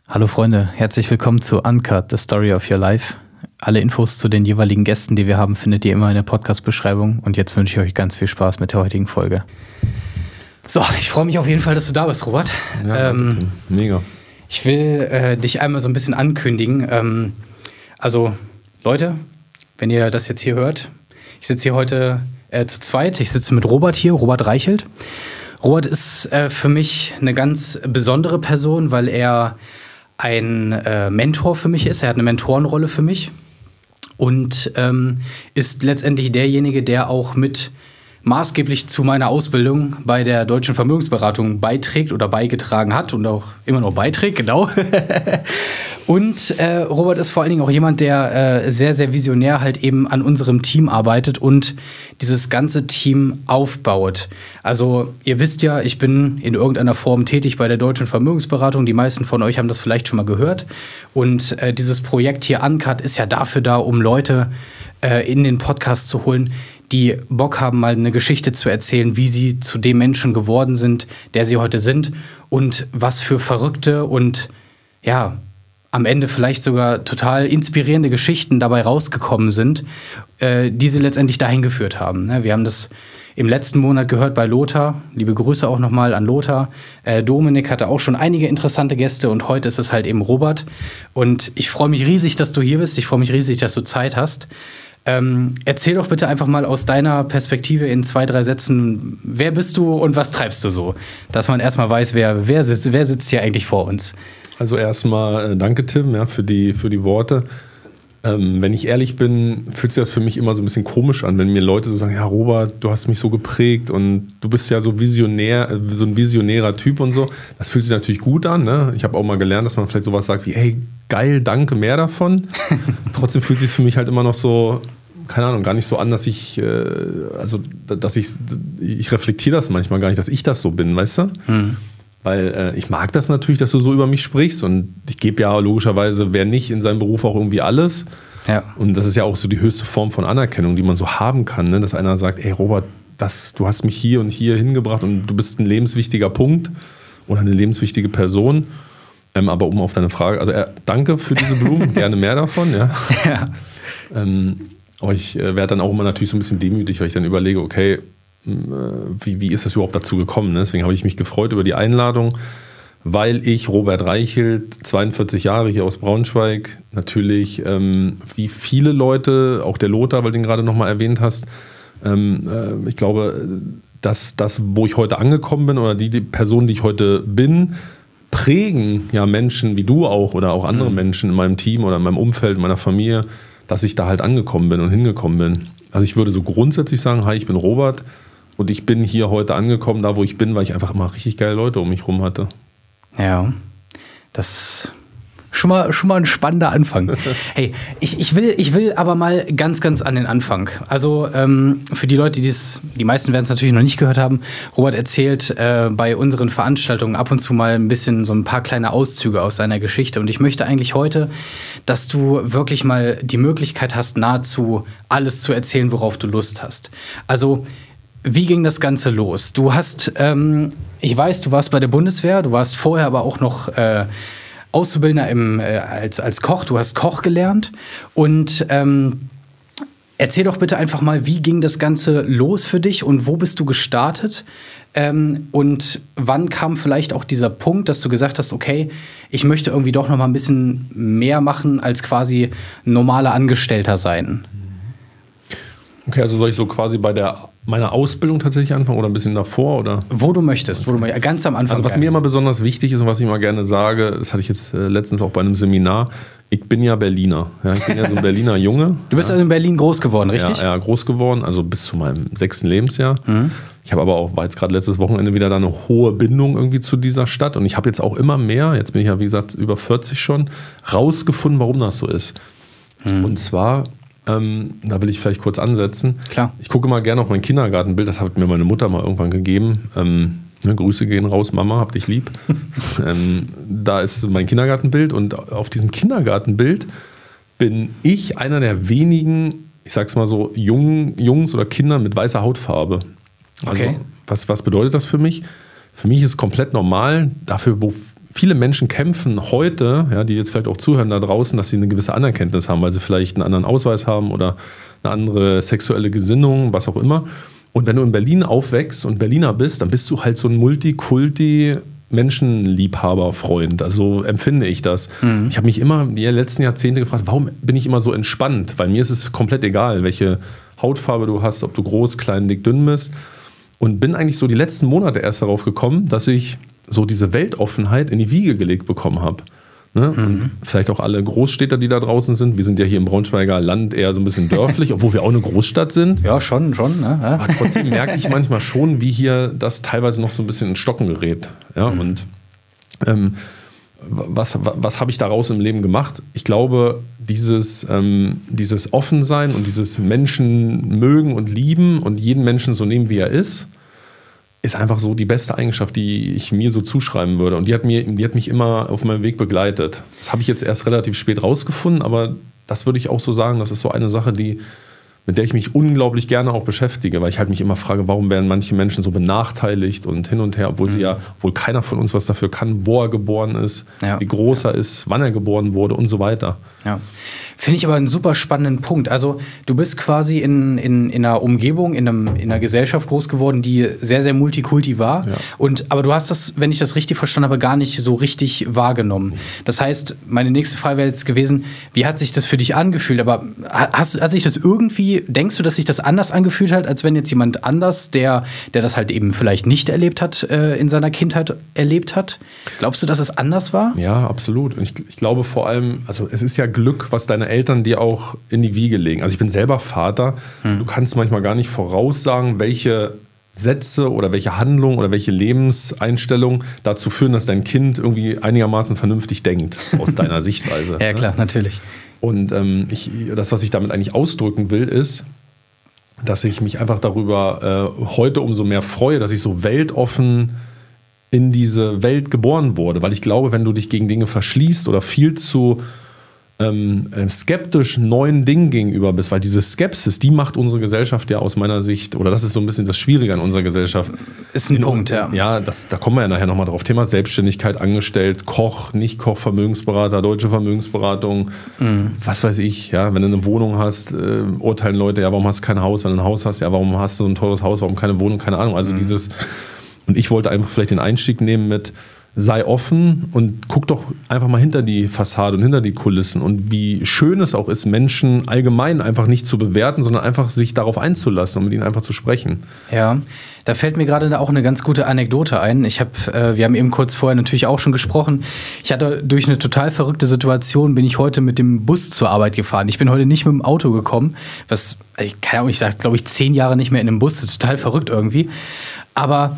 Hallo Freunde, herzlich willkommen zu Uncut, The Story of Your Life. Alle Infos zu den jeweiligen Gästen, die wir haben, findet ihr immer in der Podcast-Beschreibung. Und jetzt wünsche ich euch ganz viel Spaß mit der heutigen Folge. So, ich freue mich auf jeden Fall, dass du da bist, Robert. Ja, mega. Ich will dich einmal so ein bisschen ankündigen. Also, Leute, wenn ihr das jetzt hier hört, ich sitze hier heute zu zweit. Ich sitze mit Robert hier, Robert Reichelt. Robert ist für mich eine ganz besondere Person, weil er ein Mentor für mich ist. Er hat eine Mentorenrolle für mich und ist letztendlich derjenige, der auch mit maßgeblich zu meiner Ausbildung bei der Deutschen Vermögensberatung beiträgt oder beigetragen hat und auch immer noch beiträgt, genau. Und Robert ist vor allen Dingen auch jemand, der sehr, sehr visionär halt eben an unserem Team arbeitet und dieses ganze Team aufbaut. Also ihr wisst ja, ich bin in irgendeiner Form tätig bei der Deutschen Vermögensberatung. Die meisten von euch haben das vielleicht schon mal gehört. Und dieses Projekt hier Uncut ist ja dafür da, um Leute in den Podcast zu holen, die Bock haben, mal eine Geschichte zu erzählen, wie sie zu dem Menschen geworden sind, der sie heute sind und was für verrückte und ja, am Ende vielleicht sogar total inspirierende Geschichten dabei rausgekommen sind, die sie letztendlich dahin geführt haben. Wir haben das im letzten Monat gehört bei Lothar. Liebe Grüße auch nochmal an Lothar. Dominik hatte auch schon einige interessante Gäste und heute ist es halt eben Robert. Und ich freue mich riesig, dass du hier bist. Ich freue mich riesig, dass du Zeit hast. Erzähl doch bitte einfach mal aus deiner Perspektive in 2, 3 Sätzen, wer bist du und was treibst du so? Dass man erstmal weiß, wer sitzt hier eigentlich vor uns. Also erstmal danke, Tim, ja, für die Worte. Wenn ich ehrlich bin, fühlt sich das für mich immer so ein bisschen komisch an, wenn mir Leute so sagen, ja Robert, du hast mich so geprägt und du bist ja so ein visionärer Typ und so. Das fühlt sich natürlich gut an, ne? Ich habe auch mal gelernt, dass man vielleicht sowas sagt wie, hey, geil, danke, mehr davon. Trotzdem fühlt sich für mich halt immer noch so, keine Ahnung, gar nicht so an, dass ich reflektiere das manchmal gar nicht, dass ich das so bin, weißt du? Weil ich mag das natürlich, dass du so über mich sprichst und ich gebe ja logischerweise, wer nicht in seinem Beruf auch irgendwie alles. Ja. Und das ist ja auch so die höchste Form von Anerkennung, die man so haben kann, ne? Dass einer sagt, ey Robert, du hast mich hier und hier hingebracht und du bist ein lebenswichtiger Punkt oder eine lebenswichtige Person. Aber um auf deine Frage, also danke für diese Blumen, gerne mehr davon. Ja. Ja. Aber ich werde dann auch immer natürlich so ein bisschen demütig, weil ich dann überlege, okay, wie ist das überhaupt dazu gekommen? Ne? Deswegen habe ich mich gefreut über die Einladung, weil ich, Robert Reichelt, 42 Jahre hier aus Braunschweig, natürlich wie viele Leute, auch der Lothar, weil du ihn gerade nochmal erwähnt hast, ich glaube, dass das, wo ich heute angekommen bin oder die Person, die ich heute bin, prägen ja Menschen wie du auch oder auch andere Menschen in meinem Team oder in meinem Umfeld, in meiner Familie, dass ich da halt angekommen bin und hingekommen bin. Also ich würde so grundsätzlich sagen, hi, ich bin Robert und ich bin hier heute angekommen, da wo ich bin, weil ich einfach immer richtig geile Leute um mich rum hatte. Ja, das schon mal ein spannender Anfang. Hey, ich will aber mal ganz, ganz an den Anfang. Also für die Leute, die meisten werden es natürlich noch nicht gehört haben, Robert erzählt bei unseren Veranstaltungen ab und zu mal ein bisschen so ein paar kleine Auszüge aus seiner Geschichte. Und ich möchte eigentlich heute, dass du wirklich mal die Möglichkeit hast, nahezu alles zu erzählen, worauf du Lust hast. Also wie ging das Ganze los? Du hast, ich weiß, du warst bei der Bundeswehr, du warst vorher aber auch noch Auszubildender als Koch, du hast Koch gelernt und erzähl doch bitte einfach mal, wie ging das Ganze los für dich und wo bist du gestartet und wann kam vielleicht auch dieser Punkt, dass du gesagt hast, okay, ich möchte irgendwie doch noch mal ein bisschen mehr machen als quasi normaler Angestellter sein. Okay, also soll ich so quasi bei meiner Ausbildung tatsächlich anfangen oder ein bisschen davor? Oder? Wo du möchtest, ganz am Anfang. Also was mir immer besonders wichtig ist und was ich immer gerne sage, das hatte ich jetzt letztens auch bei einem Seminar, ich bin ja Berliner. Ja, ich bin ja so ein Berliner Junge. Du bist also in Berlin groß geworden, richtig? Ja, groß geworden, also bis zu meinem 6. Lebensjahr. Ich habe aber auch, war jetzt gerade letztes Wochenende wieder da eine hohe Bindung irgendwie zu dieser Stadt und ich habe jetzt auch immer mehr, jetzt bin ich ja wie gesagt über 40 schon, rausgefunden, warum das so ist. Und zwar, da will ich vielleicht kurz ansetzen. Klar. Ich gucke mal gerne auf mein Kindergartenbild, das hat mir meine Mutter mal irgendwann gegeben. Grüße gehen raus, Mama, hab dich lieb. Da ist mein Kindergartenbild und auf diesem Kindergartenbild bin ich einer der wenigen, ich sag's mal so, Jungs oder Kinder mit weißer Hautfarbe. Also, okay. Was bedeutet das für mich? Für mich ist komplett normal, dafür, wo viele Menschen kämpfen heute, ja, die jetzt vielleicht auch zuhören da draußen, dass sie eine gewisse Anerkenntnis haben, weil sie vielleicht einen anderen Ausweis haben oder eine andere sexuelle Gesinnung, was auch immer. Und wenn du in Berlin aufwächst und Berliner bist, dann bist du halt so ein Menschenliebhaber-Freund. Also empfinde ich das. Ich habe mich immer die letzten Jahrzehnte gefragt, warum bin ich immer so entspannt? Weil mir ist es komplett egal, welche Hautfarbe du hast, ob du groß, klein, dick, dünn bist. Und bin eigentlich so die letzten Monate erst darauf gekommen, dass ich so diese Weltoffenheit in die Wiege gelegt bekommen habe. Ne? Und vielleicht auch alle Großstädter, die da draußen sind. Wir sind ja hier im Braunschweiger Land eher so ein bisschen dörflich, obwohl wir auch eine Großstadt sind. Ja, schon. Ne? Ja. Aber trotzdem merke ich manchmal schon, wie hier das teilweise noch so ein bisschen in Stocken gerät. Ja, und was habe ich daraus im Leben gemacht? Ich glaube, dieses Offensein und dieses Menschen mögen und lieben und jeden Menschen so nehmen, wie er ist einfach so die beste Eigenschaft, die ich mir so zuschreiben würde. Und die hat mich immer auf meinem Weg begleitet. Das habe ich jetzt erst relativ spät rausgefunden, aber das würde ich auch so sagen, das ist so eine Sache, mit der ich mich unglaublich gerne auch beschäftige, weil ich halt mich immer frage, warum werden manche Menschen so benachteiligt und hin und her, obwohl keiner von uns was dafür kann, wo er geboren ist, wie groß er ist, wann er geboren wurde und so weiter. Ja. Finde ich aber einen super spannenden Punkt. Also du bist quasi in einer Umgebung, in einer Gesellschaft groß geworden, die sehr, sehr multikulti war. Ja. Aber du hast das, wenn ich das richtig verstanden habe, gar nicht so richtig wahrgenommen. Das heißt, meine nächste Frage wäre jetzt gewesen, wie hat sich das für dich angefühlt? Aber hat sich das irgendwie, denkst du, dass sich das anders angefühlt hat, als wenn jetzt jemand anders, der das halt eben vielleicht nicht erlebt hat, in seiner Kindheit erlebt hat? Glaubst du, dass es anders war? Ja, absolut. Und ich glaube vor allem, also es ist ja Glück, was deine Eltern dir auch in die Wiege legen. Also ich bin selber Vater. Du kannst manchmal gar nicht voraussagen, welche Sätze oder welche Handlungen oder welche Lebenseinstellungen dazu führen, dass dein Kind irgendwie einigermaßen vernünftig denkt, aus deiner Sichtweise. Ja, klar, natürlich. Und das, was ich damit eigentlich ausdrücken will, ist, dass ich mich einfach darüber heute umso mehr freue, dass ich so weltoffen in diese Welt geboren wurde. Weil ich glaube, wenn du dich gegen Dinge verschließt oder viel zu skeptisch neuen Dingen gegenüber bist, weil diese Skepsis, die macht unsere Gesellschaft ja aus meiner Sicht, oder das ist so ein bisschen das Schwierige an unserer Gesellschaft. Ist ein Punkt, ja. Ja, da kommen wir ja nachher nochmal drauf. Thema Selbstständigkeit, Angestellt, Koch, Nicht-Koch, Vermögensberater, deutsche Vermögensberatung, was weiß ich, ja, wenn du eine Wohnung hast, urteilen Leute, ja, warum hast du kein Haus, wenn du ein Haus hast, ja, warum hast du so ein teures Haus, warum keine Wohnung, keine Ahnung, also und ich wollte einfach vielleicht den Einstieg nehmen mit, sei offen und guck doch einfach mal hinter die Fassade und hinter die Kulissen und wie schön es auch ist, Menschen allgemein einfach nicht zu bewerten, sondern einfach sich darauf einzulassen und mit ihnen einfach zu sprechen. Ja, da fällt mir gerade auch eine ganz gute Anekdote ein. Wir haben eben kurz vorher natürlich auch schon gesprochen. Ich hatte durch eine total verrückte Situation, bin ich heute mit dem Bus zur Arbeit gefahren. Ich bin heute nicht mit dem Auto gekommen, ich sage, glaube ich, 10 Jahre nicht mehr in einem Bus. Das ist total verrückt irgendwie. Aber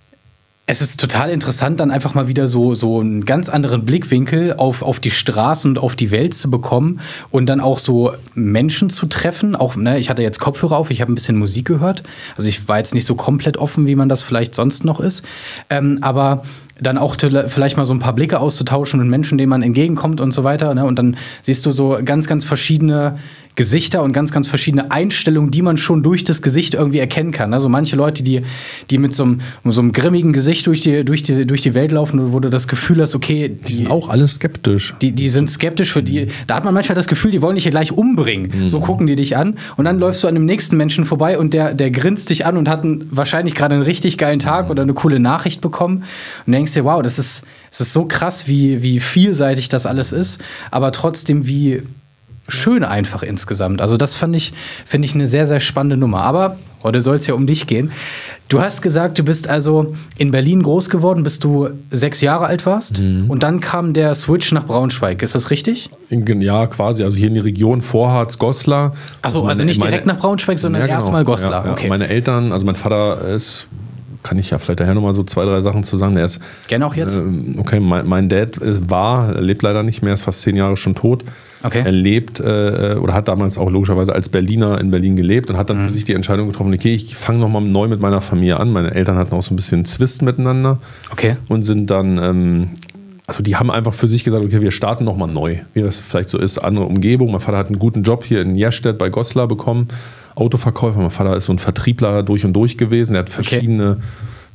es ist total interessant, dann einfach mal wieder so einen ganz anderen Blickwinkel auf die Straßen und auf die Welt zu bekommen und dann auch so Menschen zu treffen. Auch, ne, ich hatte jetzt Kopfhörer auf, ich habe ein bisschen Musik gehört. Also ich war jetzt nicht so komplett offen, wie man das vielleicht sonst noch ist. Aber dann auch vielleicht mal so ein paar Blicke auszutauschen mit Menschen, denen man entgegenkommt und so weiter. Ne? Und dann siehst du so ganz, ganz verschiedene Gesichter und ganz, ganz verschiedene Einstellungen, die man schon durch das Gesicht irgendwie erkennen kann. Also manche Leute, die mit so einem grimmigen Gesicht durch die Welt laufen, wo du das Gefühl hast, okay, die sind auch alle skeptisch. Die sind skeptisch für die. Da hat man manchmal das Gefühl, die wollen dich ja gleich umbringen. So gucken die dich an. Und dann läufst du an dem nächsten Menschen vorbei und der grinst dich an und hat wahrscheinlich gerade einen richtig geilen Tag oder eine coole Nachricht bekommen. Und denkst dir, wow, das ist so krass, wie vielseitig das alles ist, aber trotzdem wie schön einfach insgesamt. Also das finde ich eine sehr, sehr spannende Nummer. Aber heute soll es ja um dich gehen. Du hast gesagt, du bist also in Berlin groß geworden, bis du 6 Jahre alt warst. Und dann kam der Switch nach Braunschweig. Ist das richtig? Ja, quasi. Also hier in die Region Vorharz, Goslar. Also nicht direkt nach Braunschweig, sondern erstmal Goslar. Ja. Okay. Meine Eltern, also mein Vater ist, kann ich ja vielleicht daher nochmal so 2, 3 Sachen zu sagen. Der ist gerne auch jetzt? Okay, mein Dad lebt leider nicht mehr, ist fast 10 Jahre schon tot. Okay. Er lebt oder hat damals auch logischerweise als Berliner in Berlin gelebt und hat dann für sich die Entscheidung getroffen, okay, ich fange nochmal neu mit meiner Familie an. Meine Eltern hatten auch so ein bisschen Zwist miteinander und sind dann, also die haben einfach für sich gesagt, okay, wir starten nochmal neu, wie das vielleicht so ist, andere Umgebung. Mein Vater hat einen guten Job hier in Jerstedt bei Goslar bekommen, Autoverkäufer. Mein Vater ist so ein Vertriebler durch und durch gewesen, er hat verschiedene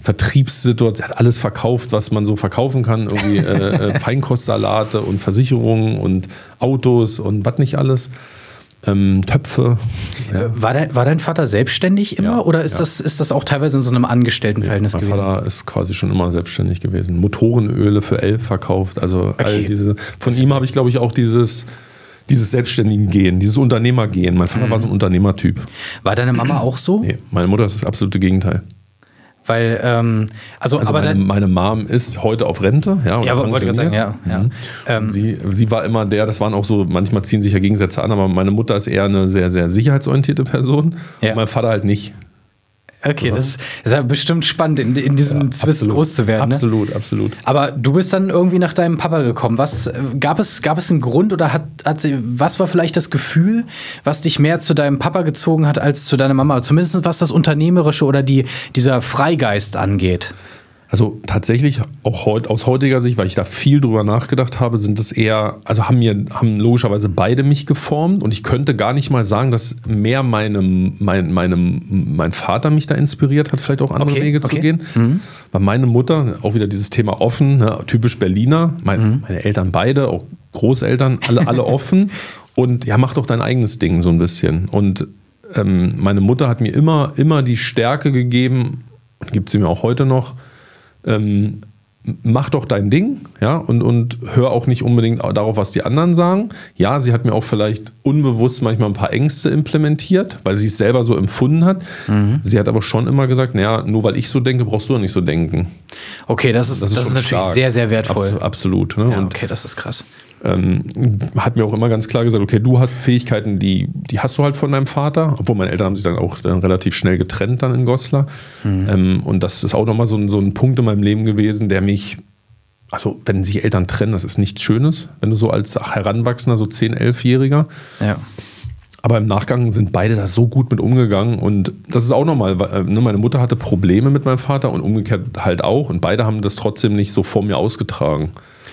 Vertriebssituation, hat alles verkauft, was man so verkaufen kann. Irgendwie Feinkostsalate und Versicherungen und Autos und was nicht alles. Töpfe. Ja. War dein Vater selbstständig immer oder ist das auch teilweise in so einem Angestelltenverhältnis gewesen? Mein Vater ist quasi schon immer selbstständig gewesen. Motorenöle für 11 verkauft. Also all diese. Von ihm habe ich, glaube ich, auch dieses selbstständigen Gehen, dieses Unternehmergehen. Mein Vater war so ein Unternehmertyp. War deine Mama auch so? Nee, meine Mutter ist das absolute Gegenteil. Weil, aber meine Mom ist heute auf Rente. Ja, wollte ich gerade sagen, ja. Sie war immer das waren auch so, manchmal ziehen sich ja Gegensätze an, aber meine Mutter ist eher eine sehr, sehr sicherheitsorientierte Person. Ja. Mein Vater halt nicht. Okay, das ist ja bestimmt spannend, in diesem Zwist groß zu werden. Absolut, ne? Absolut. Aber du bist dann irgendwie nach deinem Papa gekommen. Gab es einen Grund oder was war vielleicht das Gefühl, was dich mehr zu deinem Papa gezogen hat als zu deiner Mama? Zumindest was das Unternehmerische oder dieser Freigeist angeht. Also tatsächlich, auch aus heutiger Sicht, weil ich da viel drüber nachgedacht habe, sind es eher, also haben logischerweise beide mich geformt und ich könnte gar nicht mal sagen, dass mehr mein Vater mich da inspiriert hat, vielleicht auch andere Wege zu gehen. Mhm. Weil meine Mutter, auch wieder dieses Thema offen, ne, typisch Berliner, meine Eltern beide, auch Großeltern, alle offen und ja, mach doch dein eigenes Ding so ein bisschen. Und meine Mutter hat mir immer die Stärke gegeben, und gibt sie mir auch heute noch, mach doch dein Ding, ja, und hör auch nicht unbedingt darauf, was die anderen sagen. Ja, sie hat mir auch vielleicht unbewusst manchmal ein paar Ängste implementiert, weil sie es selber so empfunden hat. Mhm. Sie hat aber schon immer gesagt, naja, nur weil ich so denke, brauchst du doch nicht so denken. Okay, das ist natürlich stark. Sehr, sehr wertvoll. Absolut. Ne? Ja, okay, das ist krass. Hat mir auch immer ganz klar gesagt, okay, du hast Fähigkeiten, die hast du halt von deinem Vater, obwohl meine Eltern haben sich dann auch relativ schnell getrennt dann in Goslar. Mhm. Und das ist auch nochmal so ein Punkt in meinem Leben gewesen, der mich, also wenn sich Eltern trennen, das ist nichts Schönes, wenn du so als Heranwachsender, so 10-, 11-Jähriger. Ja. Aber im Nachgang sind beide da so gut mit umgegangen und das ist auch nochmal, meine Mutter hatte Probleme mit meinem Vater und umgekehrt halt auch und beide haben das trotzdem nicht so vor mir ausgetragen.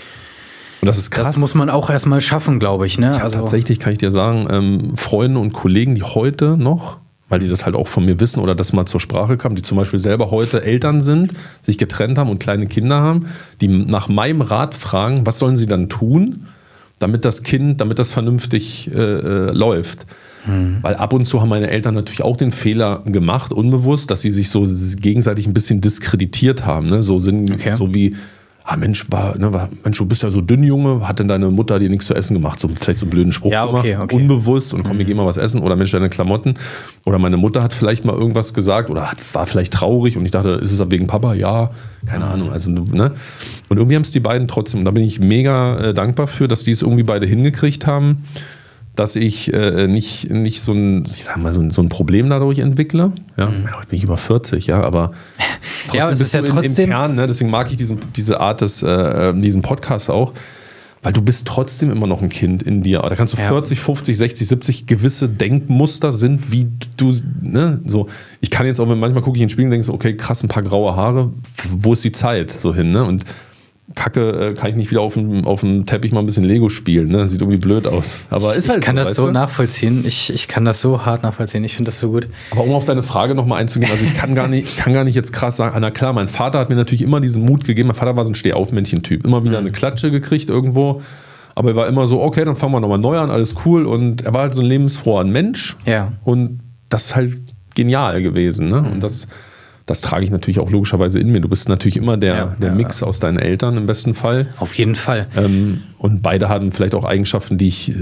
Und das ist krass. Das muss man auch erstmal schaffen, glaube ich. Ne? Ja, also tatsächlich kann ich dir sagen, Freunde und Kollegen, die heute noch, weil die das halt auch von mir wissen oder das mal zur Sprache kam, die zum Beispiel selber heute Eltern sind, sich getrennt haben und kleine Kinder haben, die nach meinem Rat fragen, was sollen sie dann tun, damit das vernünftig läuft. Weil ab und zu haben meine Eltern natürlich auch den Fehler gemacht, unbewusst, dass sie sich so gegenseitig ein bisschen diskreditiert haben. Ne? So wie, Mensch, du bist ja so dünn, Junge, hat denn deine Mutter dir nichts zu essen gemacht? So, vielleicht so einen blöden Spruch gemacht, unbewusst und komm, wir gehen mal was essen oder Mensch, deine Klamotten. Oder meine Mutter hat vielleicht mal irgendwas gesagt oder war vielleicht traurig und ich dachte, ist es wegen Papa? Ja, keine Ahnung. Also, ne? Und irgendwie haben es die beiden trotzdem, und da bin ich mega dankbar für, dass die es irgendwie beide hingekriegt haben, dass ich nicht so ein Problem dadurch entwickle. Ja, heute bin ich über 40, ja, aber trotzdem ja, bist du im Kern, ne? Deswegen mag ich diese Art diesen Podcast auch, weil du bist trotzdem immer noch ein Kind in dir. Da kannst du 40, 50, 60, 70 gewisse Denkmuster sind, wie du, ne, so. Ich kann jetzt auch, manchmal gucke ich in den Spiegel und denke so, okay, krass, ein paar graue Haare, wo ist die Zeit so hin, ne? Und Kacke, kann ich nicht wieder auf dem Teppich mal ein bisschen Lego spielen, ne? Sieht irgendwie blöd aus. Aber ist halt ich kann das so nachvollziehen. Ich kann das so hart nachvollziehen. Ich finde das so gut. Aber um auf deine Frage nochmal einzugehen, also ich kann gar nicht jetzt krass sagen, na klar, mein Vater hat mir natürlich immer diesen Mut gegeben. Mein Vater war so ein Stehaufmännchen-Typ. Immer wieder eine Klatsche gekriegt irgendwo. Aber er war immer so, okay, dann fangen wir nochmal neu an, alles cool. Und er war halt so ein lebensfroher Mensch. Ja. Und das ist halt genial gewesen, ne? Und das trage ich natürlich auch logischerweise in mir. Du bist natürlich immer der Mix aus deinen Eltern im besten Fall. Auf jeden Fall. Und beide haben vielleicht auch Eigenschaften, die ich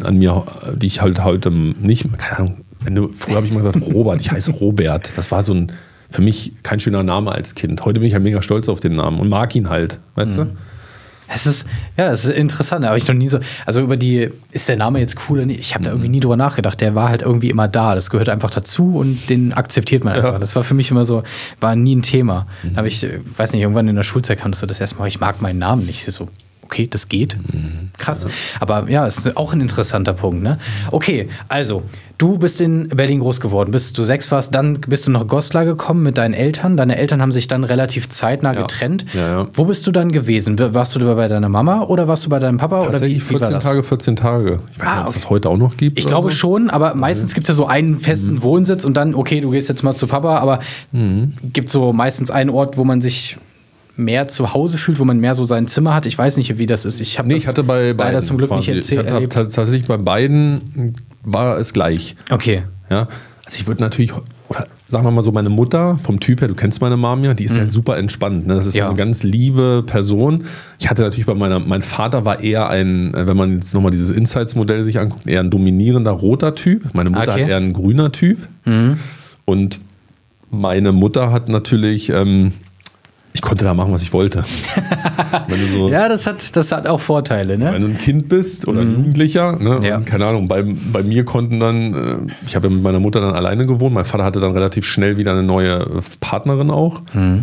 halt heute nicht, keine Ahnung, früher habe ich mal gesagt, Robert, ich heiße Robert. Das war so für mich kein schöner Name als Kind. Heute bin ich halt mega stolz auf den Namen und mag ihn halt, weißt du? Es ist interessant, aber ich noch nie so, also ist der Name jetzt cool oder nicht? Ich habe da irgendwie nie drüber nachgedacht. Der war halt irgendwie immer da. Das gehört einfach dazu und den akzeptiert man einfach. Ja. Das war für mich immer so, war nie ein Thema. Aber ich weiß nicht, irgendwann in der Schulzeit kam das so das erste Mal, ich mag meinen Namen nicht. So, okay, das geht. Krass. Aber ja, ist auch ein interessanter Punkt, ne? Okay, also, du bist in Berlin groß geworden, bis du 6 warst, dann bist du nach Goslar gekommen mit deinen Eltern. Deine Eltern haben sich dann relativ zeitnah getrennt. Ja. Wo bist du dann gewesen? Warst du bei deiner Mama oder warst du bei deinem Papa? Tatsächlich oder wie 14 Tage. Ich weiß nicht, ob es das heute auch noch gibt. Ich glaube schon, aber meistens gibt es ja so einen festen Wohnsitz und dann, okay, du gehst jetzt mal zu Papa, aber gibt so meistens einen Ort, wo man sich mehr zu Hause fühlt, wo man mehr so sein Zimmer hat. Ich weiß nicht, wie das ist. Ich hatte bei beiden zum Glück quasi. nicht Ich hatte tatsächlich bei beiden war es gleich. Okay. Ja, also ich würde natürlich, oder sagen wir mal so, meine Mutter vom Typ her, du kennst meine Mom ja, die ist ja super entspannt. Ne? Das ist eine ganz liebe Person. Ich hatte natürlich mein Vater war eher wenn man jetzt nochmal dieses Insights-Modell sich anguckt, eher ein dominierender roter Typ. Meine Mutter hat eher ein grüner Typ. Und meine Mutter hat natürlich, ich konnte da machen, was ich wollte. Ja, das hat auch Vorteile, ne? Wenn du ein Kind bist oder ein Jugendlicher, ne? Und, keine Ahnung, bei mir konnten dann, ich habe ja mit meiner Mutter dann alleine gewohnt, mein Vater hatte dann relativ schnell wieder eine neue Partnerin auch.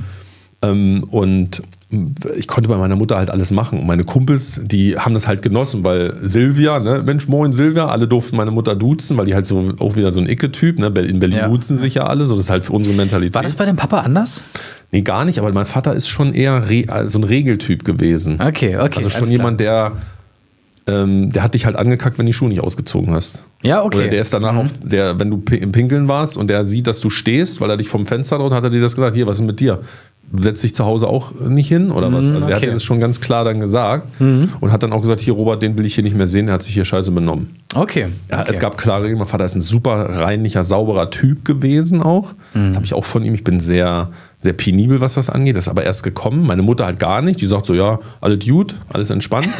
Und ich konnte bei meiner Mutter halt alles machen. Und meine Kumpels, die haben das halt genossen, weil Silvia, ne, Mensch, moin Silvia, alle durften meine Mutter duzen, weil die halt so auch wieder so ein Icke-Typ, ne? In Berlin duzen sich ja alle, so das ist halt für unsere Mentalität. War das bei dem Papa anders? Nee, gar nicht, aber mein Vater ist schon eher so ein Regeltyp gewesen. Okay. Also schon jemand, der hat dich halt angekackt, wenn die Schuhe nicht ausgezogen hast. Ja, okay. Oder der ist danach wenn du im Pinkeln warst und der sieht, dass du stehst, weil er dich vom Fenster drückt, hat er dir das gesagt, hier, was ist denn mit dir? Setzt dich zu Hause auch nicht hin oder was? Also der hat dir das schon ganz klar dann gesagt und hat dann auch gesagt, hier Robert, den will ich hier nicht mehr sehen, der hat sich hier scheiße benommen. Okay. Ja, es gab klare Regeln, mein Vater ist ein super reinlicher, sauberer Typ gewesen auch. Das habe ich auch von ihm, ich bin sehr, sehr penibel, was das angeht, das ist aber erst gekommen, meine Mutter halt gar nicht, die sagt so, ja, alles gut, alles entspannt.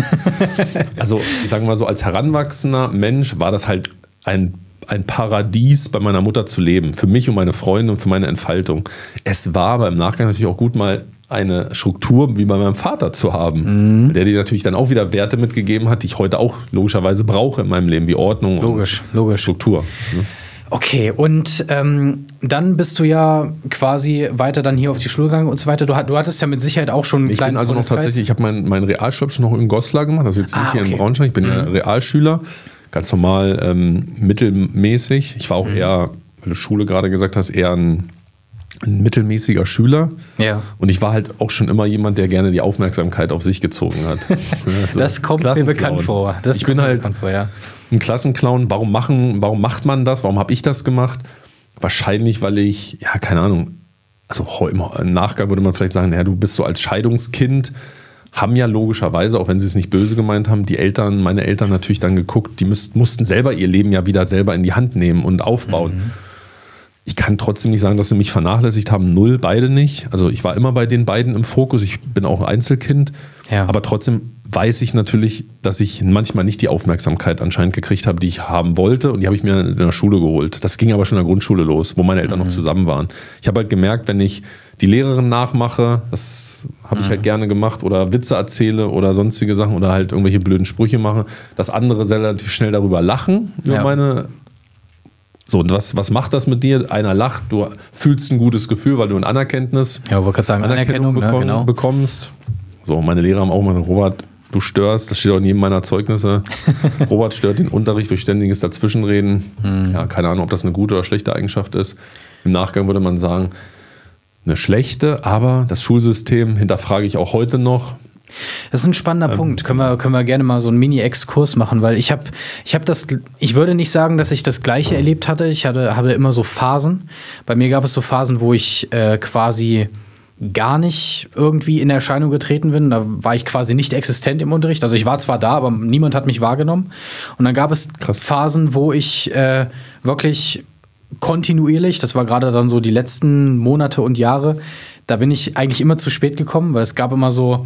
Also ich sage mal so, als heranwachsender Mensch war das halt ein Paradies, bei meiner Mutter zu leben. Für mich und meine Freunde und für meine Entfaltung. Es war aber im Nachgang natürlich auch gut, mal eine Struktur wie bei meinem Vater zu haben. Der dir natürlich dann auch wieder Werte mitgegeben hat, die ich heute auch logischerweise brauche in meinem Leben, wie Ordnung Logisch. Struktur. Ne? Okay, und dann bist du ja quasi weiter dann hier auf die Schule gegangen und so weiter. Du hattest ja mit Sicherheit auch schon einen kleinen Ich bin also noch tatsächlich, ich habe meinen Realschulabschluss noch in Goslar gemacht, also jetzt nicht hier in Braunschweig. Ich bin ja Realschüler. Ganz normal mittelmäßig. Ich war auch eher, weil du Schule gerade gesagt hast, eher ein mittelmäßiger Schüler. Ja. Und ich war halt auch schon immer jemand, der gerne die Aufmerksamkeit auf sich gezogen hat. Das kommt mir bekannt vor. Ich bin halt ein Klassenclown. Warum macht man das? Warum habe ich das gemacht? Wahrscheinlich, weil ich, ja, keine Ahnung, also im Nachgang würde man vielleicht sagen, naja, du bist so als Scheidungskind, haben ja logischerweise, auch wenn sie es nicht böse gemeint haben, meine Eltern natürlich dann geguckt, die mussten selber ihr Leben ja wieder selber in die Hand nehmen und aufbauen. Ich kann trotzdem nicht sagen, dass sie mich vernachlässigt haben. Null, beide nicht. Also ich war immer bei den beiden im Fokus. Ich bin auch Einzelkind. Ja. Aber trotzdem weiß ich natürlich, dass ich manchmal nicht die Aufmerksamkeit anscheinend gekriegt habe, die ich haben wollte. Und die habe ich mir in der Schule geholt. Das ging aber schon in der Grundschule los, wo meine Eltern noch zusammen waren. Ich habe halt gemerkt, wenn ich die Lehrerin nachmache, das habe ich halt gerne gemacht, oder Witze erzähle oder sonstige Sachen oder halt irgendwelche blöden Sprüche mache, dass andere relativ schnell darüber lachen, über meine... So, und was macht das mit dir? Einer lacht, du fühlst ein gutes Gefühl, weil du ein Anerkennung bekommst. So, meine Lehrer haben auch mal gesagt, Robert, du störst, das steht auch in jedem meiner Zeugnisse. Robert stört den Unterricht durch ständiges Dazwischenreden. Ja, keine Ahnung, ob das eine gute oder schlechte Eigenschaft ist. Im Nachgang würde man sagen, eine schlechte, aber das Schulsystem hinterfrage ich auch heute noch. Das ist ein spannender Punkt. Können wir gerne mal so einen Mini-Exkurs machen, weil ich würde nicht sagen, dass ich das Gleiche erlebt hatte. Ich habe immer so Phasen. Bei mir gab es so Phasen, wo ich quasi gar nicht irgendwie in Erscheinung getreten bin. Da war ich quasi nicht existent im Unterricht. Also ich war zwar da, aber niemand hat mich wahrgenommen. Und dann gab es Phasen, wo ich wirklich kontinuierlich, das war gerade dann so die letzten Monate und Jahre, da bin ich eigentlich immer zu spät gekommen, weil es gab immer so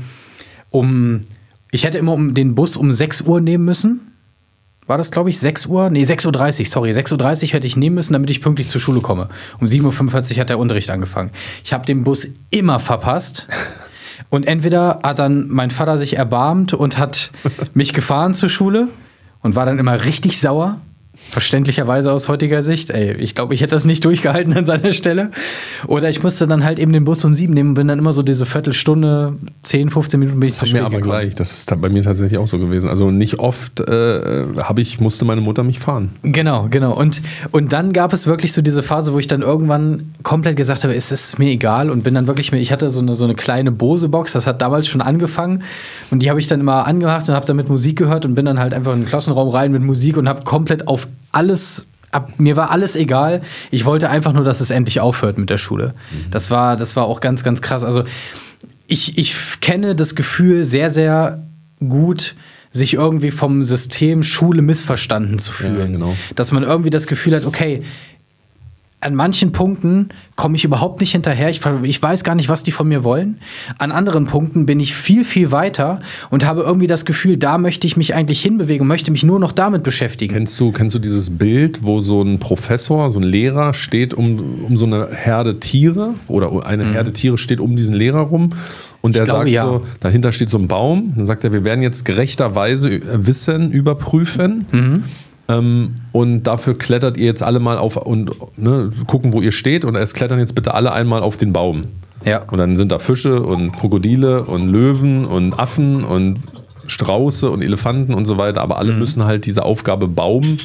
ich hätte immer den Bus um 6 Uhr nehmen müssen. War das, glaube ich, 6 Uhr? Nee, 6.30 Uhr, sorry. 6.30 Uhr hätte ich nehmen müssen, damit ich pünktlich zur Schule komme. Um 7.45 Uhr hat der Unterricht angefangen. Ich habe den Bus immer verpasst. Und entweder hat dann mein Vater sich erbarmt und hat mich gefahren zur Schule und war dann immer richtig sauer. Verständlicherweise aus heutiger Sicht. Ey, ich glaube, ich hätte das nicht durchgehalten an seiner Stelle. Oder ich musste dann halt eben den Bus um 7 nehmen und bin dann immer so diese Viertelstunde, 10, 15 Minuten bin ich zu spät gekommen. Aber gleich, das ist bei mir tatsächlich auch so gewesen. Also nicht oft musste meine Mutter mich fahren. Genau. Und dann gab es wirklich so diese Phase, wo ich dann irgendwann komplett gesagt habe, es ist mir egal und bin dann wirklich, ich hatte so eine kleine Bose-Box, das hat damals schon angefangen und die habe ich dann immer angemacht und habe damit Musik gehört und bin dann halt einfach in den Klassenraum rein mit Musik und habe komplett auf alles, mir war alles egal. Ich wollte einfach nur, dass es endlich aufhört mit der Schule. Das war auch ganz, ganz krass. Also ich kenne das Gefühl sehr, sehr gut, sich irgendwie vom System Schule missverstanden zu fühlen. Ja, genau. Dass man irgendwie das Gefühl hat, okay, an manchen Punkten komme ich überhaupt nicht hinterher. Ich weiß gar nicht, was die von mir wollen. An anderen Punkten bin ich viel, viel weiter und habe irgendwie das Gefühl, da möchte ich mich eigentlich hinbewegen und möchte mich nur noch damit beschäftigen. Kennst du dieses Bild, wo so ein Professor, so ein Lehrer steht um so eine Herde Tiere oder eine Herde Tiere steht um diesen Lehrer rum und der sagt so, dahinter steht so ein Baum, dann sagt er, wir werden jetzt gerechterweise Wissen überprüfen. Und dafür klettert ihr jetzt alle mal auf und gucken, wo ihr steht. Und es klettern jetzt bitte alle einmal auf den Baum. Ja. Und dann sind da Fische und Krokodile und Löwen und Affen und Strauße und Elefanten und so weiter. Aber alle müssen halt diese Aufgabe Baum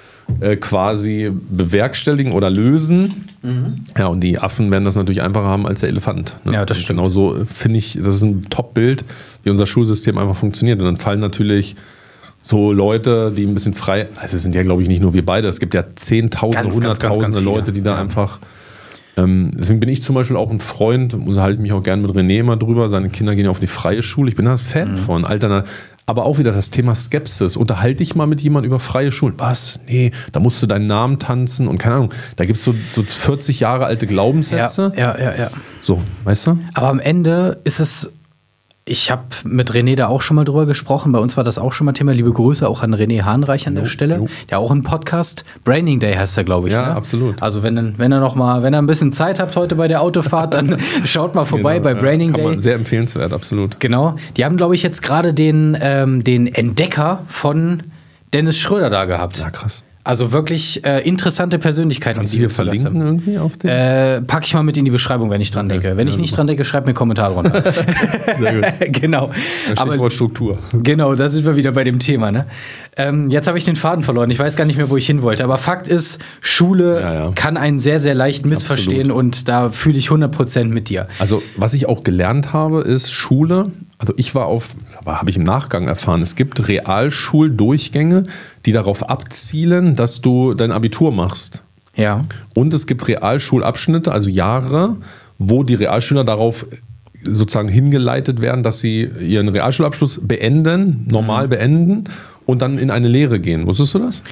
quasi bewerkstelligen oder lösen. Ja, und die Affen werden das natürlich einfacher haben als der Elefant. Ne? Ja, das stimmt. Genau so finde ich, das ist ein Top-Bild, wie unser Schulsystem einfach funktioniert. Und dann fallen natürlich so Leute, die ein bisschen frei, also es sind ja, glaube ich, nicht nur wir beide, es gibt ja Zehntausende, Hunderttausende Leute, die da einfach, deswegen bin ich zum Beispiel auch ein Freund, unterhalte mich auch gerne mit René mal drüber, seine Kinder gehen ja auf die freie Schule, ich bin da Fan von, aber auch wieder das Thema Skepsis, unterhalte dich mal mit jemandem über freie Schulen, was, nee, da musst du deinen Namen tanzen und keine Ahnung, da gibt es so 40 Jahre alte Glaubenssätze. Ja. So, weißt du? Aber am Ende ist es, ich habe mit René da auch schon mal drüber gesprochen. Bei uns war das auch schon mal Thema. Liebe Grüße auch an René Hahnreich an der Stelle. Der auch einen Podcast. Braining Day heißt er, glaube ich. Ja, ne? Absolut. Also wenn ihr ein bisschen Zeit habt heute bei der Autofahrt, dann schaut mal vorbei bei Braining Day. Sehr empfehlenswert, absolut. Genau. Die haben, glaube ich, jetzt gerade den Entdecker von Dennis Schröder da gehabt. Ja, krass. Also wirklich interessante Persönlichkeiten. Kannst du hier verlinken irgendwie auf den? Packe ich mal mit in die Beschreibung, wenn ich dran denke. Wenn ich nicht dran denke, schreibt mir einen Kommentar drunter. Sehr gut. Genau. Stichwort Struktur. Genau, da sind wir wieder bei dem Thema. Ne? Jetzt habe ich den Faden verloren. Ich weiß gar nicht mehr, wo ich hin wollte. Aber Fakt ist, Schule kann einen sehr, sehr leicht missverstehen. Absolut. Und da fühle ich 100% mit dir. Also was ich auch gelernt habe, ist Schule. Also ich war habe ich im Nachgang erfahren, es gibt Realschuldurchgänge, die darauf abzielen, dass du dein Abitur machst. Ja. Und es gibt Realschulabschnitte, also Jahre, wo die Realschüler darauf sozusagen hingeleitet werden, dass sie ihren Realschulabschluss normal beenden und dann in eine Lehre gehen. Wusstest du das?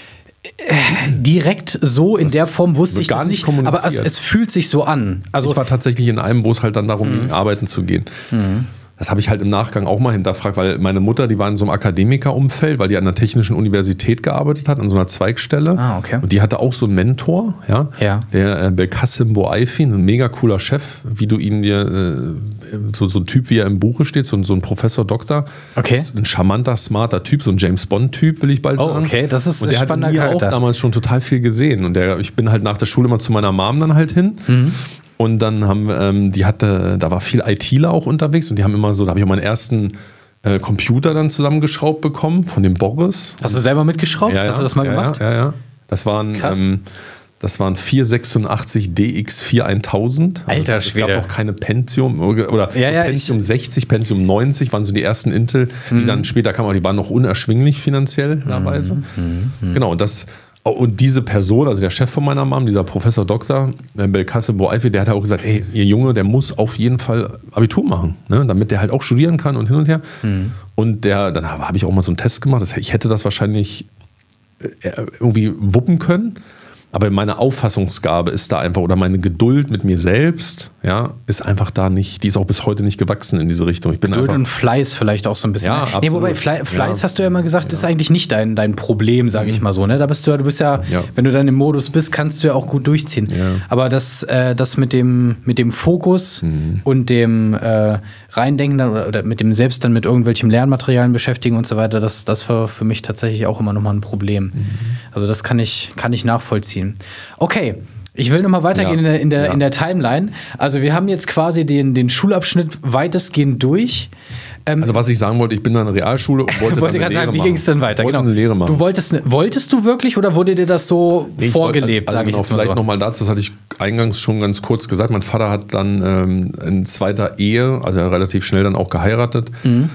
Direkt so in der Form wusste ich das nicht, aber es fühlt sich so an. Also ich war tatsächlich in einem, wo es halt dann darum ging, arbeiten zu gehen. Das habe ich halt im Nachgang auch mal hinterfragt, weil meine Mutter, die war in so einem Akademikerumfeld, weil die an einer technischen Universität gearbeitet hat, an so einer Zweigstelle. Ah, okay. Und die hatte auch so einen Mentor, der Belkacem Boaifi, ein mega cooler Chef, wie du ihn dir, so ein Typ, wie er im Buche steht, so ein Professor, Doktor. Okay. Das ist ein charmanter, smarter Typ, so ein James-Bond-Typ, will ich bald sagen. Oh, okay, das ist ein spannender Charakter. Und der hat Charakter. auch damals schon total viel gesehen. Und ich bin halt nach der Schule mal zu meiner Mom dann halt hin. Und dann da war viel ITler auch unterwegs und die haben immer so, da habe ich auch meinen ersten Computer dann zusammengeschraubt bekommen von dem Boris. Hast du selber mitgeschraubt? Ja, Hast du das mal gemacht? Ja. Das waren 486 DX4 1000. Alter Es Schwede. gab auch keine Pentium oder Pentium 60, Pentium 90 waren so die ersten Intel, die dann später kamen, aber die waren noch unerschwinglich finanziell teilweise. Genau, und diese Person, also der Chef von meiner Mom, dieser Professor Dr. Belkacem Boaifi, der hat auch gesagt, ey, ihr Junge, der muss auf jeden Fall Abitur machen, ne, damit der halt auch studieren kann und hin und her. Und dann habe ich auch mal so einen Test gemacht. Ich hätte das wahrscheinlich irgendwie wuppen können. Aber meine Auffassungsgabe ist da einfach, oder meine Geduld mit mir selbst, ja, ist einfach da nicht, die ist auch bis heute nicht gewachsen in diese Richtung. Ich bin Geduld und Fleiß vielleicht auch so ein bisschen. Ja, absolut. Wobei Fleiß hast du ja immer gesagt, ist eigentlich nicht dein Problem, sage ich mal so. Ne? Du bist ja, wenn du dann im Modus bist, kannst du ja auch gut durchziehen. Ja. Aber das mit dem Fokus und dem Reindenken dann, oder mit dem selbst dann mit irgendwelchen Lernmaterialien beschäftigen und so weiter, das war für mich tatsächlich auch immer nochmal ein Problem. Also das kann ich nachvollziehen. Okay, ich will nochmal weitergehen in der Timeline. Also wir haben jetzt quasi den Schulabschnitt weitestgehend durch. Also was ich sagen wollte, ich bin in einer Realschule und wollte gerade sagen, wie ging es denn weiter? Genau. Eine Lehre machen. Wolltest du wirklich oder wurde dir das so vorgelebt, sage ich jetzt mal so? Vielleicht nochmal dazu, das hatte ich eingangs schon ganz kurz gesagt. Mein Vater hat dann in zweiter Ehe, also relativ schnell dann auch geheiratet,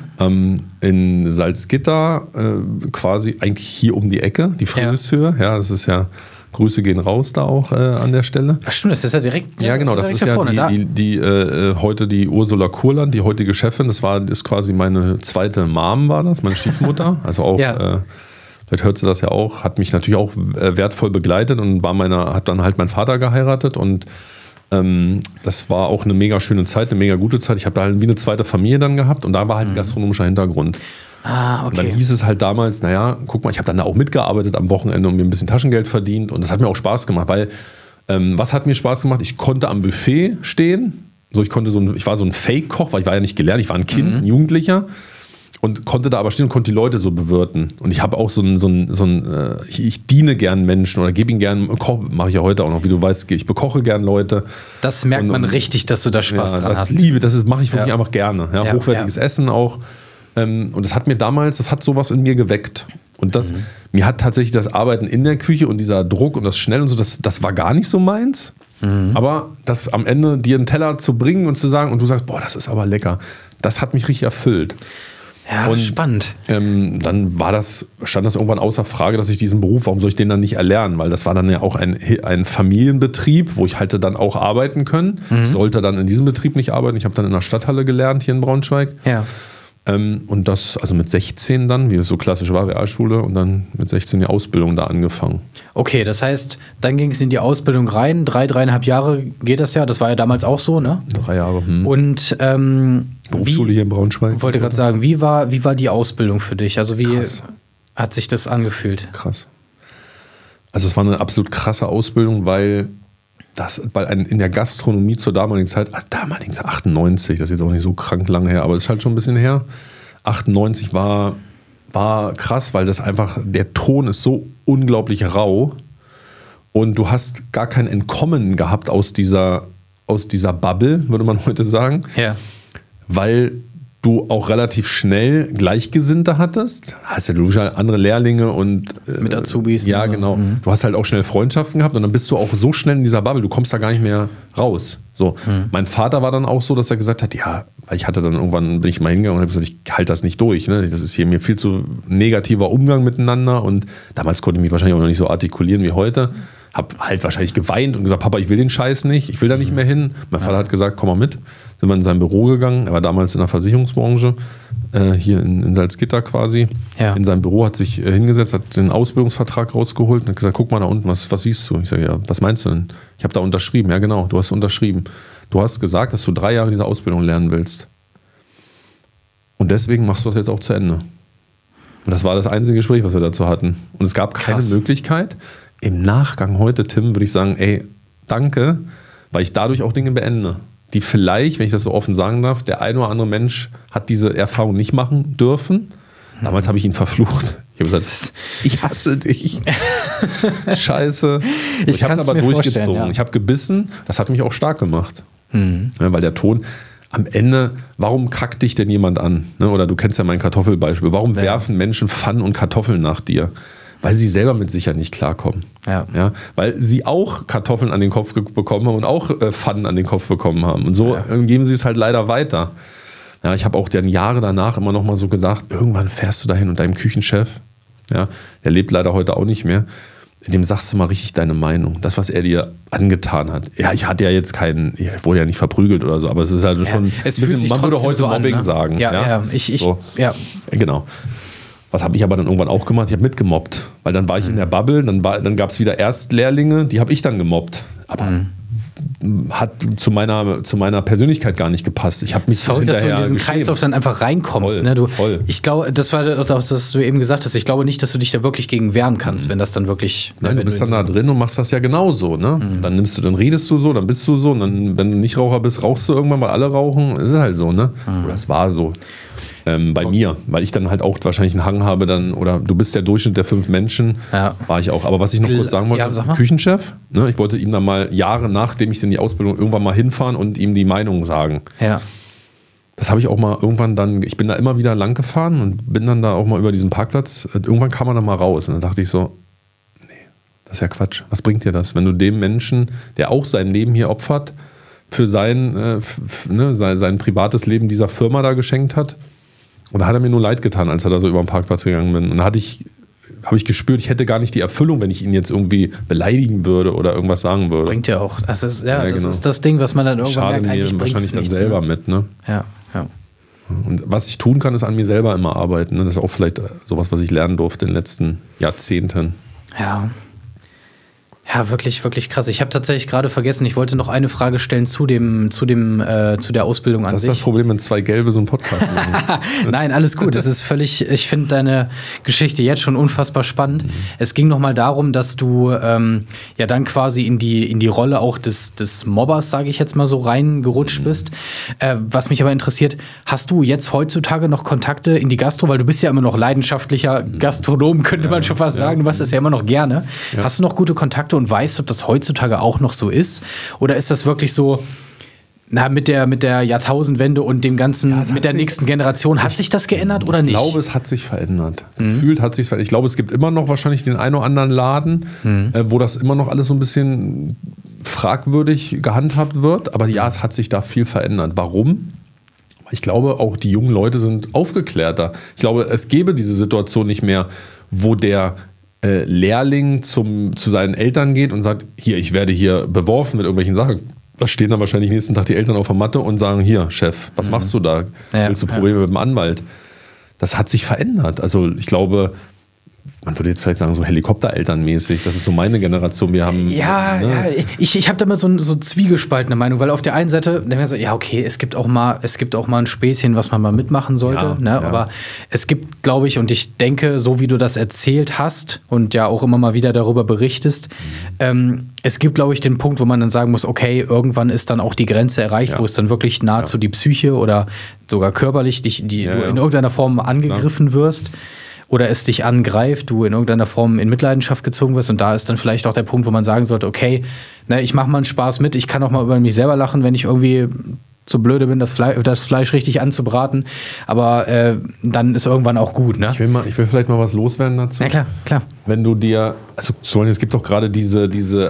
in Salzgitter, quasi eigentlich hier um die Ecke, die Friedrichshöhe. Ja, das ist ja... Grüße gehen raus da auch an der Stelle. Ach stimmt, das ist ja direkt. Ja, genau, das ist ja heute die Ursula Kurland, die heutige Chefin. Das ist quasi meine zweite Mom, war das, meine Stiefmutter. Also auch, vielleicht hört sie das ja auch, hat mich natürlich auch wertvoll begleitet und hat dann halt meinen Vater geheiratet und das war auch eine mega schöne Zeit, eine mega gute Zeit. Ich habe da halt wie eine zweite Familie dann gehabt und da war halt ein gastronomischer Hintergrund. Okay. Und dann hieß es halt damals, naja, guck mal, ich habe dann da auch mitgearbeitet am Wochenende und mir ein bisschen Taschengeld verdient und das hat mir auch Spaß gemacht, weil was hat mir Spaß gemacht? Ich konnte am Buffet stehen, ich war so ein Fake-Koch, weil ich war ja nicht gelernt, ich war ein Kind, ein Jugendlicher und konnte da aber stehen und konnte die Leute so bewirten. Und ich habe auch ich diene gern Menschen oder gebe ihnen gern, mache ich ja heute auch noch, wie du weißt, ich bekoche gern Leute. Das merkt man richtig, dass du da Spaß dran hast. Das mache ich wirklich einfach gerne. Ja, hochwertiges Essen auch. Und das hat sowas in mir geweckt. Und mir hat tatsächlich das Arbeiten in der Küche und dieser Druck und das Schnell und so, das war gar nicht so meins. Aber das am Ende dir einen Teller zu bringen und zu sagen, und du sagst, boah, das ist aber lecker, das hat mich richtig erfüllt. Ja, und, spannend. Dann stand das irgendwann außer Frage, dass ich diesen Beruf, warum soll ich den dann nicht erlernen? Weil das war dann ja auch ein Familienbetrieb, wo ich hätte dann auch arbeiten können. Ich sollte dann in diesem Betrieb nicht arbeiten. Ich habe dann in der Stadthalle gelernt, hier in Braunschweig. Ja. Und das, also mit 16 dann, wie es so klassisch war, Realschule, und dann mit 16 die Ausbildung da angefangen. Okay, das heißt, dann ging es in die Ausbildung rein, 3,5 Jahre geht das ja, das war ja damals auch so, ne? 3 Jahre. Und Berufsschule hier in Braunschweig. Ich wollte gerade sagen, wie war die Ausbildung für dich? Also wie hat sich das angefühlt? Krass. Also es war eine absolut krasse Ausbildung, weil in der Gastronomie zur damaligen Zeit 98, das ist jetzt auch nicht so krank lange her, aber es ist halt schon ein bisschen her. 98 war krass, weil das einfach, der Ton ist so unglaublich rau und du hast gar kein Entkommen gehabt aus dieser Bubble, würde man heute sagen. Ja. Weil du auch relativ schnell Gleichgesinnte hattest. Hast ja logischerweise andere Lehrlinge und mit Azubis. Ja, genau. Du hast halt auch schnell Freundschaften gehabt und dann bist du auch so schnell in dieser Bubble, du kommst da gar nicht mehr raus. So. Mein Vater war dann auch so, dass er gesagt hat, ja, weil ich hatte dann irgendwann, bin ich mal hingegangen und habe gesagt, ich halte das nicht durch. Ne? Das ist hier mir viel zu negativer Umgang miteinander und damals konnte ich mich wahrscheinlich auch noch nicht so artikulieren wie heute. Hab halt wahrscheinlich geweint und gesagt, Papa, ich will den Scheiß nicht, ich will da nicht mehr hin. Mein Vater hat gesagt, komm mal mit. Sind wir in sein Büro gegangen, er war damals in der Versicherungsbranche, hier in Salzgitter quasi. Ja. In seinem Büro hat sich hingesetzt, hat den Ausbildungsvertrag rausgeholt und hat gesagt, guck mal da unten, was siehst du? Ich sage, ja, was meinst du denn? Ich habe da unterschrieben. Ja genau, du hast unterschrieben. Du hast gesagt, dass du 3 Jahre diese Ausbildung lernen willst. Und deswegen machst du das jetzt auch zu Ende. Und das war das einzige Gespräch, was wir dazu hatten. Und es gab keine Möglichkeit. Im Nachgang heute, Tim, würde ich sagen, ey, danke, weil ich dadurch auch Dinge beende, die vielleicht, wenn ich das so offen sagen darf, der ein oder andere Mensch hat diese Erfahrung nicht machen dürfen. Damals habe ich ihn verflucht. Ich habe gesagt, ich hasse dich. Scheiße. Ich habe es aber durchgezogen. Ja. Ich habe gebissen. Das hat mich auch stark gemacht. Ja, weil der Ton... Am Ende, warum kackt dich denn jemand an? Ne? Oder du kennst ja mein Kartoffelbeispiel. Warum werfen Menschen Pfannen und Kartoffeln nach dir? Weil sie selber mit Sicherheit nicht klarkommen. Ja. Ja? Weil sie auch Kartoffeln an den Kopf bekommen haben und auch Pfannen an den Kopf bekommen haben. Und so geben sie es halt leider weiter. Ja, ich habe auch dann Jahre danach immer noch mal so gedacht, irgendwann fährst du dahin und deinem Küchenchef, ja, der lebt leider heute auch nicht mehr, dem sagst du mal richtig deine Meinung. Das, was er dir angetan hat. Ja, ich hatte ja jetzt ich wurde ja nicht verprügelt oder so, aber es ist halt schon ein bisschen, man würde heute so Mobbing sagen. Ja. Genau. Was habe ich aber dann irgendwann auch gemacht? Ich habe mitgemobbt. Weil dann war ich in der Bubble, dann gab es wieder Erstlehrlinge, die habe ich dann gemobbt. Aber hat zu meiner Persönlichkeit gar nicht gepasst. Ich habe mich verrückt, dass du in diesen Kreislauf dann einfach reinkommst. Voll, ne? Voll. Ich glaube, das war das, was du eben gesagt hast. Ich glaube nicht, dass du dich da wirklich gegen wehren kannst, wenn das dann wirklich... Nein, du bist dann da drin und machst das ja genauso. Ne? Dann redest du so, dann bist du so. Und dann, wenn du nicht Raucher bist, rauchst du irgendwann, weil alle rauchen. Das ist halt so, ne? Oder es war so. Bei mir, weil ich dann halt auch wahrscheinlich einen Hang habe dann, oder du bist der Durchschnitt der 5 Menschen, war ich auch. Aber was ich noch kurz sagen wollte, Küchenchef, ne, ich wollte ihm dann mal Jahre nachdem ich dann die Ausbildung irgendwann mal hinfahren und ihm die Meinung sagen. Ja. Das habe ich auch mal irgendwann dann, ich bin da immer wieder lang gefahren und bin dann da auch mal über diesen Parkplatz, irgendwann kam man da mal raus und dann dachte ich so, nee, das ist ja Quatsch, was bringt dir das, wenn du dem Menschen, der auch sein Leben hier opfert, für sein privates Leben dieser Firma da geschenkt hat. Und da hat er mir nur leid getan, als er da so über den Parkplatz gegangen bin. Und da habe ich gespürt, ich hätte gar nicht die Erfüllung, wenn ich ihn jetzt irgendwie beleidigen würde oder irgendwas sagen würde. Bringt ja auch. Das ist das Ding, was man dann irgendwann merkt, eigentlich bringt wahrscheinlich dann selber mit. Ne? Ja. Und was ich tun kann, ist an mir selber immer arbeiten. Ne? Das ist auch vielleicht sowas, was ich lernen durfte in den letzten Jahrzehnten. Ja, wirklich, wirklich krass. Ich habe tatsächlich gerade vergessen, ich wollte noch eine Frage stellen zu der Ausbildung an sich. Das ist das Problem, wenn 2 Gelbe so einen Podcast machen. Nein, alles gut. Es ist völlig, ich finde deine Geschichte jetzt schon unfassbar spannend. Es ging nochmal darum, dass du dann quasi in die Rolle auch des Mobbers, sage ich jetzt mal so, reingerutscht bist. Was mich aber interessiert, hast du jetzt heutzutage noch Kontakte in die Gastro? Weil du bist ja immer noch leidenschaftlicher Gastronom, könnte man schon fast sagen. Du machst das ja immer noch gerne. Ja. Hast du noch gute Kontakte und weißt, ob das heutzutage auch noch so ist? Oder ist das wirklich so, mit der Jahrtausendwende und dem Ganzen, mit der nächsten Generation, hat sich das geändert oder nicht? Ich glaube, es hat sich verändert. Gefühlt hat sich verändert. Ich glaube, es gibt immer noch wahrscheinlich den einen oder anderen Laden, wo das immer noch alles so ein bisschen fragwürdig gehandhabt wird. Aber ja, es hat sich da viel verändert. Warum? Ich glaube, auch die jungen Leute sind aufgeklärter. Ich glaube, es gäbe diese Situation nicht mehr, wo der Lehrling zu seinen Eltern geht und sagt, hier, ich werde hier beworfen mit irgendwelchen Sachen. Da stehen dann wahrscheinlich nächsten Tag die Eltern auf der Matte und sagen, hier, Chef, was machst du da? Willst du Probleme mit dem Anwalt? Das hat sich verändert. Also ich glaube, man würde jetzt vielleicht sagen, so Helikopterelternmäßig, das ist so meine Generation. Wir haben, ich habe da immer so zwiegespaltene Meinung, weil auf der einen Seite denke ich so, ja okay, es gibt auch mal ein Späßchen, was man mal mitmachen sollte, aber es gibt, glaube ich, und ich denke, so wie du das erzählt hast und ja auch immer mal wieder darüber berichtest, es gibt, glaube ich, den Punkt, wo man dann sagen muss, okay, irgendwann ist dann auch die Grenze erreicht, wo es dann wirklich nahezu die Psyche oder sogar körperlich du in irgendeiner Form angegriffen wirst. Oder es dich angreift, du in irgendeiner Form in Mitleidenschaft gezogen wirst. Und da ist dann vielleicht auch der Punkt, wo man sagen sollte, okay, ich mache mal einen Spaß mit, ich kann auch mal über mich selber lachen, wenn ich irgendwie zu blöde bin, das Fleisch richtig anzubraten. Aber dann ist irgendwann auch gut. Ne? Ich will vielleicht mal was loswerden dazu. Ja, klar. Wenn du dir, es gibt doch gerade diese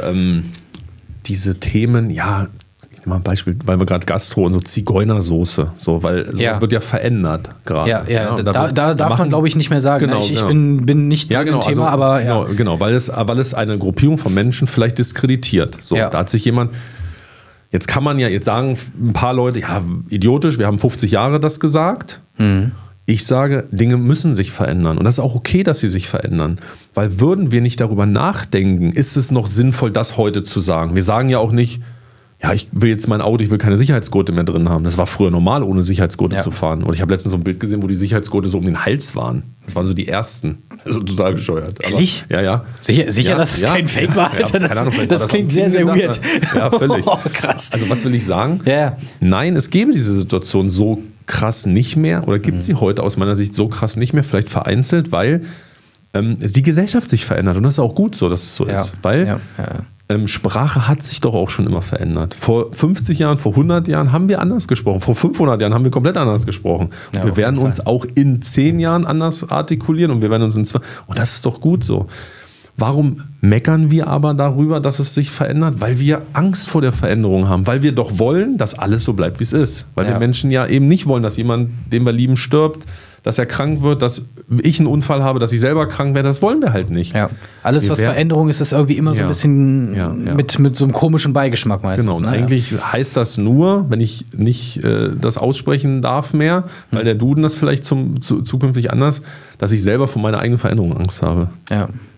Themen, mal ein Beispiel, weil wir gerade Gastro und so Zigeunersoße, weil sowas wird ja verändert gerade. Da darf man, glaube ich, nicht mehr sagen. Genau, ich bin nicht im Thema, aber Genau, weil es eine Gruppierung von Menschen vielleicht diskreditiert. Da hat sich jemand, jetzt sagen ein paar Leute, idiotisch, wir haben 50 Jahre das gesagt. Ich sage, Dinge müssen sich verändern und das ist auch okay, dass sie sich verändern, weil würden wir nicht darüber nachdenken, ist es noch sinnvoll, das heute zu sagen? Wir sagen ja auch nicht, ich will jetzt mein Auto, ich will keine Sicherheitsgurte mehr drin haben. Das war früher normal, ohne Sicherheitsgurte zu fahren. Und ich habe letztens so ein Bild gesehen, wo die Sicherheitsgurte so um den Hals waren. Das waren so die ersten. Also total bescheuert. Ehrlich? Ja. Sicher, dass es kein Fake war? Alter, keine Ahnung, das klingt sehr, sehr weird. Ja, völlig. Krass. Also was will ich sagen? Ja. Nein, es gäbe diese Situation so krass nicht mehr oder gibt sie heute aus meiner Sicht so krass nicht mehr, vielleicht vereinzelt, weil die Gesellschaft sich verändert. Und das ist auch gut so, dass es so ist. Weil Sprache hat sich doch auch schon immer verändert. Vor 50 Jahren, vor 100 Jahren haben wir anders gesprochen. Vor 500 Jahren haben wir komplett anders gesprochen. Und wir werden uns auch in 10 Jahren anders artikulieren und wir werden uns und das ist doch gut so. Warum meckern wir aber darüber, dass es sich verändert? Weil wir Angst vor der Veränderung haben. Weil wir doch wollen, dass alles so bleibt, wie es ist. Weil wir Menschen ja eben nicht wollen, dass jemand, den wir lieben, stirbt, dass er krank wird, dass ich einen Unfall habe, dass ich selber krank werde, das wollen wir halt nicht. Ja. Alles, was Veränderung ist, ist irgendwie immer so ein bisschen mit so einem komischen Beigeschmack meistens. Genau, und eigentlich heißt das nur, wenn ich nicht das aussprechen darf mehr, weil der Duden das vielleicht zukünftig anders, dass ich selber vor meiner eigenen Veränderung Angst habe. Ja.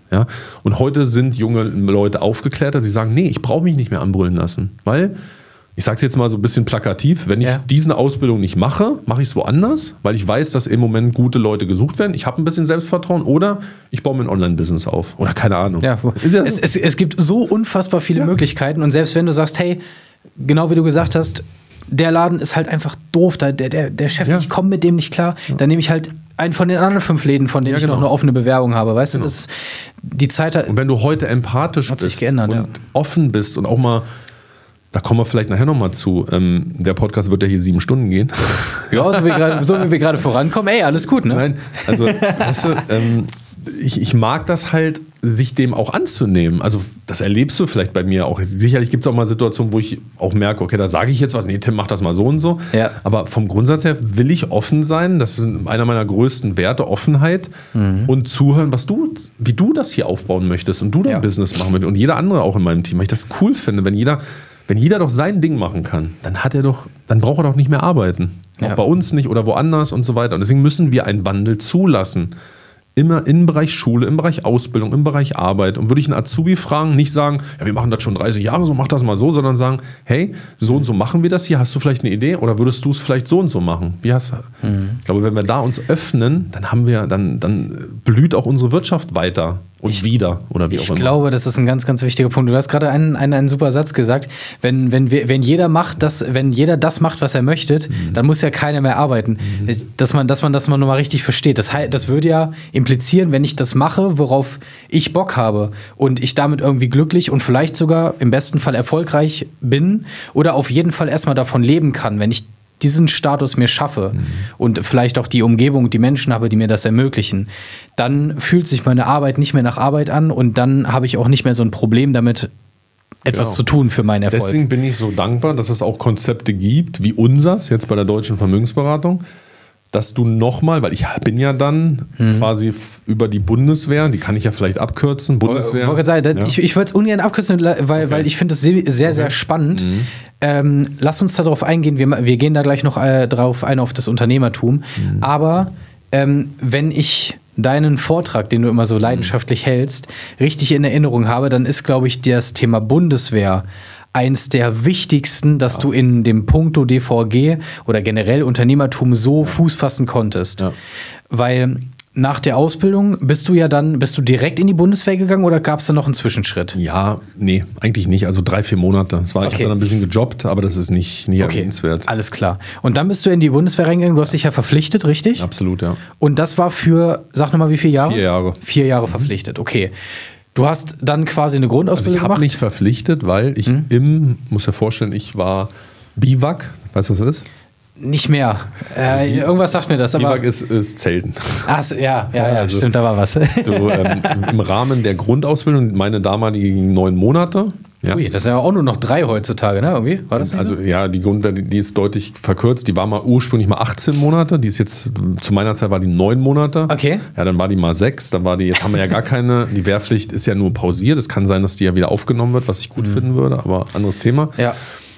Ja? Und heute sind junge Leute aufgeklärter, sie sagen, nee, ich brauche mich nicht mehr anbrüllen lassen, weil, ich sage es jetzt mal so ein bisschen plakativ, wenn ich diese Ausbildung nicht mache, mache ich es woanders, weil ich weiß, dass im Moment gute Leute gesucht werden. Ich habe ein bisschen Selbstvertrauen oder ich baue mir ein Online-Business auf oder keine Ahnung. Ja, es gibt so unfassbar viele Möglichkeiten und selbst wenn du sagst, hey, genau wie du gesagt hast, der Laden ist halt einfach doof, der Chef, ich komme mit dem nicht klar, dann nehme ich halt einen von den anderen 5 Läden, von denen ich noch eine offene Bewerbung habe, weißt du, das ist die Zeit hat. Und wenn du heute empathisch bist geändert, und offen bist und auch mal, da kommen wir vielleicht nachher nochmal zu, der Podcast wird ja hier 7 Stunden gehen. Ja, so wie wir gerade vorankommen, ey, alles gut, ne? Nein, also, weißt du, ich mag das halt, sich dem auch anzunehmen. Also das erlebst du vielleicht bei mir auch. Sicherlich gibt es auch mal Situationen, wo ich auch merke, okay, da sage ich jetzt was, nee, Tim, mach das mal so und so. Ja. Aber vom Grundsatz her will ich offen sein. Das ist einer meiner größten Werte, Offenheit und zuhören, wie du das hier aufbauen möchtest und du dein Business machen möchtest und jeder andere auch in meinem Team. Weil ich das cool finde, wenn jeder doch sein Ding machen kann, dann braucht er doch nicht mehr arbeiten. Auch bei uns nicht oder woanders und so weiter. Und deswegen müssen wir einen Wandel zulassen. Immer im Bereich Schule, im Bereich Ausbildung, im Bereich Arbeit. Und würde ich einen Azubi fragen, nicht sagen, ja, wir machen das schon 30 Jahre, so mach das mal so, sondern sagen, hey, so und so machen wir das hier, hast du vielleicht eine Idee oder würdest du es vielleicht so und so machen? Ich glaube, wenn wir da uns öffnen, dann blüht auch unsere Wirtschaft weiter und wieder oder wie auch immer. Ich glaube, das ist ein ganz, ganz wichtiger Punkt. Du hast gerade einen super Satz gesagt. Wenn jeder das macht, was er möchte, dann muss ja keiner mehr arbeiten. Dass man das mal nochmal richtig versteht. Das würde ja implizieren, wenn ich das mache, worauf ich Bock habe und ich damit irgendwie glücklich und vielleicht sogar im besten Fall erfolgreich bin oder auf jeden Fall erstmal davon leben kann, wenn ich diesen Status mir schaffe und vielleicht auch die Umgebung, die Menschen habe, die mir das ermöglichen, dann fühlt sich meine Arbeit nicht mehr nach Arbeit an und dann habe ich auch nicht mehr so ein Problem damit, etwas zu tun für meinen Erfolg. Deswegen bin ich so dankbar, dass es auch Konzepte gibt, wie unseres, jetzt bei der Deutschen Vermögensberatung, dass du nochmal, weil ich bin ja dann quasi über die Bundeswehr, die kann ich ja vielleicht abkürzen, Bundeswehr. Ich würde es ungern abkürzen, weil ich finde es sehr, sehr spannend. Lass uns darauf eingehen, wir gehen da gleich noch drauf ein, auf das Unternehmertum. Aber wenn ich deinen Vortrag, den du immer so leidenschaftlich hältst, richtig in Erinnerung habe, dann ist, glaube ich, das Thema Bundeswehr eins der wichtigsten, dass du in dem Punkto DVG oder generell Unternehmertum so Fuß fassen konntest. Ja. Weil nach der Ausbildung bist du direkt in die Bundeswehr gegangen oder gab es da noch einen Zwischenschritt? Ja, nee, eigentlich nicht. Also 3-4 Monate. Ich habe dann ein bisschen gejobbt, aber das ist nicht erwähnenswert. Alles klar. Und dann bist du in die Bundeswehr reingegangen. Du hast dich ja verpflichtet, richtig? Absolut, ja. Und das war sag nochmal, wie viele Jahre? 4 Jahre. 4 Jahre verpflichtet, okay. Du hast dann quasi eine Grundausbildung gemacht? Ich habe mich verpflichtet, weil ich muss ja vorstellen, ich war Biwak. Weißt du, was das ist? Nicht mehr. Irgendwas sagt mir das. Biwak ist Zelten. Ach, ja, also, stimmt, da war was. Im Rahmen der Grundausbildung, meine damalige ging 9 Monate. Ja. Ui, das sind ja auch nur noch 3 heutzutage, ne? Irgendwie? War das also ja, die Grundwehr, die ist deutlich verkürzt. Die war mal ursprünglich mal 18 Monate. Die ist jetzt, zu meiner Zeit war die 9 Monate. Okay. Ja, dann war die mal 6. Jetzt haben wir ja gar keine. Die Wehrpflicht ist ja nur pausiert. Es kann sein, dass die ja wieder aufgenommen wird, was ich gut finden würde, aber anderes Thema. Ja.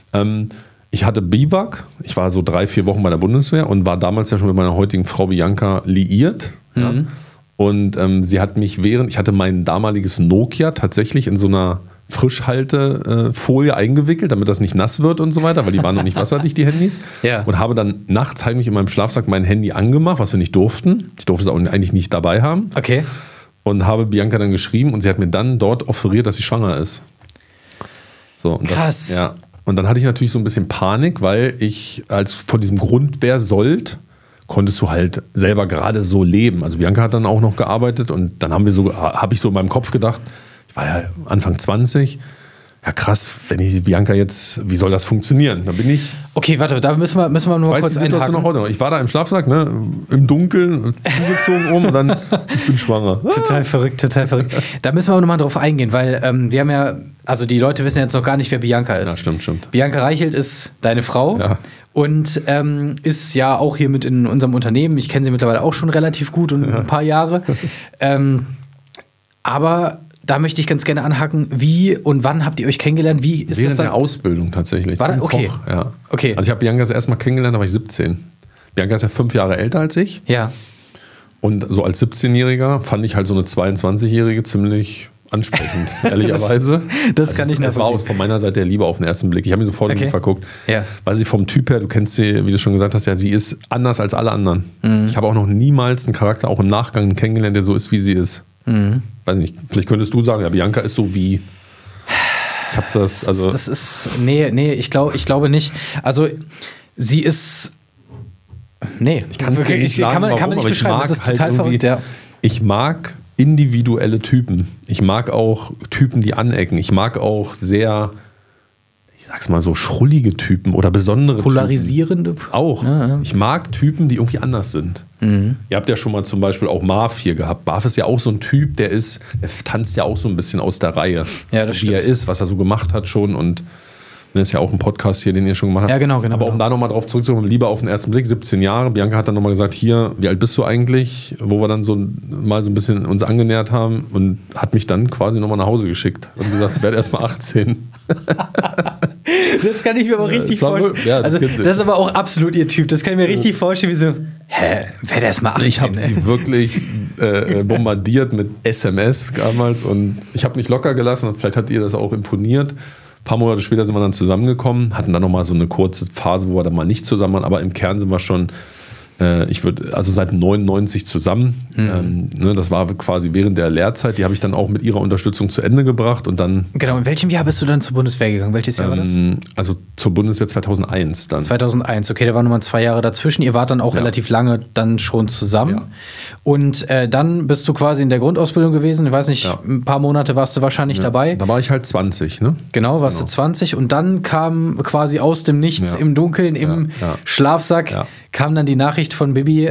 Ich hatte Biwak. Ich war so 3-4 Wochen bei der Bundeswehr und war damals ja schon mit meiner heutigen Frau Bianca liiert. Ja. Und sie hat mich ich hatte mein damaliges Nokia tatsächlich in so einer Frischhaltefolie eingewickelt, damit das nicht nass wird und so weiter, weil die waren noch nicht wasserdicht, die Handys. Ja. Und habe dann nachts heimlich in meinem Schlafsack mein Handy angemacht, was wir nicht durften. Ich durfte es auch eigentlich nicht dabei haben. Okay. Und habe Bianca dann geschrieben und sie hat mir dann dort offeriert, dass sie schwanger ist. So, und krass. Und dann hatte ich natürlich so ein bisschen Panik, weil als von diesem Grundwehrsold konntest du halt selber gerade so leben. Also Bianca hat dann auch noch gearbeitet und dann habe ich so in meinem Kopf gedacht, ich war ja Anfang 20, ja krass, wenn ich Bianca jetzt, wie soll das funktionieren? Da bin ich... Okay, warte, da müssen wir nur mal kurz einhaken. Noch heute noch. Ich war da im Schlafsack, ne, im Dunkeln, zugezogen und dann, ich bin schwanger. Total verrückt. Da müssen wir nochmal drauf eingehen, weil wir haben ja, also die Leute wissen jetzt noch gar nicht, wer Bianca ist. Ja, stimmt. Bianca Reichelt ist deine Frau. Ja. Und ist ja auch hier mit in unserem Unternehmen. Ich kenne sie mittlerweile auch schon relativ gut und ein paar Jahre. Aber da möchte ich ganz gerne anhaken, wie und wann habt ihr euch kennengelernt? Wie ist Während das der Ausbildung tatsächlich. War das? Okay. Koch, ja. Okay. Also ich habe Bianca das erste Mal kennengelernt, da war ich 17. Bianca ist ja 5 Jahre älter als ich. Ja. Und so als 17-Jähriger fand ich halt so eine 22-Jährige ziemlich ansprechend, ehrlicherweise. Das kann ich nachvollziehen. Das war auch von meiner Seite der Liebe auf den ersten Blick. Ich habe mich sofort in sie verguckt, weil sie vom Typ her, du kennst sie, wie du schon gesagt hast, ja, sie ist anders als alle anderen. Ich habe auch noch niemals einen Charakter, auch im Nachgang kennengelernt, der so ist, wie sie ist. Weiß nicht, vielleicht könntest du sagen, ja, Bianca ist so wie... Ich habe das, also... Das ist, nee, ich glaube nicht. Also, sie ist... Nee, ich kann es nicht sagen, kann man nicht beschreiben, das ist total verrückt, ja. Ich mag individuelle Typen. Ich mag auch Typen, die anecken. Ich mag auch sehr, ich sag's mal so, schrullige Typen oder besondere polarisierende Typen. Auch. Ja. Ich mag Typen, die irgendwie anders sind. Ihr habt ja schon mal zum Beispiel auch Marv hier gehabt. Marv ist ja auch so ein Typ, der tanzt ja auch so ein bisschen aus der Reihe. Ja, das stimmt. Wie er ist, was er so gemacht hat schon und das ist ja auch ein Podcast hier, den ihr schon gemacht habt. Ja, genau. Aber um da nochmal drauf zurückzukommen, Liebe auf den ersten Blick, 17 Jahre. Bianca hat dann nochmal gesagt, hier, wie alt bist du eigentlich? Wo wir dann so mal so ein bisschen uns angenähert haben und hat mich dann quasi nochmal nach Hause geschickt und gesagt, werd erst mal 18. Das kann ich mir aber richtig vorstellen. Ja, das ist aber auch absolut ihr Typ. Das kann ich mir richtig vorstellen, wie so, werd erst mal 18. Ich habe sie wirklich bombardiert mit SMS damals und ich habe nicht locker gelassen. Vielleicht hat ihr das auch imponiert. Ein paar Monate später sind wir dann zusammengekommen, hatten dann nochmal so eine kurze Phase, wo wir dann mal nicht zusammen waren, aber im Kern sind wir schon, also seit 99 zusammen. Das war quasi während der Lehrzeit, die habe ich dann auch mit ihrer Unterstützung zu Ende gebracht und dann... Genau, in welchem Jahr bist du dann zur Bundeswehr gegangen? Welches Jahr war das? Also zur Bundeswehr 2001 dann. 2001, okay, da waren nochmal 2 Jahre dazwischen. Ihr wart dann auch relativ lange dann schon zusammen. Ja. Und dann bist du quasi in der Grundausbildung gewesen. Ich weiß nicht, ein paar Monate warst du wahrscheinlich dabei. Da war ich halt 20, ne? Genau, warst du 20 und dann kam quasi aus dem Nichts, im Dunkeln, im Schlafsack, kam dann die Nachricht von Bibi,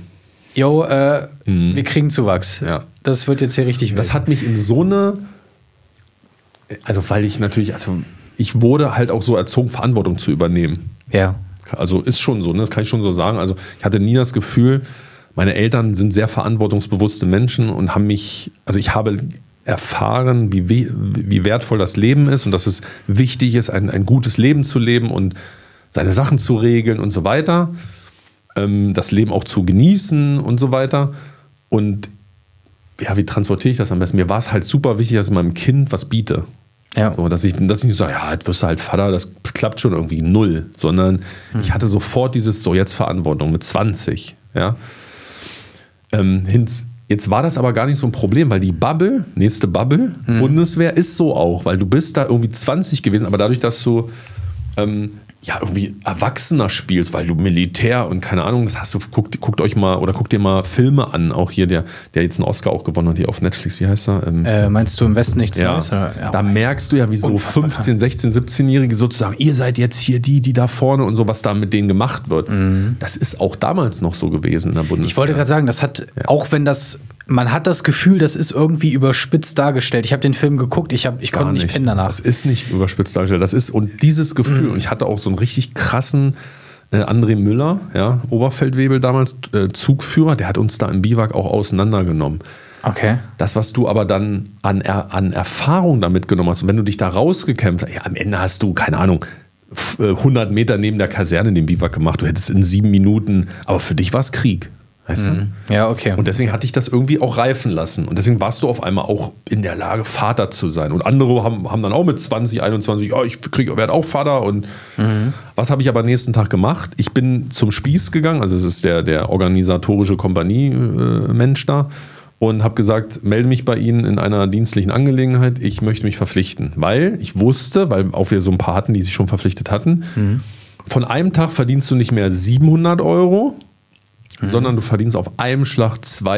wir kriegen Zuwachs. Ja. Das wird jetzt hier richtig wild. Das hat mich in so eine, also weil ich natürlich, ich wurde halt auch so erzogen, Verantwortung zu übernehmen. Ja. Also ist schon so, ne? Das kann ich schon so sagen. Also ich hatte nie das Gefühl, meine Eltern sind sehr verantwortungsbewusste Menschen und haben mich, also ich habe erfahren, wie wertvoll das Leben ist und dass es wichtig ist, ein gutes Leben zu leben und seine Sachen zu regeln und so weiter. Das Leben auch zu genießen und so weiter. Und ja, wie transportiere ich das am besten? Mir war es halt super wichtig, dass ich meinem Kind was biete. Ja. So, dass ich nicht sage, ja, jetzt wirst du halt Vater, das klappt schon irgendwie 0. Sondern ich hatte sofort dieses, so jetzt Verantwortung mit 20. Ja. Jetzt war das aber gar nicht so ein Problem, weil die Bubble, nächste Bubble, Bundeswehr ist so auch, weil du bist da irgendwie 20 gewesen, aber dadurch, dass du irgendwie erwachsener spielst, weil du Militär und keine Ahnung, das hast du, guckt euch mal oder guckt dir mal Filme an, auch hier, der jetzt einen Oscar auch gewonnen hat, hier auf Netflix, wie heißt er? Meinst du im Westen nichts Neues? Ja, da merkst du ja, wie so 15, 16, 17-Jährige sozusagen, ihr seid jetzt hier die da vorne und so, was da mit denen gemacht wird. Das ist auch damals noch so gewesen in der Bundeswehr. Ich wollte gerade sagen, das hat, auch wenn das, man hat das Gefühl, das ist irgendwie überspitzt dargestellt. Ich habe den Film geguckt, ich konnte nicht pennen danach. Das ist nicht überspitzt dargestellt. Das ist, und dieses Gefühl, und ich hatte auch so einen richtig krassen André Müller, ja, Oberfeldwebel damals, Zugführer, der hat uns da im Biwak auch auseinandergenommen. Okay. Das, was du aber dann an Erfahrung da mitgenommen hast, und wenn du dich da rausgekämpft hast, ja, am Ende hast du, keine Ahnung, 100 Meter neben der Kaserne den Biwak gemacht, du hättest in 7 Minuten, aber für dich war es Krieg. Weißt du? Ja, okay. Und deswegen hatte ich das irgendwie auch reifen lassen. Und deswegen warst du auf einmal auch in der Lage, Vater zu sein. Und andere haben dann auch mit 20, 21, ja, ich werde auch Vater. Und was habe ich aber nächsten Tag gemacht? Ich bin zum Spieß gegangen, also es ist der organisatorische Kompanie-Mensch da, und habe gesagt, melde mich bei Ihnen in einer dienstlichen Angelegenheit, ich möchte mich verpflichten. Weil ich wusste, weil auch wir so ein paar hatten, die sich schon verpflichtet hatten, von einem Tag verdienst du nicht mehr 700 Euro, sondern du verdienst auf einem Schlag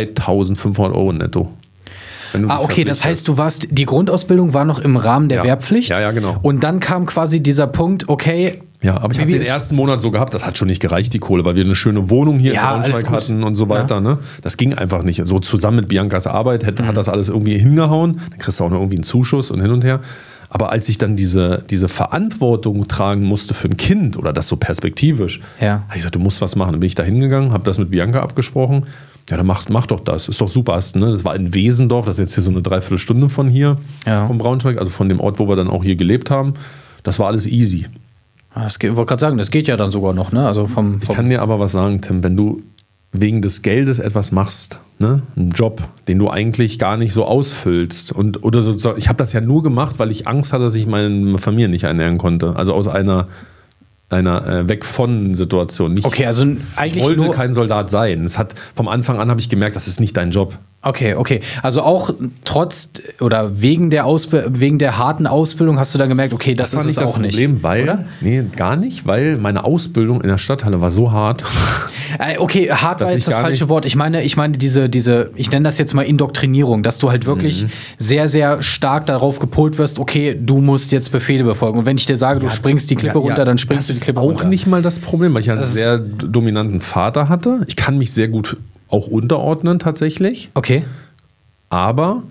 2.500 Euro netto. Okay, das heißt, die Grundausbildung war noch im Rahmen der Wehrpflicht. Ja, genau. Und dann kam quasi dieser Punkt, okay. Ja, aber ich habe den ersten Monat so gehabt, das hat schon nicht gereicht, die Kohle, weil wir eine schöne Wohnung hier in Braunschweig hatten und so weiter. Ja. Ne? Das ging einfach nicht. So zusammen mit Biancas Arbeit hat das alles irgendwie hingehauen. Dann kriegst du auch noch irgendwie einen Zuschuss und hin und her. Aber als ich dann diese Verantwortung tragen musste für ein Kind oder das so perspektivisch, habe ich gesagt, du musst was machen. Dann bin ich da hingegangen, habe das mit Bianca abgesprochen. Ja, dann mach doch das. Ist doch super. Ne? Das war in Wesendorf, das ist jetzt hier so eine Dreiviertelstunde von hier, vom Braunschweig, also von dem Ort, wo wir dann auch hier gelebt haben. Das war alles easy. Ich wollte gerade sagen, das geht ja dann sogar noch, ne? Also ich kann dir aber was sagen, Tim, wenn du wegen des Geldes etwas machst, ne? Einen Job, den du eigentlich gar nicht so ausfüllst. Oder so, ich habe das ja nur gemacht, weil ich Angst hatte, dass ich meine Familie nicht ernähren konnte. Also aus einer weg von Situation. Okay, also eigentlich ich wollte kein Soldat sein. Vom Anfang an habe ich gemerkt, das ist nicht dein Job. Okay. Also auch trotz oder wegen der harten Ausbildung hast du dann gemerkt, okay, das ist nicht es das auch Problem, nicht. Weil, oder? Nee, gar nicht, weil meine Ausbildung in der Stadthalle war so hart. Okay, hart war jetzt das falsche Wort. Ich meine diese, ich nenne das jetzt mal Indoktrinierung, dass du halt wirklich sehr, sehr stark darauf gepolt wirst, okay, du musst jetzt Befehle befolgen. Und wenn ich dir sage, du springst die Klippe runter, dann springst du die Klippe runter. Das ist auch nicht mal das Problem, weil ich einen sehr dominanten Vater hatte. Ich kann mich sehr gut auch unterordnen tatsächlich. Okay. Aber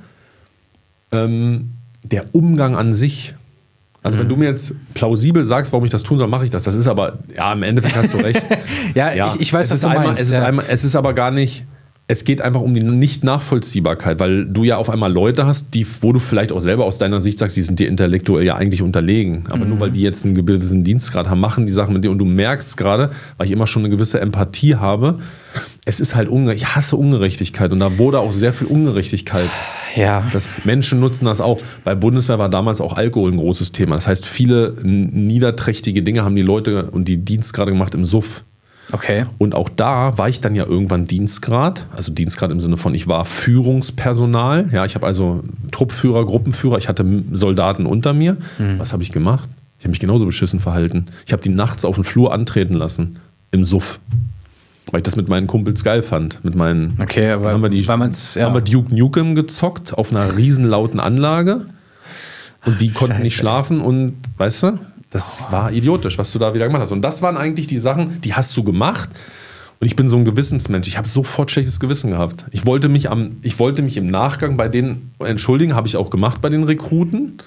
der Umgang an sich, also wenn du mir jetzt plausibel sagst, warum ich das tun soll, mache ich das. Das ist aber, ja, im Endeffekt hast du recht. Ich weiß, was du meinst. Es ist aber gar nicht, es geht einfach um die Nicht-Nachvollziehbarkeit, weil du ja auf einmal Leute hast, wo du vielleicht auch selber aus deiner Sicht sagst, die sind dir intellektuell ja eigentlich unterlegen. Aber nur weil die jetzt einen gewissen Dienstgrad haben, machen die Sachen mit dir und du merkst gerade, weil ich immer schon eine gewisse Empathie habe, es ist halt ich hasse Ungerechtigkeit und da wurde auch sehr viel Ungerechtigkeit. Ja. Menschen nutzen das auch. Bei Bundeswehr war damals auch Alkohol ein großes Thema. Das heißt, viele niederträchtige Dinge haben die Leute und die Dienstgrade gemacht im Suff. Okay. Und auch da war ich dann ja irgendwann Dienstgrad, also Dienstgrad im Sinne von, ich war Führungspersonal. Ja, ich habe also Truppführer, Gruppenführer, ich hatte Soldaten unter mir. Was habe ich gemacht? Ich habe mich genauso beschissen verhalten. Ich habe die nachts auf den Flur antreten lassen, im Suff. Weil ich das mit meinen Kumpels geil fand. Okay, aber haben wir Duke Nukem gezockt auf einer riesenlauten Anlage und die konnten nicht schlafen und, weißt du, das war idiotisch, was du da wieder gemacht hast. Und das waren eigentlich die Sachen, die hast du gemacht. Und ich bin so ein Gewissensmensch. Ich habe sofort schlechtes Gewissen gehabt. Ich wollte mich im Nachgang bei denen entschuldigen, habe ich auch gemacht bei den Rekruten.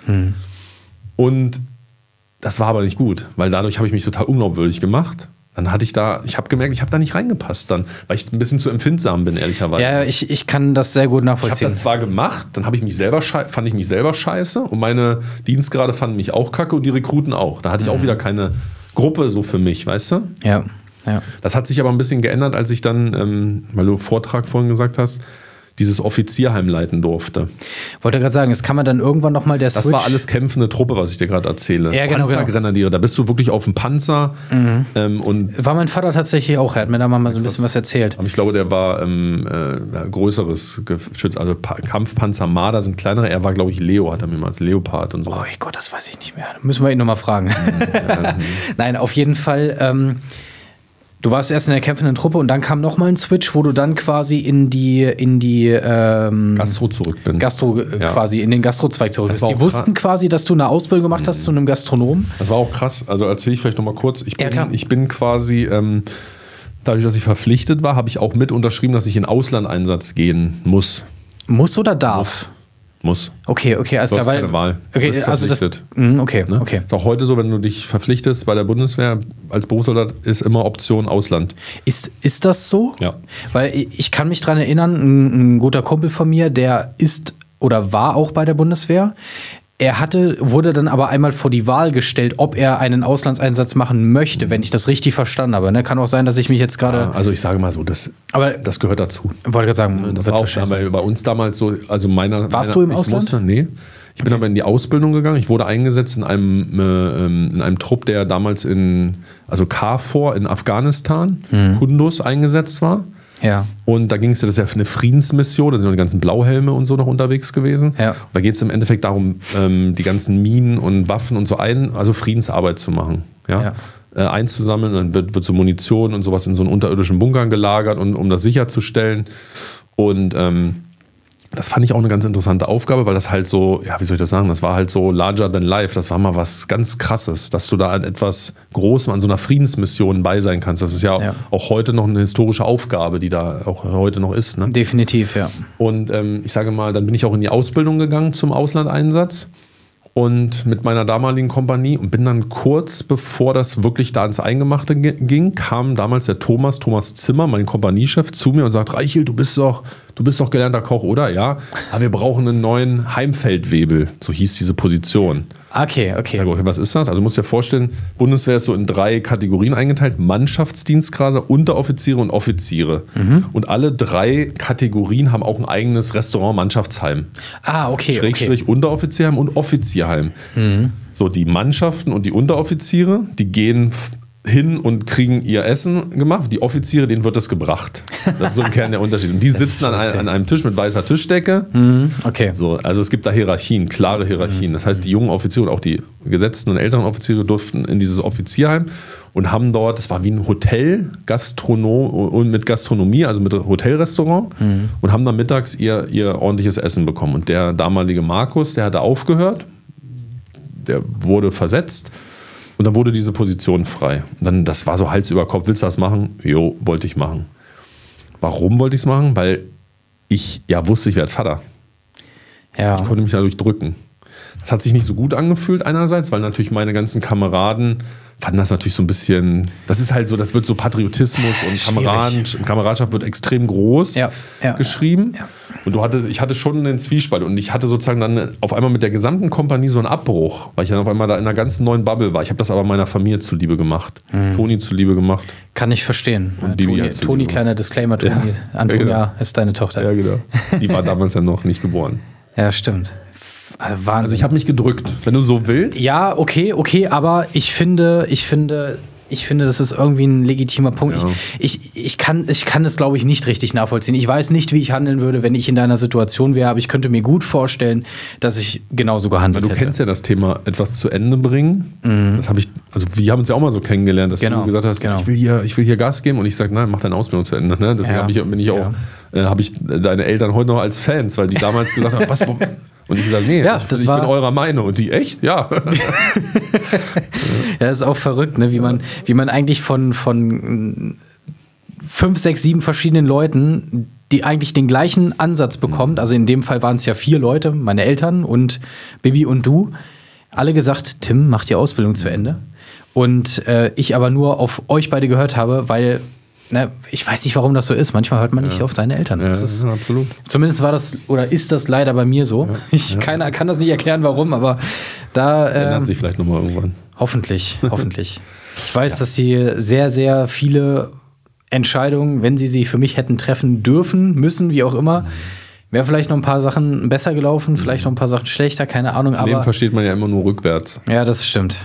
Und das war aber nicht gut, weil dadurch habe ich mich total unglaubwürdig gemacht. Dann ich habe gemerkt, ich habe da nicht reingepasst dann, weil ich ein bisschen zu empfindsam bin, ehrlicherweise. Ja, ich kann das sehr gut nachvollziehen. Ich habe das zwar gemacht, dann fand ich mich selber scheiße und meine Dienstgrade fanden mich auch kacke und die Rekruten auch. Da hatte ich auch wieder keine Gruppe so für mich, weißt du? Ja. Das hat sich aber ein bisschen geändert, als ich dann, weil du Vortrag vorhin gesagt hast, dieses Offizierheim leiten durfte. Wollte gerade sagen, es kann man dann irgendwann nochmal der Switch... Das war alles kämpfende Truppe, was ich dir gerade erzähle. Ja, genau, Panzergrenadiere, da bist du wirklich auf dem Panzer. Und war mein Vater tatsächlich auch, er hat mir da mal so ein bisschen was erzählt. Aber ich glaube, der war größeres Geschütz, also Kampfpanzer Marder sind kleinere, er war, glaube ich, Leo, hat er mir mal als Leopard und so. Oh Gott, das weiß ich nicht mehr. Müssen wir ihn nochmal fragen. Nein, auf jeden Fall... Du warst erst in der kämpfenden Truppe und dann kam nochmal ein Switch, wo du dann quasi in die Gastro zurück bin. Quasi in den Gastrozweig zurück bist. Die wussten quasi, dass du eine Ausbildung gemacht hast zu einem Gastronom. Das war auch krass. Also erzähle ich vielleicht nochmal kurz. Ich bin quasi, dadurch, dass ich verpflichtet war, habe ich auch mit unterschrieben, dass ich in Auslandeinsatz gehen muss. Muss oder darf? Muss. Okay, alles klar. Du hast keine Wahl. Okay, du bist verpflichtet. Okay. Ist auch heute so, wenn du dich verpflichtest bei der Bundeswehr als Berufssoldat, ist immer Option Ausland. Ist das so? Ja. Weil ich kann mich dran erinnern, ein guter Kumpel von mir, der ist oder war auch bei der Bundeswehr. Er wurde dann aber einmal vor die Wahl gestellt, ob er einen Auslandseinsatz machen möchte, wenn ich das richtig verstanden habe. Ne? Kann auch sein, dass ich mich jetzt gerade... Ja, also ich sage mal so, das gehört dazu. Wollte gerade sagen, das war auch bei uns damals so, also Warst du im Ausland? Nee. Ich bin aber in die Ausbildung gegangen. Ich wurde eingesetzt in einem Trupp, der damals also KFOR in Afghanistan, Kunduz eingesetzt war. Ja. Und da ging es ja, das ist ja eine Friedensmission, da sind noch die ganzen Blauhelme und so noch unterwegs gewesen. Ja. Da geht es im Endeffekt darum, die ganzen Minen und Waffen und so also Friedensarbeit zu machen. Ja? Einzusammeln, dann wird so Munition und sowas in so einen unterirdischen Bunker gelagert, um das sicherzustellen. Und das fand ich auch eine ganz interessante Aufgabe, weil das halt so, ja, wie soll ich das sagen, das war halt so larger than life, das war mal was ganz Krasses, dass du da an etwas Großem, an so einer Friedensmission bei sein kannst. Das ist ja auch heute noch eine historische Aufgabe, die da auch heute noch ist. Ne? Definitiv, ja. Und ich sage mal, dann bin ich auch in die Ausbildung gegangen zum Auslandeinsatz und mit meiner damaligen Kompanie und bin dann kurz bevor das wirklich da ins Eingemachte ging, kam damals der Thomas Zimmer, mein Kompaniechef, zu mir und sagt, Reichel, du bist doch du bist doch gelernter Koch, oder? Ja, aber wir brauchen einen neuen Heimfeldwebel, so hieß diese Position. Okay. Ich sage, okay, was ist das? Also du musst dir vorstellen, Bundeswehr ist so in 3 Kategorien eingeteilt, Mannschaftsdienstgrade, Unteroffiziere und Offiziere. Und alle 3 Kategorien haben auch ein eigenes Restaurant, Mannschaftsheim. Okay. Schrägstrich Unteroffizierheim und Offizierheim. So, die Mannschaften und die Unteroffiziere, die gehen hin und kriegen ihr Essen gemacht. Die Offiziere, denen wird das gebracht. Das ist so im Kern der Unterschied. Und die sitzen an einem Tisch mit weißer Tischdecke. Okay. So, also es gibt da Hierarchien, klare Hierarchien. Das heißt, die jungen Offiziere und auch die gesetzten und älteren Offiziere durften in dieses Offizierheim und haben dort, das war wie ein Hotel, mit Gastronomie, also mit Hotelrestaurant, und haben dann mittags ihr ordentliches Essen bekommen. Und der damalige Markus, der hatte aufgehört, der wurde versetzt. Und dann wurde diese Position frei. Und dann, das war so Hals über Kopf, willst du das machen? Jo, wollte ich machen. Warum wollte ich es machen? Weil ich wusste, ich werde Vater. Ja. Ich konnte mich dadurch drücken. Das hat sich nicht so gut angefühlt einerseits, weil natürlich meine ganzen Kameraden fanden das natürlich so ein bisschen, das ist halt so, das wird so Patriotismus und Kameradschaft wird extrem groß geschrieben. Ja. Und ich hatte schon einen Zwiespalt und ich hatte sozusagen dann auf einmal mit der gesamten Kompanie so einen Abbruch, weil ich dann auf einmal da in einer ganz neuen Bubble war. Ich habe das aber meiner Familie zuliebe gemacht, Toni zuliebe gemacht. Kann ich verstehen. Und Toni, kleiner Disclaimer, Toni, Antonia ist deine Tochter. Ja, genau. Die war damals ja noch nicht geboren. Ja, stimmt. Also Wahnsinn. Also ich habe mich gedrückt, wenn du so willst. Ja, okay, aber ich finde, das ist irgendwie ein legitimer Punkt. Ja. Ich kann es, glaube ich, nicht richtig nachvollziehen. Ich weiß nicht, wie ich handeln würde, wenn ich in deiner Situation wäre, aber ich könnte mir gut vorstellen, dass ich genauso gehandelt hätte. Du kennst ja das Thema etwas zu Ende bringen. Das habe ich, also wir haben uns ja auch mal so kennengelernt, dass du gesagt hast, ich will hier Gas geben und ich sage, nein, mach deine Ausbildung zu Ende. Ne? Deswegen habe ich deine Eltern heute noch als Fans, weil die damals gesagt haben, was? Und ich sage, nee, ich bin eurer Meinung. Und die, echt? Ja. Ja, ist auch verrückt, ne? Wie man eigentlich von 5, 6, 7 verschiedenen Leuten, die eigentlich den gleichen Ansatz bekommt, also in dem Fall waren es ja 4 Leute, meine Eltern und Bibi und du, alle gesagt, Tim, mach die Ausbildung zu Ende. Und ich aber nur auf euch beide gehört habe, weil ich weiß nicht, warum das so ist. Manchmal hört man nicht auf seine Eltern. Das ist, absolut. Zumindest war das oder ist das leider bei mir so. Keiner kann das nicht erklären, warum, aber da. Das ändert sich vielleicht nochmal irgendwann. Hoffentlich. Ich weiß, dass sie sehr, sehr viele Entscheidungen, wenn sie für mich hätten treffen dürfen, müssen, wie auch immer, wäre vielleicht noch ein paar Sachen besser gelaufen, vielleicht noch ein paar Sachen schlechter, keine Ahnung. Das Leben versteht man ja immer nur rückwärts. Ja, das stimmt.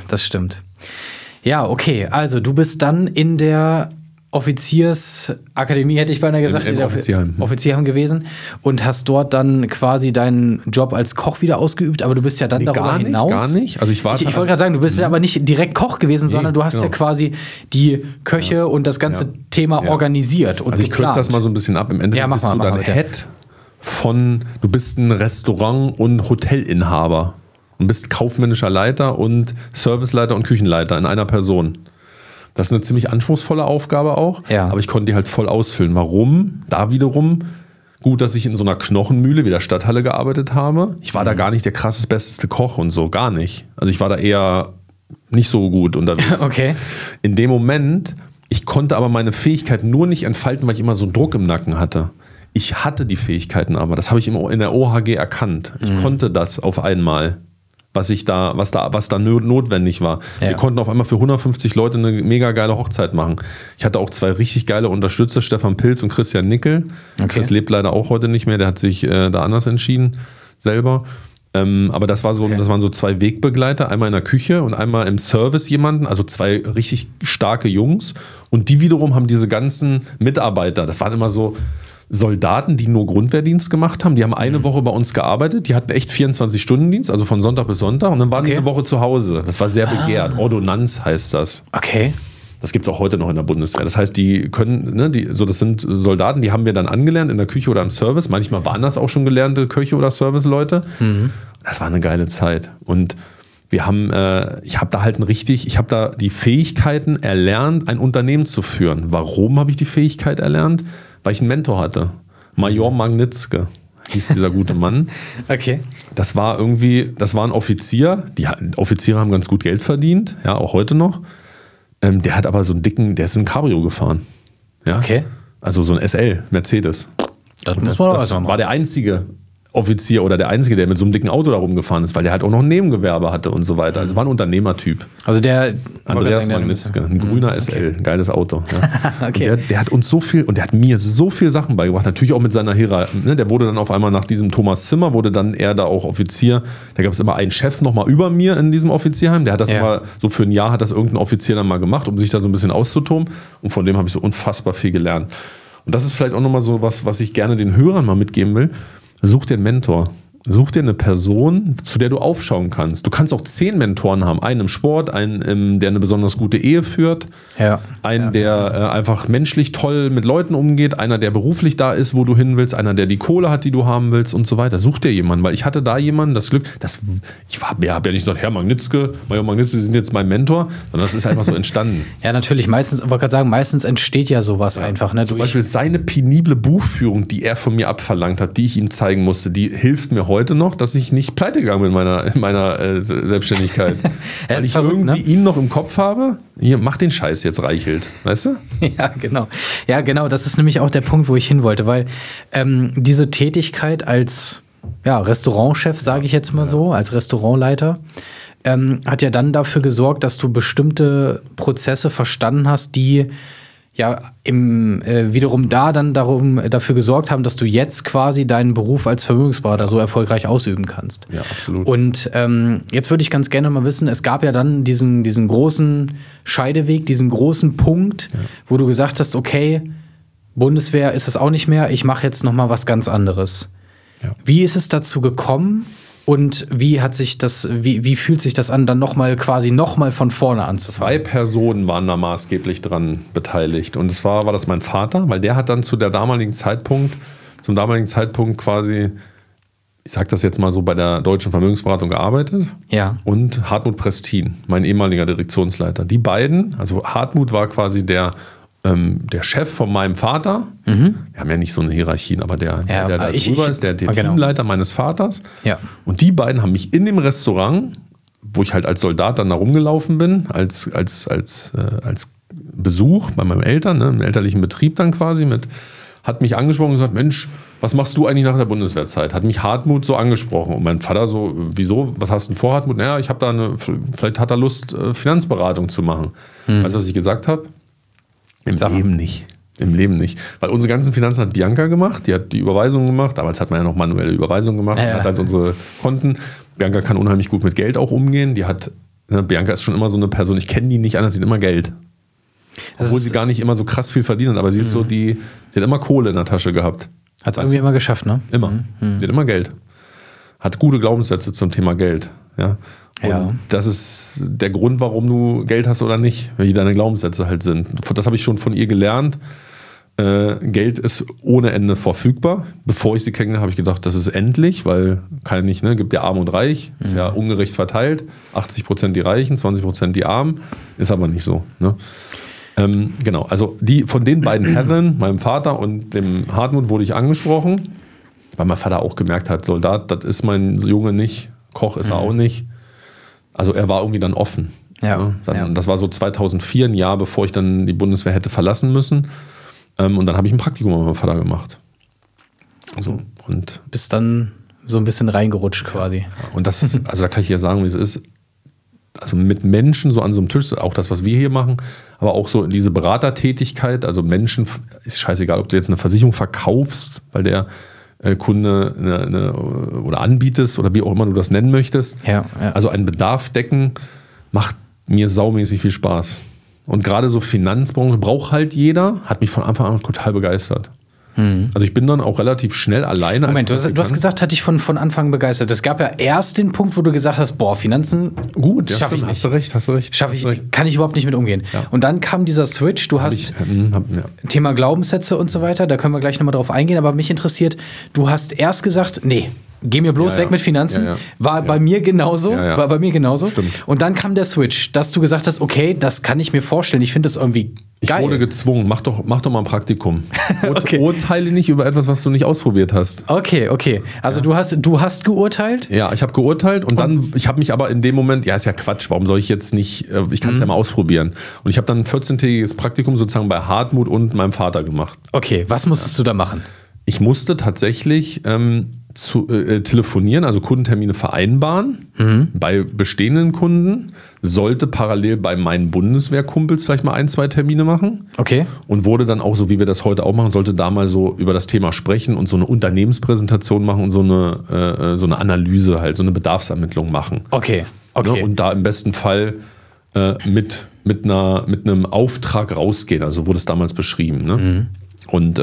Ja, okay. Also, du bist dann in der Offiziersakademie, hätte ich beinahe gesagt, im Offizierheim gewesen und hast dort dann quasi deinen Job als Koch wieder ausgeübt, aber du bist ja dann darüber hinaus. Gar nicht. Also ich wollte gerade sagen, du bist ja aber nicht direkt Koch gewesen, sondern du hast ja quasi die Köche und das ganze Thema organisiert und also ich kürze das mal so ein bisschen ab. Im Endeffekt bist du dann Head du bist ein Restaurant- und Hotelinhaber und bist kaufmännischer Leiter und Serviceleiter und Küchenleiter in einer Person. Das ist eine ziemlich anspruchsvolle Aufgabe auch, aber ich konnte die halt voll ausfüllen. Warum? Da wiederum, gut, dass ich in so einer Knochenmühle wie der Stadthalle gearbeitet habe. Ich war da gar nicht der krasseste, besteste Koch und so, gar nicht. Also ich war da eher nicht so gut unterwegs. Okay. In dem Moment, ich konnte aber meine Fähigkeiten nur nicht entfalten, weil ich immer so einen Druck im Nacken hatte. Ich hatte die Fähigkeiten aber, das habe ich in der OHG erkannt. Ich konnte das auf einmal. Was da notwendig war. Ja. Wir konnten auf einmal für 150 Leute eine mega geile Hochzeit machen. Ich hatte auch 2 richtig geile Unterstützer, Stefan Pilz und Christian Nickel. Okay. Chris lebt leider auch heute nicht mehr, der hat sich da anders entschieden, selber. Aber das waren so 2 Wegbegleiter, einmal in der Küche und einmal im Service jemanden, also 2 richtig starke Jungs. Und die wiederum haben diese ganzen Mitarbeiter, das waren immer so Soldaten, die nur Grundwehrdienst gemacht haben, die haben eine Woche bei uns gearbeitet, die hatten echt 24-Stunden-Dienst, also von Sonntag bis Sonntag und dann waren die eine Woche zu Hause. Das war sehr begehrt. Ordonnanz heißt das. Okay. Das gibt es auch heute noch in der Bundeswehr. Das heißt, die können, das sind Soldaten, die haben wir dann angelernt in der Küche oder im Service. Manchmal waren das auch schon gelernte Köche oder Serviceleute. Das war eine geile Zeit. Und ich habe da die Fähigkeiten erlernt, ein Unternehmen zu führen. Warum habe ich die Fähigkeit erlernt? Weil ich einen Mentor hatte. Major Magnitzke hieß dieser gute Mann. Okay. Das war ein Offizier. Die Offiziere haben ganz gut Geld verdient, ja, auch heute noch. Der hat aber der ist ein Cabrio gefahren. Ja? Okay. Also so ein SL, Mercedes. Das muss man das war der einzige Offizier oder der Einzige, der mit so einem dicken Auto da rumgefahren ist, weil der halt auch noch ein Nebengewerbe hatte und so weiter. Also war ein Unternehmertyp. Also der Andreas Magnitzke, ein grüner SL, ein geiles Auto. Ja. Okay. Der hat uns so viel und der hat mir so viel Sachen beigebracht. Natürlich auch mit seiner Hierarchie. Ne? Der wurde dann auf einmal nach diesem Thomas Zimmer, wurde dann er da auch Offizier. Da gab es immer einen Chef nochmal über mir in diesem Offizierheim. Der hat das immer so für ein Jahr hat das irgendein Offizier dann mal gemacht, um sich da so ein bisschen auszutoben. Und von dem habe ich so unfassbar viel gelernt. Und das ist vielleicht auch nochmal so was ich gerne den Hörern mal mitgeben will. Such dir einen Mentor. Such dir eine Person, zu der du aufschauen kannst. Du kannst auch 10 Mentoren haben. Einen im Sport, einen, der eine besonders gute Ehe führt, einen, der einfach menschlich toll mit Leuten umgeht, einer, der beruflich da ist, wo du hin willst, einer, der die Kohle hat, die du haben willst und so weiter. Such dir jemanden, weil ich hatte da jemanden, das Glück, ich habe ja nicht gesagt, Herr Magnitzke, Major Magnitzke, Sie sind jetzt mein Mentor, sondern das ist einfach so entstanden. Ja, natürlich, meistens entsteht ja sowas einfach. Ne? Zum Beispiel seine penible Buchführung, die er von mir abverlangt hat, die ich ihm zeigen musste, die hilft mir heute noch, dass ich nicht pleite gegangen bin in meiner Selbstständigkeit. Weil ich verrückt, irgendwie ihn noch im Kopf habe, hier, mach den Scheiß jetzt, Reichelt. Weißt du? Ja, genau. Ja, genau. Das ist nämlich auch der Punkt, wo ich hin wollte, weil diese Tätigkeit als Restaurantchef, sage ich jetzt mal so, als Restaurantleiter, hat ja dann dafür gesorgt, dass du bestimmte Prozesse verstanden hast, die wiederum dafür gesorgt haben, dass du jetzt quasi deinen Beruf als Vermögensberater so erfolgreich ausüben kannst. Ja, absolut. Und jetzt würde ich ganz gerne mal wissen, es gab ja dann diesen großen Scheideweg, diesen großen Punkt, wo du gesagt hast, okay, Bundeswehr ist es auch nicht mehr, ich mache jetzt noch mal was ganz anderes. Ja. Wie ist es dazu gekommen? Und wie fühlt sich das an, dann nochmal von vorne anzufangen? 2 Personen waren da maßgeblich dran beteiligt. Und zwar war das mein Vater, weil der hat dann zum damaligen Zeitpunkt quasi, ich sag das jetzt mal so, bei der Deutschen Vermögensberatung gearbeitet. Ja. Und Hartmut Prestin, mein ehemaliger Direktionsleiter. Die beiden, also Hartmut war quasi der Chef von meinem Vater. Wir haben ja nicht so eine Hierarchie, aber der da drüber ist, der Teamleiter meines Vaters. Ja. Und die beiden haben mich in dem Restaurant, wo ich halt als Soldat dann da rumgelaufen bin, als Besuch bei meinen Eltern, ne, im elterlichen Betrieb dann quasi, hat mich angesprochen und gesagt, Mensch, was machst du eigentlich nach der Bundeswehrzeit? Hat mich Hartmut so angesprochen. Und mein Vater so, wieso, was hast du denn vor, Hartmut? Naja, ich habe vielleicht hat er Lust, Finanzberatung zu machen. Weißt du, was ich gesagt habe? Im Leben nicht. Weil unsere ganzen Finanzen hat Bianca gemacht, die hat die Überweisungen gemacht. Damals hat man ja noch manuelle Überweisungen gemacht, hat halt unsere Konten. Bianca kann unheimlich gut mit Geld auch umgehen. Bianca ist schon immer so eine Person, ich kenne die nicht anders, sie hat immer Geld. Obwohl sie gar nicht immer so krass viel verdient, aber sie ist so sie hat immer Kohle in der Tasche gehabt. Hat es irgendwie immer geschafft, ne? Immer. Sie hat immer Geld. Hat gute Glaubenssätze zum Thema Geld, ja. Und das ist der Grund, warum du Geld hast oder nicht, wie deine Glaubenssätze halt sind. Das habe ich schon von ihr gelernt. Geld ist ohne Ende verfügbar. Bevor ich sie kennengelernt habe, ich gedacht, das ist endlich, weil kann nicht, ne? Gibt ja Arm und Reich, ist ja ungerecht verteilt. 80% die Reichen, 20% die Armen. Ist aber nicht so. Ne? Genau, also von den beiden Herren, meinem Vater und dem Hartmut, wurde ich angesprochen, weil mein Vater auch gemerkt hat, Soldat, das ist mein Junge nicht, Koch ist er auch nicht. Also er war irgendwie dann offen. Das war so 2004, ein Jahr bevor ich dann die Bundeswehr hätte verlassen müssen. Und dann habe ich ein Praktikum mit meinem Vater gemacht. So, und bist dann so ein bisschen reingerutscht quasi. Und das ist, also da kann ich ja sagen, wie es ist. Also mit Menschen so an so einem Tisch, auch das, was wir hier machen, aber auch so diese Beratertätigkeit, also Menschen, ist scheißegal, ob du jetzt eine Versicherung verkaufst, weil der Kunde oder anbietest oder wie auch immer du das nennen möchtest. Also einen Bedarf decken macht mir saumäßig viel Spaß. Und gerade so Finanzbranche braucht halt jeder, hat mich von Anfang an total begeistert. Also ich bin dann auch relativ schnell alleine. Moment, du hast gesagt, hat dich von Anfang begeistert. Es gab ja erst den Punkt, wo du gesagt hast, Finanzen, gut, schaffe ich nicht. Hast du recht. Kann ich überhaupt nicht mit umgehen. Ja. Und dann kam dieser Switch, Thema Glaubenssätze und so weiter, da können wir gleich nochmal drauf eingehen, aber mich interessiert, du hast erst gesagt, nee, geh mir bloß weg mit Finanzen. War bei mir genauso. Stimmt. Und dann kam der Switch, dass du gesagt hast, okay, das kann ich mir vorstellen. Ich finde das irgendwie geil. Ich wurde gezwungen. Mach doch mal ein Praktikum. Urteile nicht über etwas, was du nicht ausprobiert hast. Okay. Also du hast geurteilt? Ja, ich habe geurteilt und dann, ich habe mich aber in dem Moment, ist ja Quatsch, warum soll ich jetzt nicht, ich kann es ja mal ausprobieren. Und ich habe dann ein 14-tägiges Praktikum sozusagen bei Hartmut und meinem Vater gemacht. Okay, was musstest du da machen? ich musste tatsächlich telefonieren, also Kundentermine vereinbaren bei bestehenden Kunden, sollte parallel bei meinen Bundeswehrkumpels vielleicht mal 1, 2 Termine machen. Okay. Und wurde dann auch, so wie wir das heute auch machen, sollte da mal so über das Thema sprechen und so eine Unternehmenspräsentation machen und so eine Analyse halt, so eine Bedarfsermittlung machen. Okay. Ne? Und da im besten Fall mit einem Auftrag rausgehen, also wurde es damals beschrieben. Ne? Und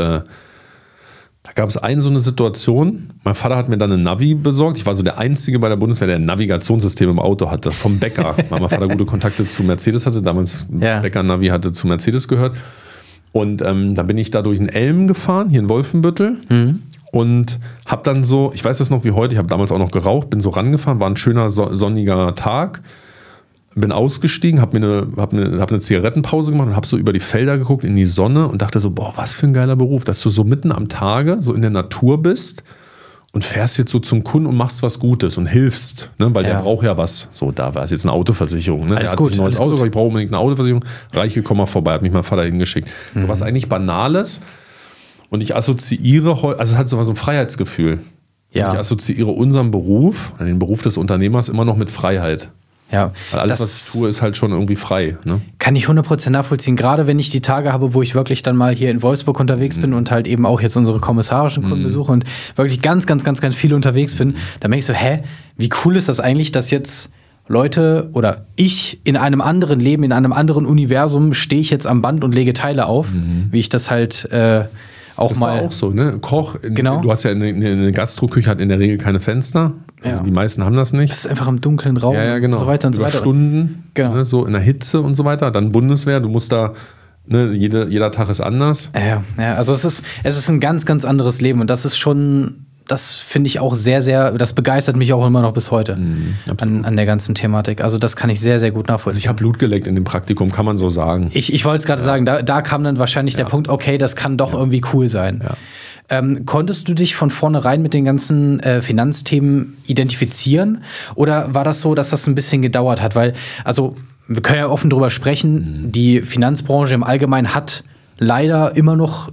da gab es so eine Situation, mein Vater hat mir dann ein Navi besorgt. Ich war so der Einzige bei der Bundeswehr, der ein Navigationssystem im Auto hatte, vom Bäcker, weil mein Vater gute Kontakte zu Mercedes hatte, damals Bäcker-Navi hatte zu Mercedes gehört. Und da bin ich da durch einen Elm gefahren, hier in Wolfenbüttel. Und habe dann so, ich weiß das noch wie heute, ich habe damals auch noch geraucht, bin so rangefahren, war ein schöner sonniger Tag. Bin ausgestiegen, hab eine Zigarettenpause gemacht und habe so über die Felder geguckt in die Sonne und dachte so, boah, was für ein geiler Beruf, dass du so mitten am Tage so in der Natur bist und fährst jetzt so zum Kunden und machst was Gutes und hilfst, ne? Weil der braucht ja was. So, da war es jetzt eine Autoversicherung. Ne? Alles der gut, hat sich ein neues Auto, ich brauche unbedingt eine Autoversicherung. Reiche, komm mal vorbei, hat mich mein Vater hingeschickt. So was eigentlich Banales und ich assoziiere, also es hat so ein Freiheitsgefühl. Ja. Ich assoziiere unseren Beruf, den Beruf des Unternehmers immer noch mit Freiheit. Ja, weil alles, was ich tue, ist halt schon irgendwie frei. Ne? Kann ich 100% nachvollziehen. Gerade wenn ich die Tage habe, wo ich wirklich dann mal hier in Wolfsburg unterwegs bin und halt eben auch jetzt unsere kommissarischen Kunden besuche und wirklich ganz viel unterwegs bin, dann merke ich so, wie cool ist das eigentlich, dass jetzt Leute oder ich in einem anderen Leben, in einem anderen Universum stehe ich jetzt am Band und lege Teile auf, wie ich das halt auch das mal. Ist auch so, ne? Koch, genau. Du hast ja eine Gastroküche, hat in der Regel keine Fenster. Also die meisten haben das nicht. Das ist einfach im dunklen Raum genau. und so weiter und so weiter. Stunden, ne, so in der Hitze und so weiter. Dann Bundeswehr, du musst da, ne, jeder Tag ist anders. Ja, also es ist ein ganz anderes Leben und das ist schon, das finde ich auch das begeistert mich auch immer noch bis heute an der ganzen Thematik. Also das kann ich sehr gut nachvollziehen. Also ich habe Blut geleckt in dem Praktikum, kann man so sagen. Ich wollte es gerade sagen, da kam dann wahrscheinlich der Punkt, okay, das kann doch irgendwie cool sein. Ja. Konntest du dich von vornherein mit den ganzen Finanzthemen identifizieren? Oder war das so, dass das ein bisschen gedauert hat? Weil, also, wir können ja offen drüber sprechen, die Finanzbranche im Allgemeinen hat leider immer noch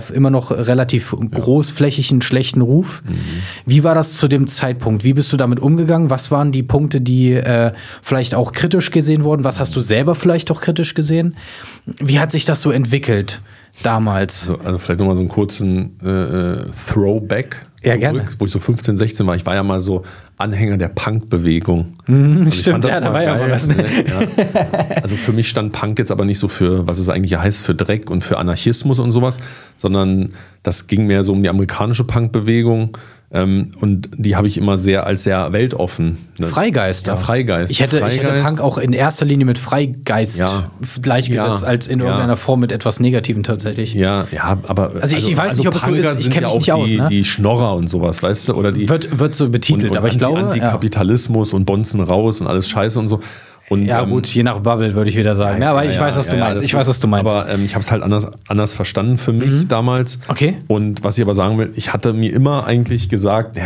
relativ großflächig einen schlechten Ruf. Wie war das zu dem Zeitpunkt? Wie bist du damit umgegangen? Was waren die Punkte, die vielleicht auch kritisch gesehen wurden? Was hast du selber vielleicht auch kritisch gesehen? Wie hat sich das so entwickelt damals? Also vielleicht nochmal so einen kurzen Throwback. Ja, gerne. Wo ich so 15, 16 war. Ich war ja mal so Anhänger der Punk-Bewegung. Stimmt, da war ja mal was. Ne? Ja. Also für mich stand Punk jetzt aber nicht so für, was es eigentlich heißt, für Dreck und für Anarchismus und sowas, sondern das ging mehr so um die amerikanische Punk-Bewegung. Und die habe ich immer als sehr weltoffen. Ne? Freigeister. Ja, Freigeist. Ich hätte Punk auch in erster Linie mit Freigeist gleichgesetzt, als in irgendeiner Form mit etwas Negativem tatsächlich. Ja, aber. Also ich weiß nicht, ob es so ist, ich kenne mich nicht aus. Ne? Die Schnorrer und sowas, weißt du? Oder die wird so betitelt, und aber ich glaube. Antikapitalismus und Bonzen raus und alles Scheiße und so. Und, gut, je nach Bubble würde ich wieder sagen. Ja, aber ich weiß, was du meinst. Ich weiß, was du meinst. Aber ich habe es halt anders verstanden für mich damals. Okay. Und was ich aber sagen will, ich hatte mir immer eigentlich gesagt,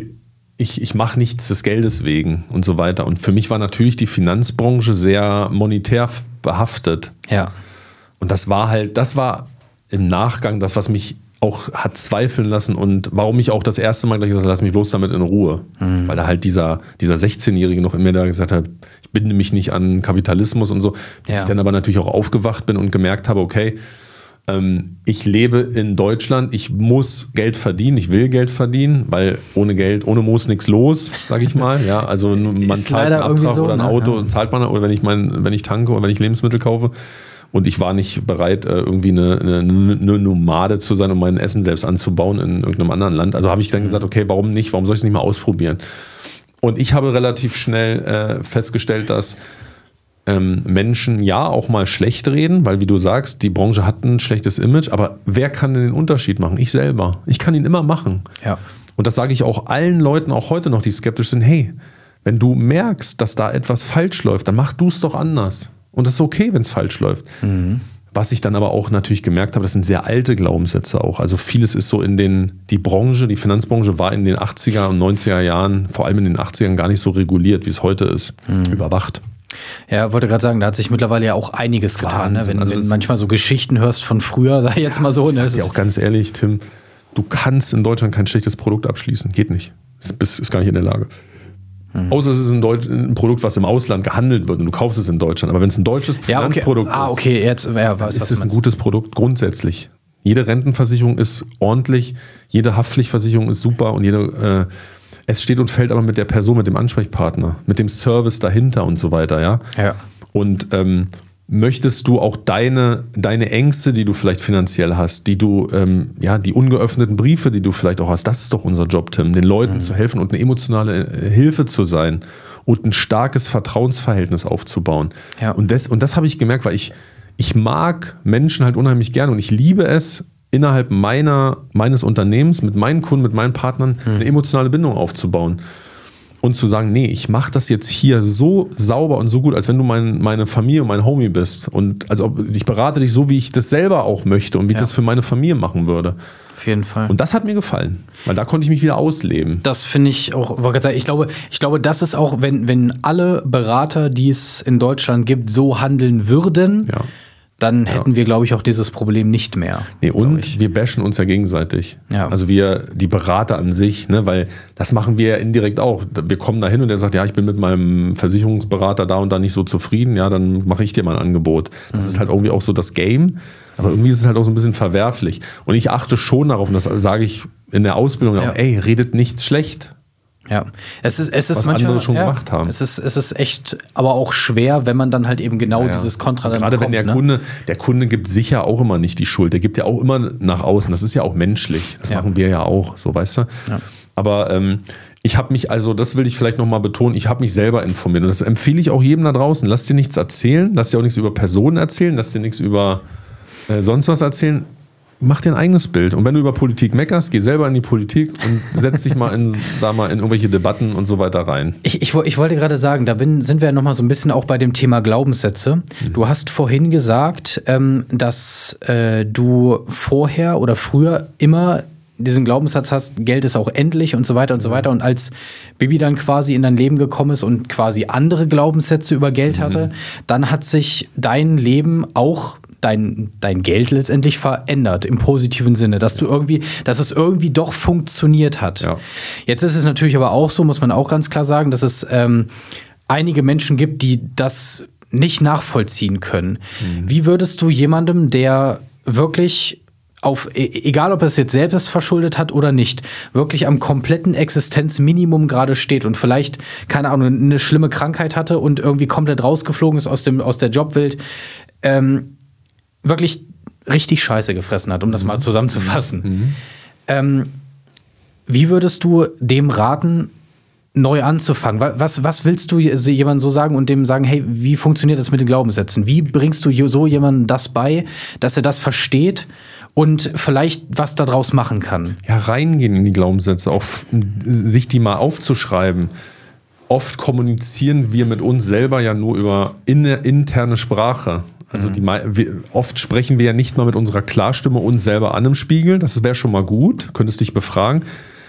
ich mache nichts des Geldes wegen und so weiter. Und für mich war natürlich die Finanzbranche sehr monetär behaftet. Ja. Und das war im Nachgang das, was mich auch hat zweifeln lassen und warum ich auch das erste Mal gleich gesagt habe, lass mich bloß damit in Ruhe. Weil da halt dieser 16-Jährige noch in mir da gesagt hat, ich binde mich nicht an Kapitalismus und so. Bis ich dann aber natürlich auch aufgewacht bin und gemerkt habe, okay, ich lebe in Deutschland, ich muss Geld verdienen, ich will Geld verdienen, weil ohne Geld, ohne Moos nichts los, sage ich mal. Ja, also man zahlt einen Abtrag oder ein Auto und zahlt man, oder wenn ich tanke oder wenn ich Lebensmittel kaufe. Und ich war nicht bereit, irgendwie eine Nomade zu sein, um mein Essen selbst anzubauen in irgendeinem anderen Land. Also habe ich dann gesagt, okay, warum nicht? Warum soll ich es nicht mal ausprobieren? Und ich habe relativ schnell festgestellt, dass Menschen auch mal schlecht reden, weil wie du sagst, die Branche hat ein schlechtes Image, aber wer kann denn den Unterschied machen? Ich selber. Ich kann ihn immer machen. Ja. Und das sage ich auch allen Leuten, auch heute noch, die skeptisch sind, hey, wenn du merkst, dass da etwas falsch läuft, dann mach du es doch anders. Und das ist okay, wenn es falsch läuft. Was ich dann aber auch natürlich gemerkt habe, das sind sehr alte Glaubenssätze auch. Also vieles ist so die Finanzbranche war in den 80er und 90er Jahren, vor allem in den 80ern, gar nicht so reguliert, wie es heute ist, überwacht. Ja, wollte gerade sagen, da hat sich mittlerweile ja auch einiges getan. Ne? Wenn du manchmal so Geschichten hörst von früher, sag ich jetzt mal so. Ich sag dir auch ganz ehrlich, Tim, du kannst in Deutschland kein schlechtes Produkt abschließen. Geht nicht. Ist gar nicht in der Lage. Außer es ist ein Produkt, was im Ausland gehandelt wird und du kaufst es in Deutschland. Aber wenn es ein deutsches Finanzprodukt ist, ist es ein gutes Produkt grundsätzlich. Jede Rentenversicherung ist ordentlich, jede Haftpflichtversicherung ist super und es steht und fällt aber mit der Person, mit dem Ansprechpartner, mit dem Service dahinter und so weiter. Ja. Und möchtest du auch deine Ängste, die du vielleicht finanziell hast, die ungeöffneten Briefe, die du vielleicht auch hast, das ist doch unser Job, Tim, den Leuten zu helfen und eine emotionale Hilfe zu sein und ein starkes Vertrauensverhältnis aufzubauen. Ja. Und das habe ich gemerkt, weil ich mag Menschen halt unheimlich gerne und ich liebe es, innerhalb meines Unternehmens, mit meinen Kunden, mit meinen Partnern eine emotionale Bindung aufzubauen. Und zu sagen, nee, ich mache das jetzt hier so sauber und so gut, als wenn du meine Familie und mein Homie bist. Und also ich berate dich so, wie ich das selber auch möchte und wie ich das für meine Familie machen würde. Auf jeden Fall. Und das hat mir gefallen, weil da konnte ich mich wieder ausleben. Das finde ich auch, ich glaube, das ist auch, wenn alle Berater, die es in Deutschland gibt, so handeln würden, dann hätten wir, glaube ich, auch dieses Problem nicht mehr. Nee, und wir bashen uns ja gegenseitig. Ja. Also die Berater an sich, ne, weil das machen wir ja indirekt auch. Wir kommen da hin und der sagt, ja, ich bin mit meinem Versicherungsberater da und da nicht so zufrieden, ja, dann mache ich dir mal ein Angebot. Das ist halt irgendwie auch so das Game, aber irgendwie ist es halt auch so ein bisschen verwerflich. Und ich achte schon darauf, und das sage ich in der Ausbildung auch, redet nichts schlecht. Ja, es ist was manchmal, andere schon gemacht haben. Es ist echt, aber auch schwer, wenn man dann halt eben dieses Kontra dann bekommt. Gerade wenn der Kunde gibt sicher auch immer nicht die Schuld. Der gibt ja auch immer nach außen. Das ist ja auch menschlich. Das machen wir ja auch, so, weißt du. Ja. Aber ich habe mich, das will ich vielleicht nochmal betonen, ich habe mich selber informiert. Und das empfehle ich auch jedem da draußen. Lass dir nichts erzählen. Lass dir auch nichts über Personen erzählen. Lass dir nichts über sonst was erzählen. Mach dir ein eigenes Bild. Und wenn du über Politik meckerst, geh selber in die Politik und setz dich mal in irgendwelche Debatten und so weiter rein. Ich wollte gerade sagen, sind wir ja nochmal so ein bisschen auch bei dem Thema Glaubenssätze. Du hast vorhin gesagt, dass du vorher oder früher immer diesen Glaubenssatz hast, Geld ist auch endlich und so weiter und so weiter. Und als Bibi dann quasi in dein Leben gekommen ist und quasi andere Glaubenssätze über Geld hatte, dann hat sich dein Leben auch dein Geld letztendlich verändert im positiven Sinne, dass es irgendwie doch funktioniert hat. Ja. Jetzt ist es natürlich aber auch so, muss man auch ganz klar sagen, dass es einige Menschen gibt, die das nicht nachvollziehen können. Wie würdest du jemandem, der wirklich egal ob er es jetzt selbst verschuldet hat oder nicht, wirklich am kompletten Existenzminimum gerade steht und vielleicht, keine Ahnung, eine schlimme Krankheit hatte und irgendwie komplett rausgeflogen ist aus der Jobwelt, wirklich richtig Scheiße gefressen hat, um das mal zusammenzufassen. Wie würdest du dem raten, neu anzufangen? Was willst du jemandem so sagen und dem sagen, hey, wie funktioniert das mit den Glaubenssätzen? Wie bringst du so jemandem das bei, dass er das versteht und vielleicht was daraus machen kann? Ja, reingehen in die Glaubenssätze, auch sich die mal aufzuschreiben. Oft kommunizieren wir mit uns selber ja nur über interne Sprache. Also oft sprechen wir ja nicht mal mit unserer Klarstimme uns selber an im Spiegel. Das wäre schon mal gut. Könntest dich befragen.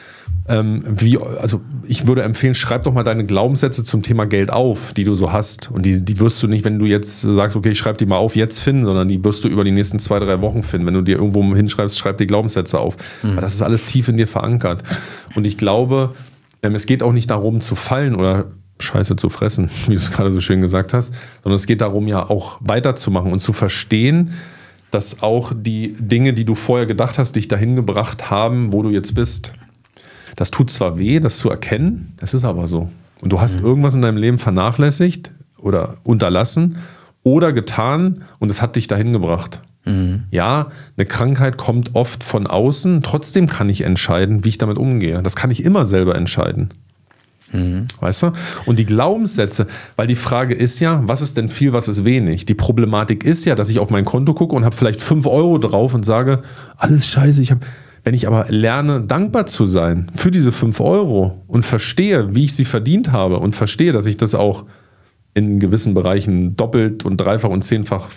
Ich würde empfehlen, schreib doch mal deine Glaubenssätze zum Thema Geld auf, die du so hast. Und die wirst du nicht, wenn du jetzt sagst, okay, ich schreib die mal auf, jetzt finden, sondern die wirst du über die nächsten 2-3 Wochen finden. Wenn du dir irgendwo hinschreibst, schreib die Glaubenssätze auf. Weil das ist alles tief in dir verankert. Und ich glaube, es geht auch nicht darum zu fallen oder Scheiße zu fressen, wie du es gerade so schön gesagt hast, sondern es geht darum, ja auch weiterzumachen und zu verstehen, dass auch die Dinge, die du vorher gedacht hast, dich dahin gebracht haben, wo du jetzt bist. Das tut zwar weh, das zu erkennen, das ist aber so. Und du hast irgendwas in deinem Leben vernachlässigt oder unterlassen oder getan und es hat dich dahin gebracht. Ja, eine Krankheit kommt oft von außen, trotzdem kann ich entscheiden, wie ich damit umgehe. Das kann ich immer selber entscheiden. Weißt du? Und die Glaubenssätze, weil die Frage ist ja, was ist denn viel, was ist wenig? Die Problematik ist ja, dass ich auf mein Konto gucke und habe vielleicht 5 Euro drauf und sage, alles scheiße, wenn ich aber lerne, dankbar zu sein für diese 5 Euro und verstehe, wie ich sie verdient habe und verstehe, dass ich das auch in gewissen Bereichen doppelt und dreifach und zehnfach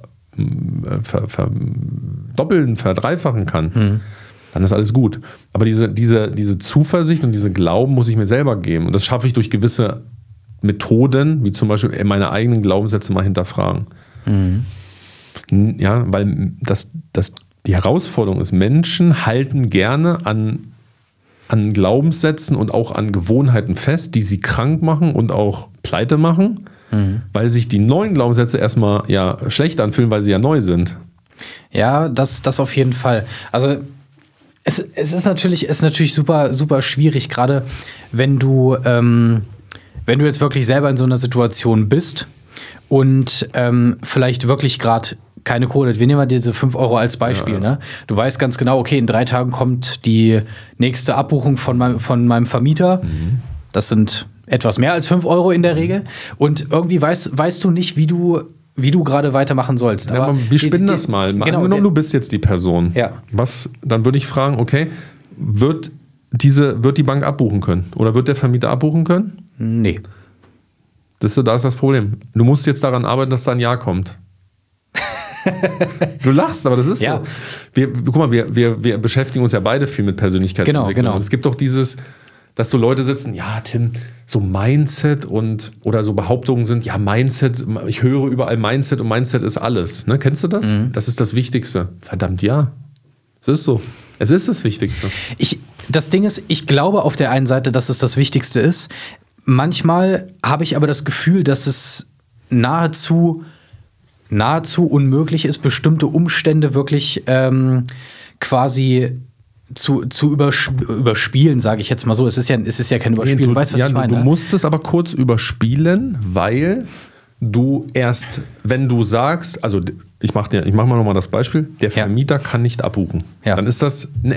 verdoppeln, verdreifachen kann, dann ist alles gut. Aber diese Zuversicht und diese Glauben muss ich mir selber geben. Und das schaffe ich durch gewisse Methoden, wie zum Beispiel meine eigenen Glaubenssätze mal hinterfragen. Ja, weil die Herausforderung ist, Menschen halten gerne an Glaubenssätzen und auch an Gewohnheiten fest, die sie krank machen und auch pleite machen, weil sich die neuen Glaubenssätze erstmal ja schlecht anfühlen, weil sie ja neu sind. Ja, das auf jeden Fall. Also es ist natürlich super, super schwierig, gerade wenn du jetzt wirklich selber in so einer Situation bist und vielleicht wirklich gerade keine Kohle. Wir nehmen mal diese 5 Euro als Beispiel. Ja. Ne? Du weißt ganz genau, okay, in 3 Tagen kommt die nächste Abbuchung von meinem Vermieter. Das sind etwas mehr als 5 Euro in der Regel. Und irgendwie weißt du nicht, wie du gerade weitermachen sollst. Aber wir spinnen das mal. Genau, angenommen, du bist jetzt die Person. Ja. Dann würde ich fragen, okay, wird die Bank abbuchen können? Oder wird der Vermieter abbuchen können? Nee. Da ist das Problem. Du musst jetzt daran arbeiten, dass da ein Ja kommt. Du lachst, aber das ist ja so. Guck mal, wir beschäftigen uns ja beide viel mit Persönlichkeitsentwicklung. Genau. Und es gibt doch dieses, dass so Leute sitzen, ja, Tim, so Mindset oder so Behauptungen sind, ja, Mindset, ich höre überall Mindset und Mindset ist alles. Ne? Kennst du das? Das ist das Wichtigste. Verdammt, ja. Es ist so. Es ist das Wichtigste. Das Ding ist, ich glaube auf der einen Seite, dass es das Wichtigste ist. Manchmal habe ich aber das Gefühl, dass es nahezu unmöglich ist, bestimmte Umstände wirklich quasi zu überspielen, sage ich jetzt mal so. Es ist ja kein Überspielen. Du weißt, was ich meine? Du musst es aber kurz überspielen, weil du erst, wenn du sagst, also ich mach mal nochmal das Beispiel, der Vermieter kann nicht abbuchen. Ja. Dann ist das ein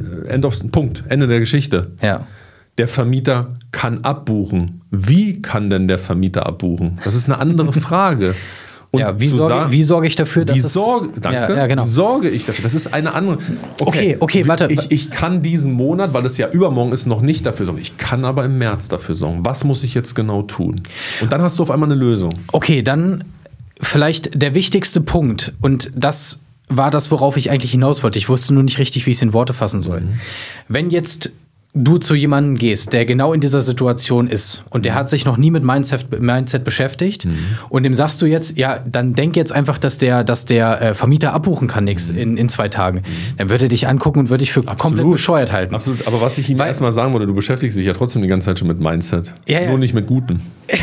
Ende der Geschichte. Ja. Der Vermieter kann abbuchen. Wie kann denn der Vermieter abbuchen? Das ist eine andere Frage. Und wie sorge ich dafür, dass Wie sorge ich dafür? Das ist eine andere. Okay, warte. Ich kann diesen Monat, weil es ja übermorgen ist, noch nicht dafür sorgen. Ich kann aber im März dafür sorgen. Was muss ich jetzt genau tun? Und dann hast du auf einmal eine Lösung. Okay, dann vielleicht der wichtigste Punkt. Und das war das, worauf ich eigentlich hinaus wollte. Ich wusste nur nicht richtig, wie ich es in Worte fassen soll. Wenn jetzt du zu jemandem gehst, der genau in dieser Situation ist und der hat sich noch nie mit Mindset beschäftigt und dem sagst du jetzt, ja, dann denk jetzt einfach, dass der Vermieter abbuchen kann in 2 Tagen. Dann würde er dich angucken und würde dich für komplett bescheuert halten. Absolut, aber was ich ihm erstmal sagen wollte, du beschäftigst dich ja trotzdem die ganze Zeit schon mit Mindset. Ja. Nur nicht mit Guten.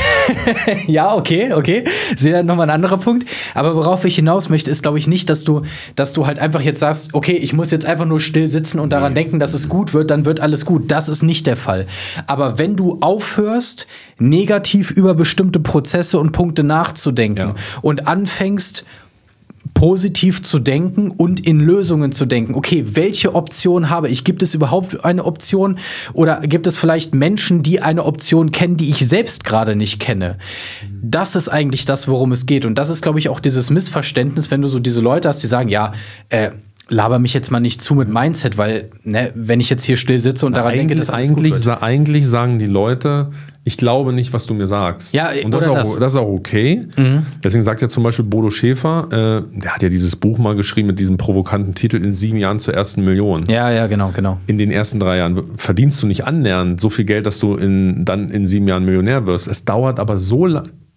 Ja, okay. Sehe dann nochmal ein anderer Punkt. Aber worauf ich hinaus möchte, ist, glaube ich, nicht, dass du halt einfach jetzt sagst, okay, ich muss jetzt einfach nur still sitzen und daran denken, dass es gut wird, dann wird alles gut. Das ist nicht der Fall. Aber wenn du aufhörst, negativ über bestimmte Prozesse und Punkte nachzudenken und anfängst, positiv zu denken und in Lösungen zu denken. Okay, welche Option habe ich? Gibt es überhaupt eine Option? Oder gibt es vielleicht Menschen, die eine Option kennen, die ich selbst gerade nicht kenne? Das ist eigentlich das, worum es geht. Und das ist, glaube ich, auch dieses Missverständnis, wenn du so diese Leute hast, die sagen, ja, laber mich jetzt mal nicht zu mit Mindset, weil, ne, wenn ich jetzt hier still sitze und daran denke, dass alles gut wird. Eigentlich sagen die Leute, ich glaube nicht, was du mir sagst. Ja, und das ist auch okay. Deswegen sagt ja zum Beispiel Bodo Schäfer, der hat ja dieses Buch mal geschrieben mit diesem provokanten Titel, in 7 Jahren zur ersten Million. Ja, genau. In den ersten 3 Jahren verdienst du nicht annähernd so viel Geld, dass du dann in 7 Jahren Millionär wirst. Es dauert aber so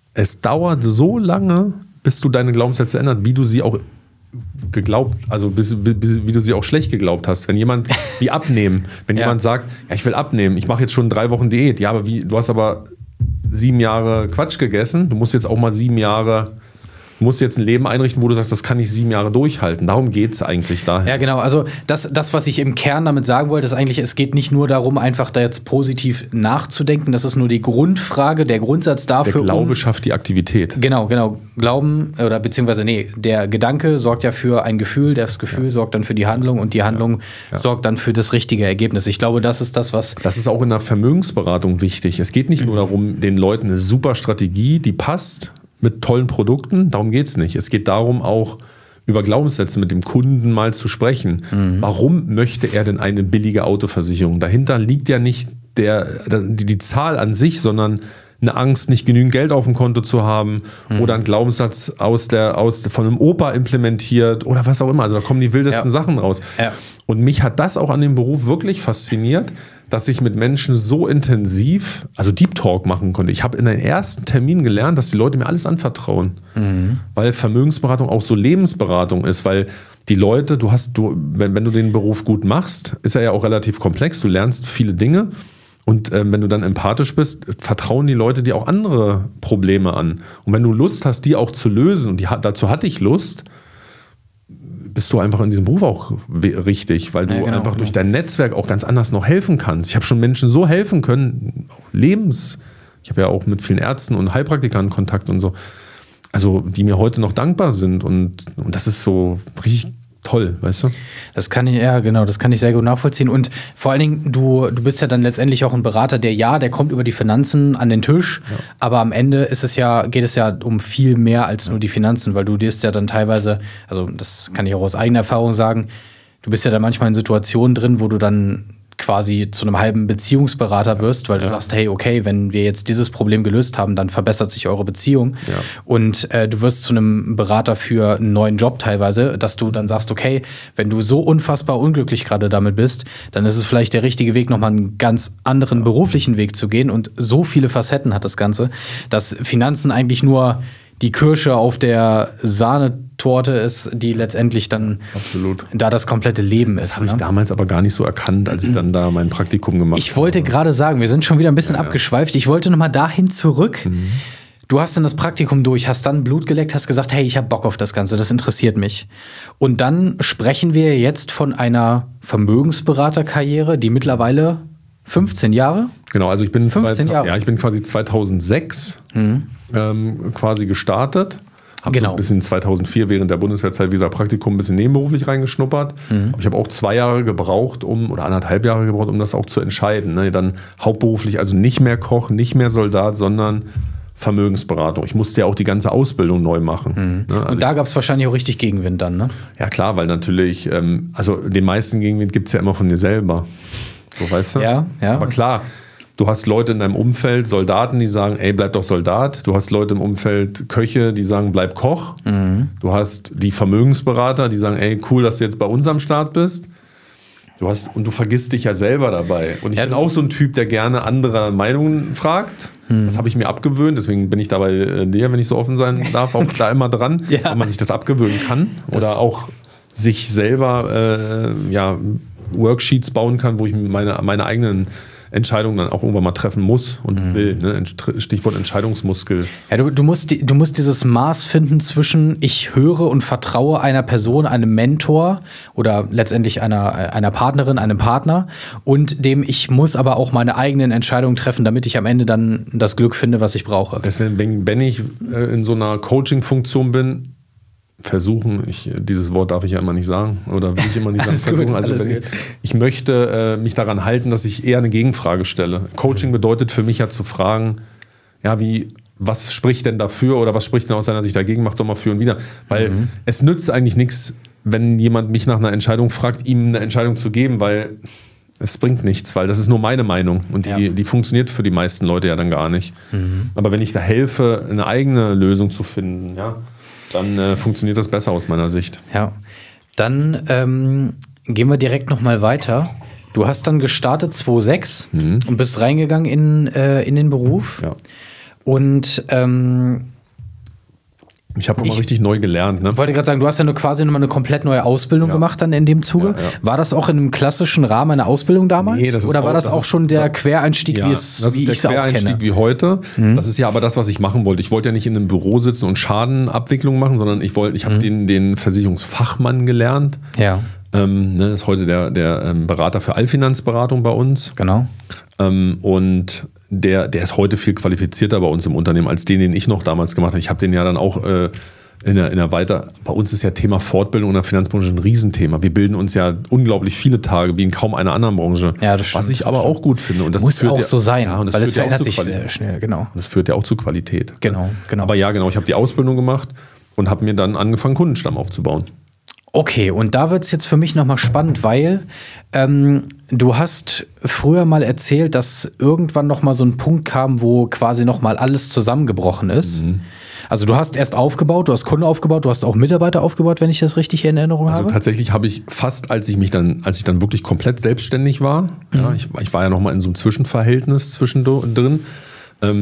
lange, bis du deine Glaubenssätze ändert, wie du sie auch wie du sie auch schlecht geglaubt hast. Wenn jemand wie abnehmen, jemand sagt, ja, ich will abnehmen, ich mache jetzt schon 3 Wochen Diät, ja, aber du hast aber 7 Jahre Quatsch gegessen, du musst jetzt auch mal 7 Jahre, du musst jetzt ein Leben einrichten, wo du sagst, das kann ich 7 Jahre durchhalten. Darum geht es eigentlich daher. Ja, genau. Also das, was ich im Kern damit sagen wollte, ist eigentlich, es geht nicht nur darum, einfach da jetzt positiv nachzudenken. Das ist nur die Grundfrage, der Grundsatz dafür. Der Glaube schafft die Aktivität. Genau. Glauben oder beziehungsweise, der Gedanke sorgt ja für ein Gefühl, das Gefühl sorgt dann für die Handlung und die Handlung sorgt dann für das richtige Ergebnis. Ich glaube, das ist das, was... Das ist auch in der Vermögensberatung wichtig. Es geht nicht nur darum, den Leuten eine super Strategie, die passt, mit tollen Produkten, darum geht es nicht. Es geht darum, auch über Glaubenssätze mit dem Kunden mal zu sprechen. Warum möchte er denn eine billige Autoversicherung? Dahinter liegt ja nicht die Zahl an sich, sondern eine Angst, nicht genügend Geld auf dem Konto zu haben oder ein Glaubenssatz von einem Opa implementiert oder was auch immer. Also da kommen die wildesten Sachen raus. Ja. Und mich hat das auch an dem Beruf wirklich fasziniert, dass ich mit Menschen so intensiv, also Deep Talk machen konnte. Ich habe in den ersten Terminen gelernt, dass die Leute mir alles anvertrauen. Weil Vermögensberatung auch so Lebensberatung ist, weil die Leute, wenn du den Beruf gut machst, ist er ja auch relativ komplex, du lernst viele Dinge und wenn du dann empathisch bist, vertrauen die Leute dir auch andere Probleme an. Und wenn du Lust hast, die auch zu lösen, und dazu hatte ich Lust, bist du einfach in diesem Beruf auch richtig, weil du einfach durch dein Netzwerk auch ganz anders noch helfen kannst. Ich habe schon Menschen so helfen können, ich habe ja auch mit vielen Ärzten und Heilpraktikern Kontakt und so, also die mir heute noch dankbar sind und das ist so richtig toll, weißt du? Das kann ich sehr gut nachvollziehen. Und vor allen Dingen, du bist ja dann letztendlich auch ein Berater, der kommt über die Finanzen an den Tisch, aber am Ende geht es ja um viel mehr als nur die Finanzen, weil du dirst ja dann teilweise, also das kann ich auch aus eigener Erfahrung sagen, du bist ja dann manchmal in Situationen drin, wo du dann quasi zu einem halben Beziehungsberater wirst, weil du sagst, hey, okay, wenn wir jetzt dieses Problem gelöst haben, dann verbessert sich eure Beziehung. Ja. Und du wirst zu einem Berater für einen neuen Job teilweise, dass du dann sagst, okay, wenn du so unfassbar unglücklich gerade damit bist, dann ist es vielleicht der richtige Weg, nochmal einen ganz anderen beruflichen Weg zu gehen. Und so viele Facetten hat das Ganze, dass Finanzen eigentlich nur die Kirsche auf der Sahnetorte ist, die letztendlich dann da das komplette Leben ist. Das habe ich damals aber gar nicht so erkannt, als ich dann da mein Praktikum gemacht habe. Ich wollte gerade sagen, wir sind schon wieder ein bisschen abgeschweift. Ich wollte nochmal dahin zurück. Du hast dann das Praktikum durch, hast dann Blut geleckt, hast gesagt, hey, ich habe Bock auf das Ganze, das interessiert mich. Und dann sprechen wir jetzt von einer Vermögensberaterkarriere, die mittlerweile 15 Jahre? Genau, also ich bin quasi 2006 quasi gestartet. Habe so ein bisschen 2004 während der Bundeswehrzeit, wie gesagt, Praktikum ein bisschen nebenberuflich reingeschnuppert. Aber ich habe auch 2 Jahre gebraucht, oder 1,5 Jahre gebraucht, um das auch zu entscheiden. Ne? Dann hauptberuflich, also nicht mehr Koch, nicht mehr Soldat, sondern Vermögensberatung. Ich musste ja auch die ganze Ausbildung neu machen. Ne? Also und da gab es wahrscheinlich auch richtig Gegenwind dann, ne? Ja klar, weil natürlich, also den meisten Gegenwind gibt es ja immer von dir selber. So, weißt du? Ja. Aber klar, du hast Leute in deinem Umfeld, Soldaten, die sagen, ey, bleib doch Soldat. Du hast Leute im Umfeld, Köche, die sagen, bleib Koch. Du hast die Vermögensberater, die sagen, ey, cool, dass du jetzt bei uns am Start bist. Und du vergisst dich ja selber dabei. Und ich bin auch so ein Typ, der gerne andere Meinungen fragt. Das habe ich mir abgewöhnt, deswegen bin ich da bei dir, wenn ich so offen sein darf, auch da immer dran, wenn man sich das abgewöhnen kann. Oder auch sich selber Worksheets bauen kann, wo ich meine eigenen Entscheidungen dann auch irgendwann mal treffen muss und will. Ne? Stichwort Entscheidungsmuskel. Ja, du musst dieses Maß finden zwischen ich höre und vertraue einer Person, einem Mentor oder letztendlich einer Partnerin, einem Partner und dem ich muss aber auch meine eigenen Entscheidungen treffen, damit ich am Ende dann das Glück finde, was ich brauche. Deswegen, wenn ich in so einer Coaching-Funktion bin, dieses Wort darf ich ja immer nicht sagen oder will ich immer nicht sagen, versuchen. Also ich möchte mich daran halten, dass ich eher eine Gegenfrage stelle. Coaching bedeutet für mich ja zu fragen, was spricht denn dafür oder was spricht denn aus seiner Sicht dagegen, macht doch mal für und wieder. Weil es nützt eigentlich nichts, wenn jemand mich nach einer Entscheidung fragt, ihm eine Entscheidung zu geben, weil es bringt nichts, weil das ist nur meine Meinung und die funktioniert für die meisten Leute ja dann gar nicht. Aber wenn ich da helfe, eine eigene Lösung zu finden, dann funktioniert das besser aus meiner Sicht. Ja, dann gehen wir direkt nochmal weiter. Du hast dann gestartet 2006 und bist reingegangen in den Beruf. Ja. Und ich habe nochmal richtig neu gelernt. Ne? Ich wollte gerade sagen, du hast ja quasi nochmal eine komplett neue Ausbildung gemacht dann in dem Zuge. Ja. War das auch in einem klassischen Rahmen eine Ausbildung damals? Nee, oder war das auch schon der Quereinstieg, wie ich es auch kenne? Das ist der Quereinstieg wie heute. Das ist ja aber das, was ich machen wollte. Ich wollte ja nicht in einem Büro sitzen und Schadenabwicklung machen, sondern ich habe den Versicherungsfachmann gelernt. Ja. Das ist heute der Berater für Allfinanzberatung bei uns. Genau. Und der ist heute viel qualifizierter bei uns im Unternehmen als den ich noch damals gemacht habe. Ich habe den ja dann auch bei uns ist ja Thema Fortbildung in der Finanzbranche ein Riesenthema. Wir bilden uns ja unglaublich viele Tage, wie in kaum einer anderen Branche. Ja, das stimmt, was ich aber auch gut finde. Und das muss auch so sein, weil es verändert sich sehr schnell. Genau. Und das führt ja auch zu Qualität. Genau. Aber ich habe die Ausbildung gemacht und habe mir dann angefangen, Kundenstamm aufzubauen. Okay, und da wird es jetzt für mich nochmal spannend, weil du hast früher mal erzählt, dass irgendwann nochmal so ein Punkt kam, wo quasi nochmal alles zusammengebrochen ist. Also du hast erst aufgebaut, du hast Kunden aufgebaut, du hast auch Mitarbeiter aufgebaut, wenn ich das richtig in Erinnerung habe? Also tatsächlich habe ich fast, als ich dann wirklich komplett selbstständig war, ich war ja nochmal in so einem Zwischenverhältnis zwischendrin,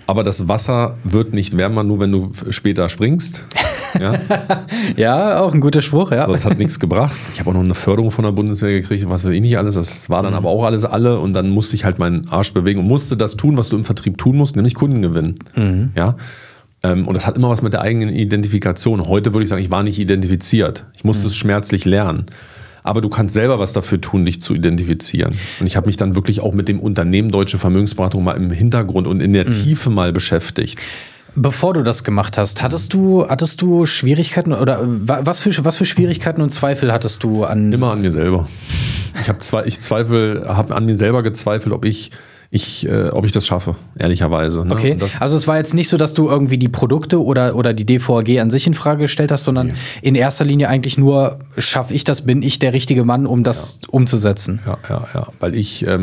Aber das Wasser wird nicht wärmer, nur wenn du später springst. Ja, ja, auch ein guter Spruch, ja. Also das hat nichts gebracht. Ich habe auch noch eine Förderung von der Bundeswehr gekriegt, was weiß ich nicht alles. Das war dann aber auch alles alle und dann musste ich halt meinen Arsch bewegen und musste das tun, was du im Vertrieb tun musst, nämlich Kunden gewinnen. Ja. Und das hat immer was mit der eigenen Identifikation. Heute würde ich sagen, ich war nicht identifiziert. Ich musste es schmerzlich lernen. Aber du kannst selber was dafür tun, dich zu identifizieren. Und ich habe mich dann wirklich auch mit dem Unternehmen Deutsche Vermögensberatung mal im Hintergrund und in der Tiefe mal beschäftigt. Bevor du das gemacht hast, hattest du Schwierigkeiten oder was für Schwierigkeiten und Zweifel hattest du an? Immer an mir selber. Ich habe an mir selber gezweifelt, ob ich das schaffe, ehrlicherweise. Ne? Okay, also es war jetzt nicht so, dass du irgendwie die Produkte oder die DVAG an sich in Frage gestellt hast, sondern in erster Linie eigentlich nur, schaffe ich das, bin ich der richtige Mann, um das umzusetzen? Ja, weil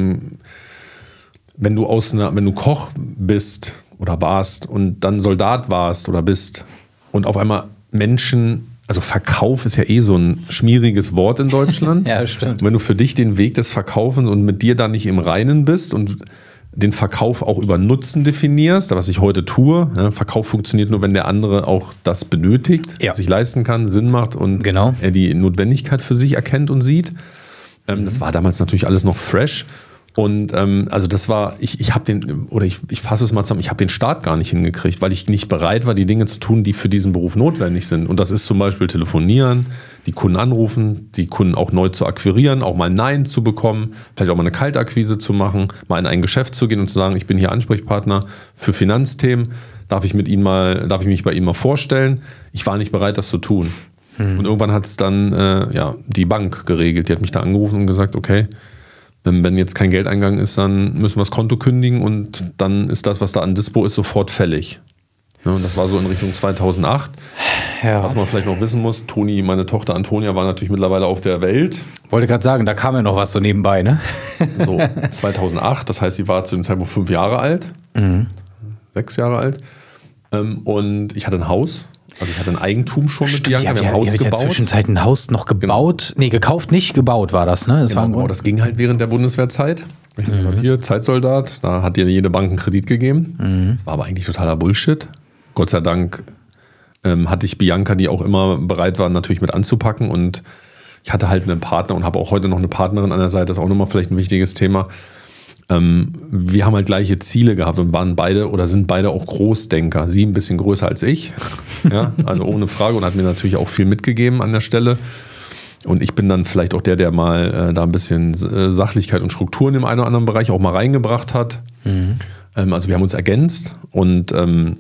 wenn du Koch bist oder warst und dann Soldat warst oder bist und auf einmal Menschen, also Verkauf ist ja so ein schmieriges Wort in Deutschland. Ja, stimmt. Und wenn du für dich den Weg des Verkaufens und mit dir da nicht im Reinen bist und den Verkauf auch über Nutzen definierst, was ich heute tue, Verkauf funktioniert nur, wenn der andere auch das benötigt, sich leisten kann, Sinn macht und er die Notwendigkeit für sich erkennt und sieht. Das war damals natürlich alles noch fresh. Und also das war, ich fasse es mal zusammen, ich habe den Start gar nicht hingekriegt, weil ich nicht bereit war, die Dinge zu tun, die für diesen Beruf notwendig sind. Und das ist zum Beispiel telefonieren, die Kunden anrufen, die Kunden auch neu zu akquirieren, auch mal Nein zu bekommen, vielleicht auch mal eine Kaltakquise zu machen, mal in ein Geschäft zu gehen und zu sagen, ich bin hier Ansprechpartner für Finanzthemen, darf ich mich bei Ihnen mal vorstellen? Ich war nicht bereit, das zu tun. Und irgendwann hat es dann die Bank geregelt, die hat mich da angerufen und gesagt, okay, wenn jetzt kein Geldeingang ist, dann müssen wir das Konto kündigen und dann ist das, was da an Dispo ist, sofort fällig. Ja, und das war so in Richtung 2008. Ja. Was man vielleicht noch wissen muss, Toni, meine Tochter Antonia, war natürlich mittlerweile auf der Welt. Wollte gerade sagen, da kam ja noch was so nebenbei, ne? So 2008, das heißt, sie war zu dem Zeitpunkt 5 Jahre alt, 6 Jahre alt. Und ich hatte ein Haus. Also ich hatte ein Eigentum schon mit Bianca, wir haben ein Haus gebaut. Ja Zwischenzeit ein Haus noch gebaut, gekauft, nicht gebaut war das, ne? Das ging halt während der Bundeswehrzeit. Hier, Zeitsoldat, da hat dir jede Bank einen Kredit gegeben. Das war aber eigentlich totaler Bullshit. Gott sei Dank hatte ich Bianca, die auch immer bereit war, natürlich mit anzupacken. Und ich hatte halt einen Partner und habe auch heute noch eine Partnerin an der Seite, das ist auch nochmal vielleicht ein wichtiges Thema. Wir haben halt gleiche Ziele gehabt und sind beide auch Großdenker. Sie ein bisschen größer als ich, ja, also ohne Frage, und hat mir natürlich auch viel mitgegeben an der Stelle. Und ich bin dann vielleicht auch der mal da ein bisschen Sachlichkeit und Struktur in dem einen oder anderen Bereich auch mal reingebracht hat. Also wir haben uns ergänzt und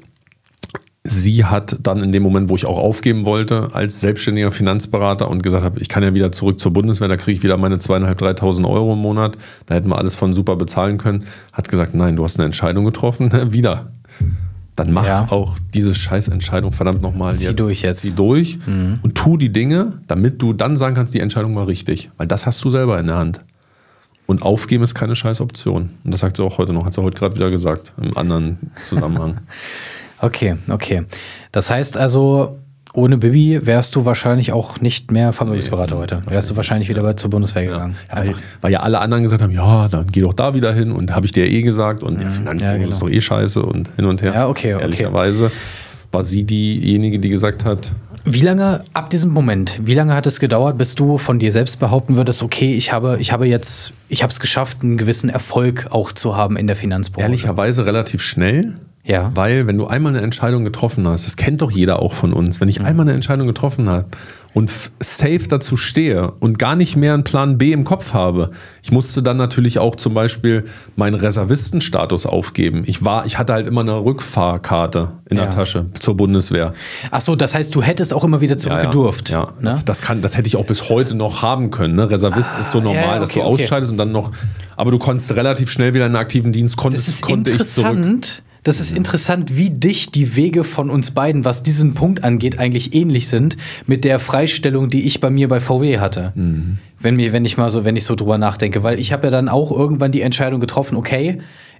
sie hat dann in dem Moment, wo ich auch aufgeben wollte, als selbstständiger Finanzberater und gesagt habe, ich kann ja wieder zurück zur Bundeswehr, da kriege ich wieder meine 2.500, 3.000 Euro im Monat, da hätten wir alles von super bezahlen können, hat gesagt, nein, du hast eine Entscheidung getroffen, wieder. Dann mach auch diese Scheißentscheidung verdammt nochmal jetzt. Zieh durch und tu die Dinge, damit du dann sagen kannst, die Entscheidung war richtig, weil das hast du selber in der Hand. Und aufgeben ist keine Scheißoption. Und das sagt sie auch heute noch, hat sie heute gerade wieder gesagt, im anderen Zusammenhang. Okay. Das heißt also, ohne Bibi wärst du wahrscheinlich auch nicht mehr Vermögensberater heute. Wärst du wahrscheinlich wieder zur Bundeswehr gegangen. Ja, weil ja alle anderen gesagt haben, ja, dann geh doch da wieder hin. Und habe ich dir gesagt. Und der Finanzbranche ist doch scheiße und hin und her. Ja, okay. Ehrlicherweise war sie diejenige, die gesagt hat. Ab diesem Moment, wie lange hat es gedauert, bis du von dir selbst behaupten würdest, okay, ich habe es geschafft, einen gewissen Erfolg auch zu haben in der Finanzbranche? Ehrlicherweise relativ schnell. Ja. Weil, wenn du einmal eine Entscheidung getroffen hast, das kennt doch jeder auch von uns, wenn ich einmal eine Entscheidung getroffen habe und safe dazu stehe und gar nicht mehr einen Plan B im Kopf habe, ich musste dann natürlich auch zum Beispiel meinen Reservistenstatus aufgeben. Ich hatte halt immer eine Rückfahrkarte in der Tasche zur Bundeswehr. Ach so, das heißt, du hättest auch immer wieder zurück gedurft. Ja, ne? Das hätte ich auch bis heute noch haben können. Ne? Reservist ist so normal, dass du ausscheidest und dann noch, aber du konntest relativ schnell wieder in den aktiven Dienst, konnte ich zurück. Das ist interessant, wie dicht die Wege von uns beiden, was diesen Punkt angeht, eigentlich ähnlich sind mit der Freistellung, die ich bei mir bei VW hatte. Wenn ich so drüber nachdenke. Weil ich habe ja dann auch irgendwann die Entscheidung getroffen, okay,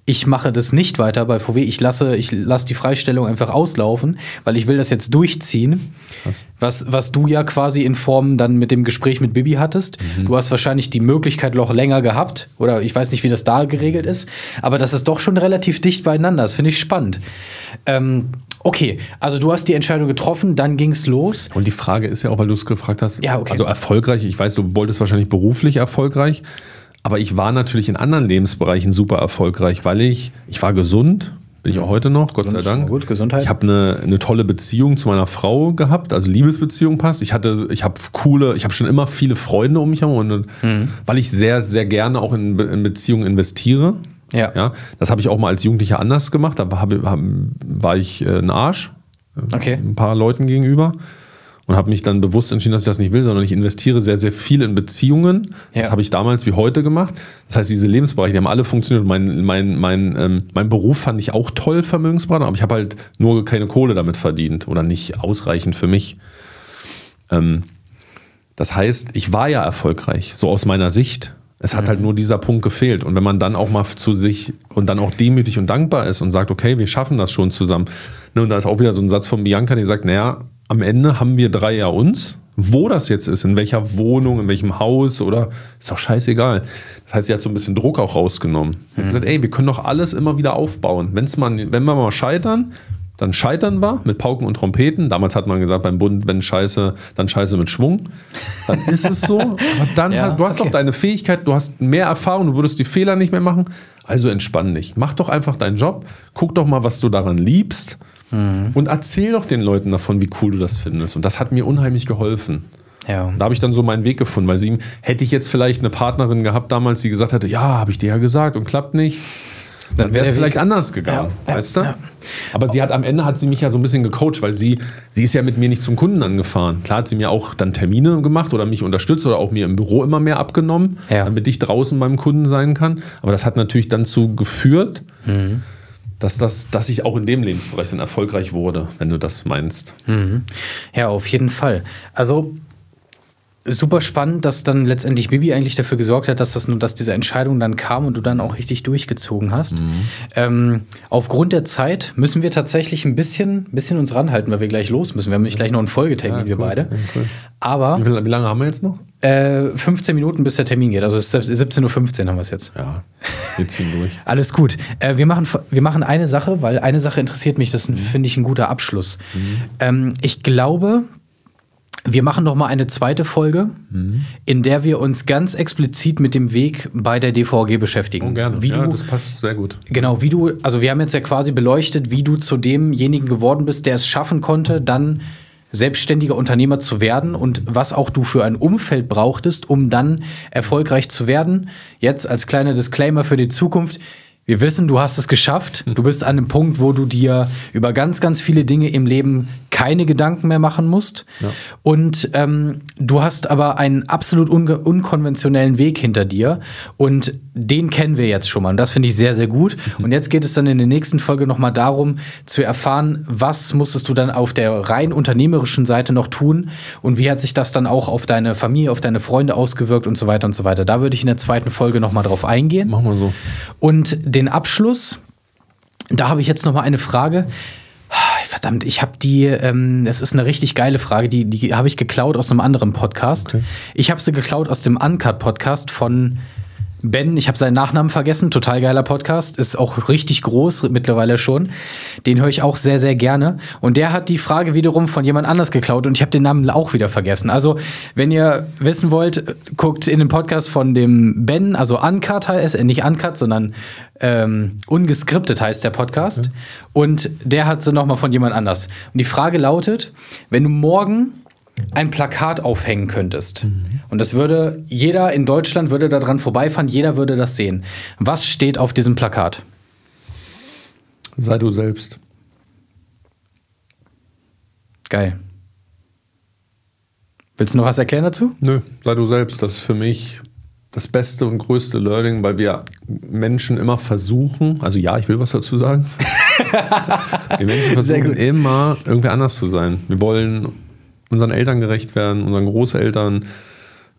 ich mache das nicht weiter bei VW, ich lasse die Freistellung einfach auslaufen, weil ich will das jetzt durchziehen. Was du ja quasi in Form dann mit dem Gespräch mit Bibi hattest. Du hast wahrscheinlich die Möglichkeit noch länger gehabt, oder ich weiß nicht, wie das da geregelt ist, aber das ist doch schon relativ dicht beieinander, das finde ich spannend. Okay, also du hast die Entscheidung getroffen, dann ging's los. Und die Frage ist ja auch, weil du es gefragt hast, ja, okay. Also erfolgreich, ich weiß, du wolltest wahrscheinlich beruflich erfolgreich, aber ich war natürlich in anderen Lebensbereichen super erfolgreich, weil ich war gesund, bin ich auch heute noch, Gott sei Dank. Gut, Gesundheit. Ich habe eine tolle Beziehung zu meiner Frau gehabt, also Liebesbeziehung passt. Ich habe schon immer viele Freunde um mich herum, weil ich sehr, sehr gerne auch in Beziehungen investiere. Ja, das habe ich auch mal als Jugendlicher anders gemacht. Da war ich ein Arsch, ein paar Leuten gegenüber und habe mich dann bewusst entschieden, dass ich das nicht will, sondern ich investiere sehr, sehr viel in Beziehungen. Ja. Das habe ich damals wie heute gemacht. Das heißt, diese Lebensbereiche, die haben alle funktioniert. Mein Beruf fand ich auch toll, Vermögensberater, aber ich habe halt nur keine Kohle damit verdient oder nicht ausreichend für mich. Das heißt, ich war ja erfolgreich, so aus meiner Sicht. Es hat halt nur dieser Punkt gefehlt. Und wenn man dann auch mal zu sich und dann auch demütig und dankbar ist und sagt, okay, wir schaffen das schon zusammen. Und da ist auch wieder so ein Satz von Bianca, die sagt, naja, am Ende haben wir 3 ja uns. Wo das jetzt ist, in welcher Wohnung, in welchem Haus oder ist doch scheißegal. Das heißt, sie hat so ein bisschen Druck auch rausgenommen. Sie hat gesagt, ey, wir können doch alles immer wieder aufbauen. Wenn wir mal scheitern, dann scheitern wir mit Pauken und Trompeten. Damals hat man gesagt beim Bund, wenn Scheiße, dann Scheiße mit Schwung. Dann ist es so. Aber dann du hast doch deine Fähigkeit, du hast mehr Erfahrung, du würdest die Fehler nicht mehr machen. Also entspann dich. Mach doch einfach deinen Job. Guck doch mal, was du daran liebst. Und erzähl doch den Leuten davon, wie cool du das findest. Und das hat mir unheimlich geholfen. Ja. Da habe ich dann so meinen Weg gefunden. Weil hätte ich jetzt vielleicht eine Partnerin gehabt damals, die gesagt hätte, ja, habe ich dir ja gesagt und klappt nicht. Dann wäre es vielleicht anders gegangen, weißt du? Ja. Aber am Ende hat sie mich ja so ein bisschen gecoacht, weil sie ist ja mit mir nicht zum Kunden angefahren. Klar hat sie mir auch dann Termine gemacht oder mich unterstützt oder auch mir im Büro immer mehr abgenommen, damit ich draußen beim Kunden sein kann. Aber das hat natürlich dann zu geführt, dass ich auch in dem Lebensbereich dann erfolgreich wurde, wenn du das meinst. Ja, auf jeden Fall. Also super spannend, dass dann letztendlich Bibi eigentlich dafür gesorgt hat, dass diese Entscheidung dann kam und du dann auch richtig durchgezogen hast. Aufgrund der Zeit müssen wir tatsächlich ein bisschen uns ranhalten, weil wir gleich los müssen. Wir haben nämlich gleich noch einen Folgetermin, wir beide. Ja, cool. Aber wie lange haben wir jetzt noch? 15 Minuten, bis der Termin geht. Also 17:15 Uhr haben wir es jetzt. Ja, wir ziehen durch. Alles gut. Wir machen eine Sache, weil eine Sache interessiert mich. Das finde ich ein guter Abschluss. Ich glaube, wir machen noch mal eine zweite Folge, in der wir uns ganz explizit mit dem Weg bei der DVG beschäftigen. Oh, gerne. Das passt sehr gut. Genau, also wir haben jetzt ja quasi beleuchtet, wie du zu demjenigen geworden bist, der es schaffen konnte, dann selbstständiger Unternehmer zu werden und was auch du für ein Umfeld brauchtest, um dann erfolgreich zu werden. Jetzt als kleiner Disclaimer für die Zukunft: Wir wissen, du hast es geschafft. Du bist an einem Punkt, wo du dir über ganz, ganz viele Dinge im Leben keine Gedanken mehr machen musst. Ja. Und du hast aber einen absolut unkonventionellen Weg hinter dir. Und den kennen wir jetzt schon mal. Und das finde ich sehr, sehr gut. Und jetzt geht es dann in der nächsten Folge nochmal darum, zu erfahren, was musstest du dann auf der rein unternehmerischen Seite noch tun und wie hat sich das dann auch auf deine Familie, auf deine Freunde ausgewirkt und so weiter und so weiter. Da würde ich in der zweiten Folge nochmal drauf eingehen. Machen wir so. Und den Abschluss, da habe ich jetzt noch mal eine Frage. Verdammt, ich habe das ist eine richtig geile Frage, die habe ich geklaut aus einem anderen Podcast. Okay. Ich habe sie geklaut aus dem Uncut-Podcast von Ben, ich habe seinen Nachnamen vergessen, total geiler Podcast, ist auch richtig groß mittlerweile schon. Den höre ich auch sehr, sehr gerne. Und der hat die Frage wiederum von jemand anders geklaut und ich habe den Namen auch wieder vergessen. Also, wenn ihr wissen wollt, guckt in den Podcast von dem Ben, also Uncut heißt er, nicht Uncut, sondern ungeskriptet heißt der Podcast. Okay. Und der hat sie nochmal von jemand anders. Und die Frage lautet, wenn du morgen ein Plakat aufhängen könntest. Und das würde jeder in Deutschland würde da dran vorbeifahren, jeder würde das sehen. Was steht auf diesem Plakat? Sei du selbst. Geil. Willst du noch was erklären dazu? Nö, sei du selbst. Das ist für mich das beste und größte Learning, weil wir Menschen immer versuchen, also ja, ich will was dazu sagen. Wir Menschen versuchen immer irgendwie anders zu sein. Wir wollen unseren Eltern gerecht werden, unseren Großeltern,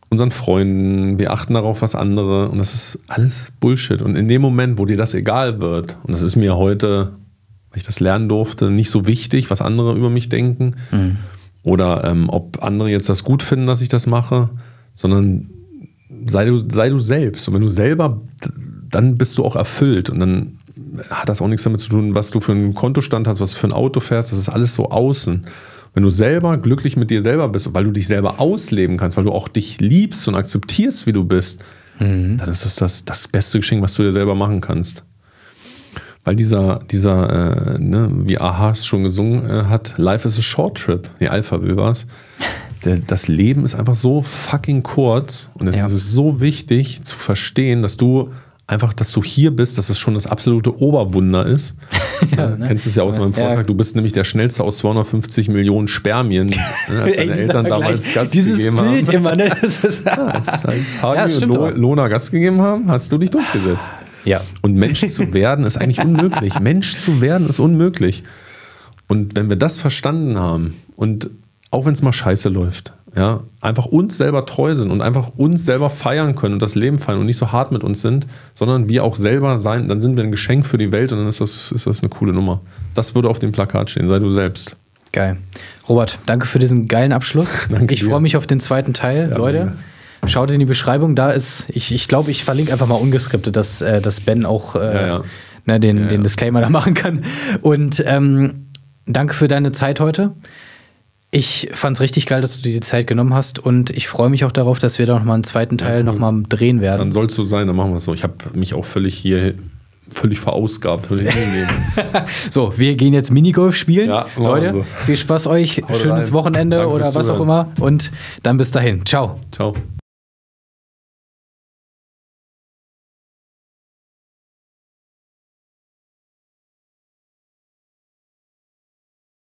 unseren Freunden, wir achten darauf, was andere, und das ist alles Bullshit. Und in dem Moment, wo dir das egal wird, und das ist mir heute, weil ich das lernen durfte, nicht so wichtig, was andere über mich denken, oder ob andere jetzt das gut finden, dass ich das mache, sondern sei du selbst. Und wenn du selber, dann bist du auch erfüllt. Und dann hat das auch nichts damit zu tun, was du für einen Kontostand hast, was du für ein Auto fährst. Das ist alles so außen. Wenn du selber glücklich mit dir selber bist, weil du dich selber ausleben kannst, weil du auch dich liebst und akzeptierst, wie du bist, dann ist das beste Geschenk, was du dir selber machen kannst. Weil dieser wie Aha es schon gesungen hat, Life is a short trip. Nee, Alphaville war es. Das Leben ist einfach so fucking kurz und es ist so wichtig zu verstehen, dass du hier bist, dass es schon das absolute Oberwunder ist. Ja, ne? Kennst du es ja aus meinem Vortrag, du bist nämlich der schnellste aus 250 Millionen Spermien, als deine Eltern damals Gast gegeben haben. Dieses Bild immer, ne? Das ist als Hardy und Lona Gast gegeben haben, hast du dich durchgesetzt. Ja. Und Mensch zu werden ist eigentlich unmöglich. Mensch zu werden ist unmöglich. Und wenn wir das verstanden haben und auch wenn es mal scheiße läuft, ja, einfach uns selber treu sind und einfach uns selber feiern können und das Leben feiern und nicht so hart mit uns sind, sondern wir auch selber sein, dann sind wir ein Geschenk für die Welt und dann ist das eine coole Nummer. Das würde auf dem Plakat stehen, sei du selbst. Geil. Robert, danke für diesen geilen Abschluss. Ich freue mich auf den zweiten Teil. Ja, Leute, schaut in die Beschreibung, da ist, ich glaube, ich verlinke einfach mal ungeskriptet, dass Ben auch den Disclaimer da machen kann. Und danke für deine Zeit heute. Ich fand's richtig geil, dass du dir die Zeit genommen hast und ich freue mich auch darauf, dass wir da nochmal einen zweiten Teil nochmal drehen werden. Dann soll es so sein, dann machen wir es so. Ich habe mich auch völlig verausgabt. So, wir gehen jetzt Minigolf spielen. Ja, Leute, so. Viel Spaß euch, schönes Wochenende oder was auch immer und dann bis dahin. Ciao. Ciao.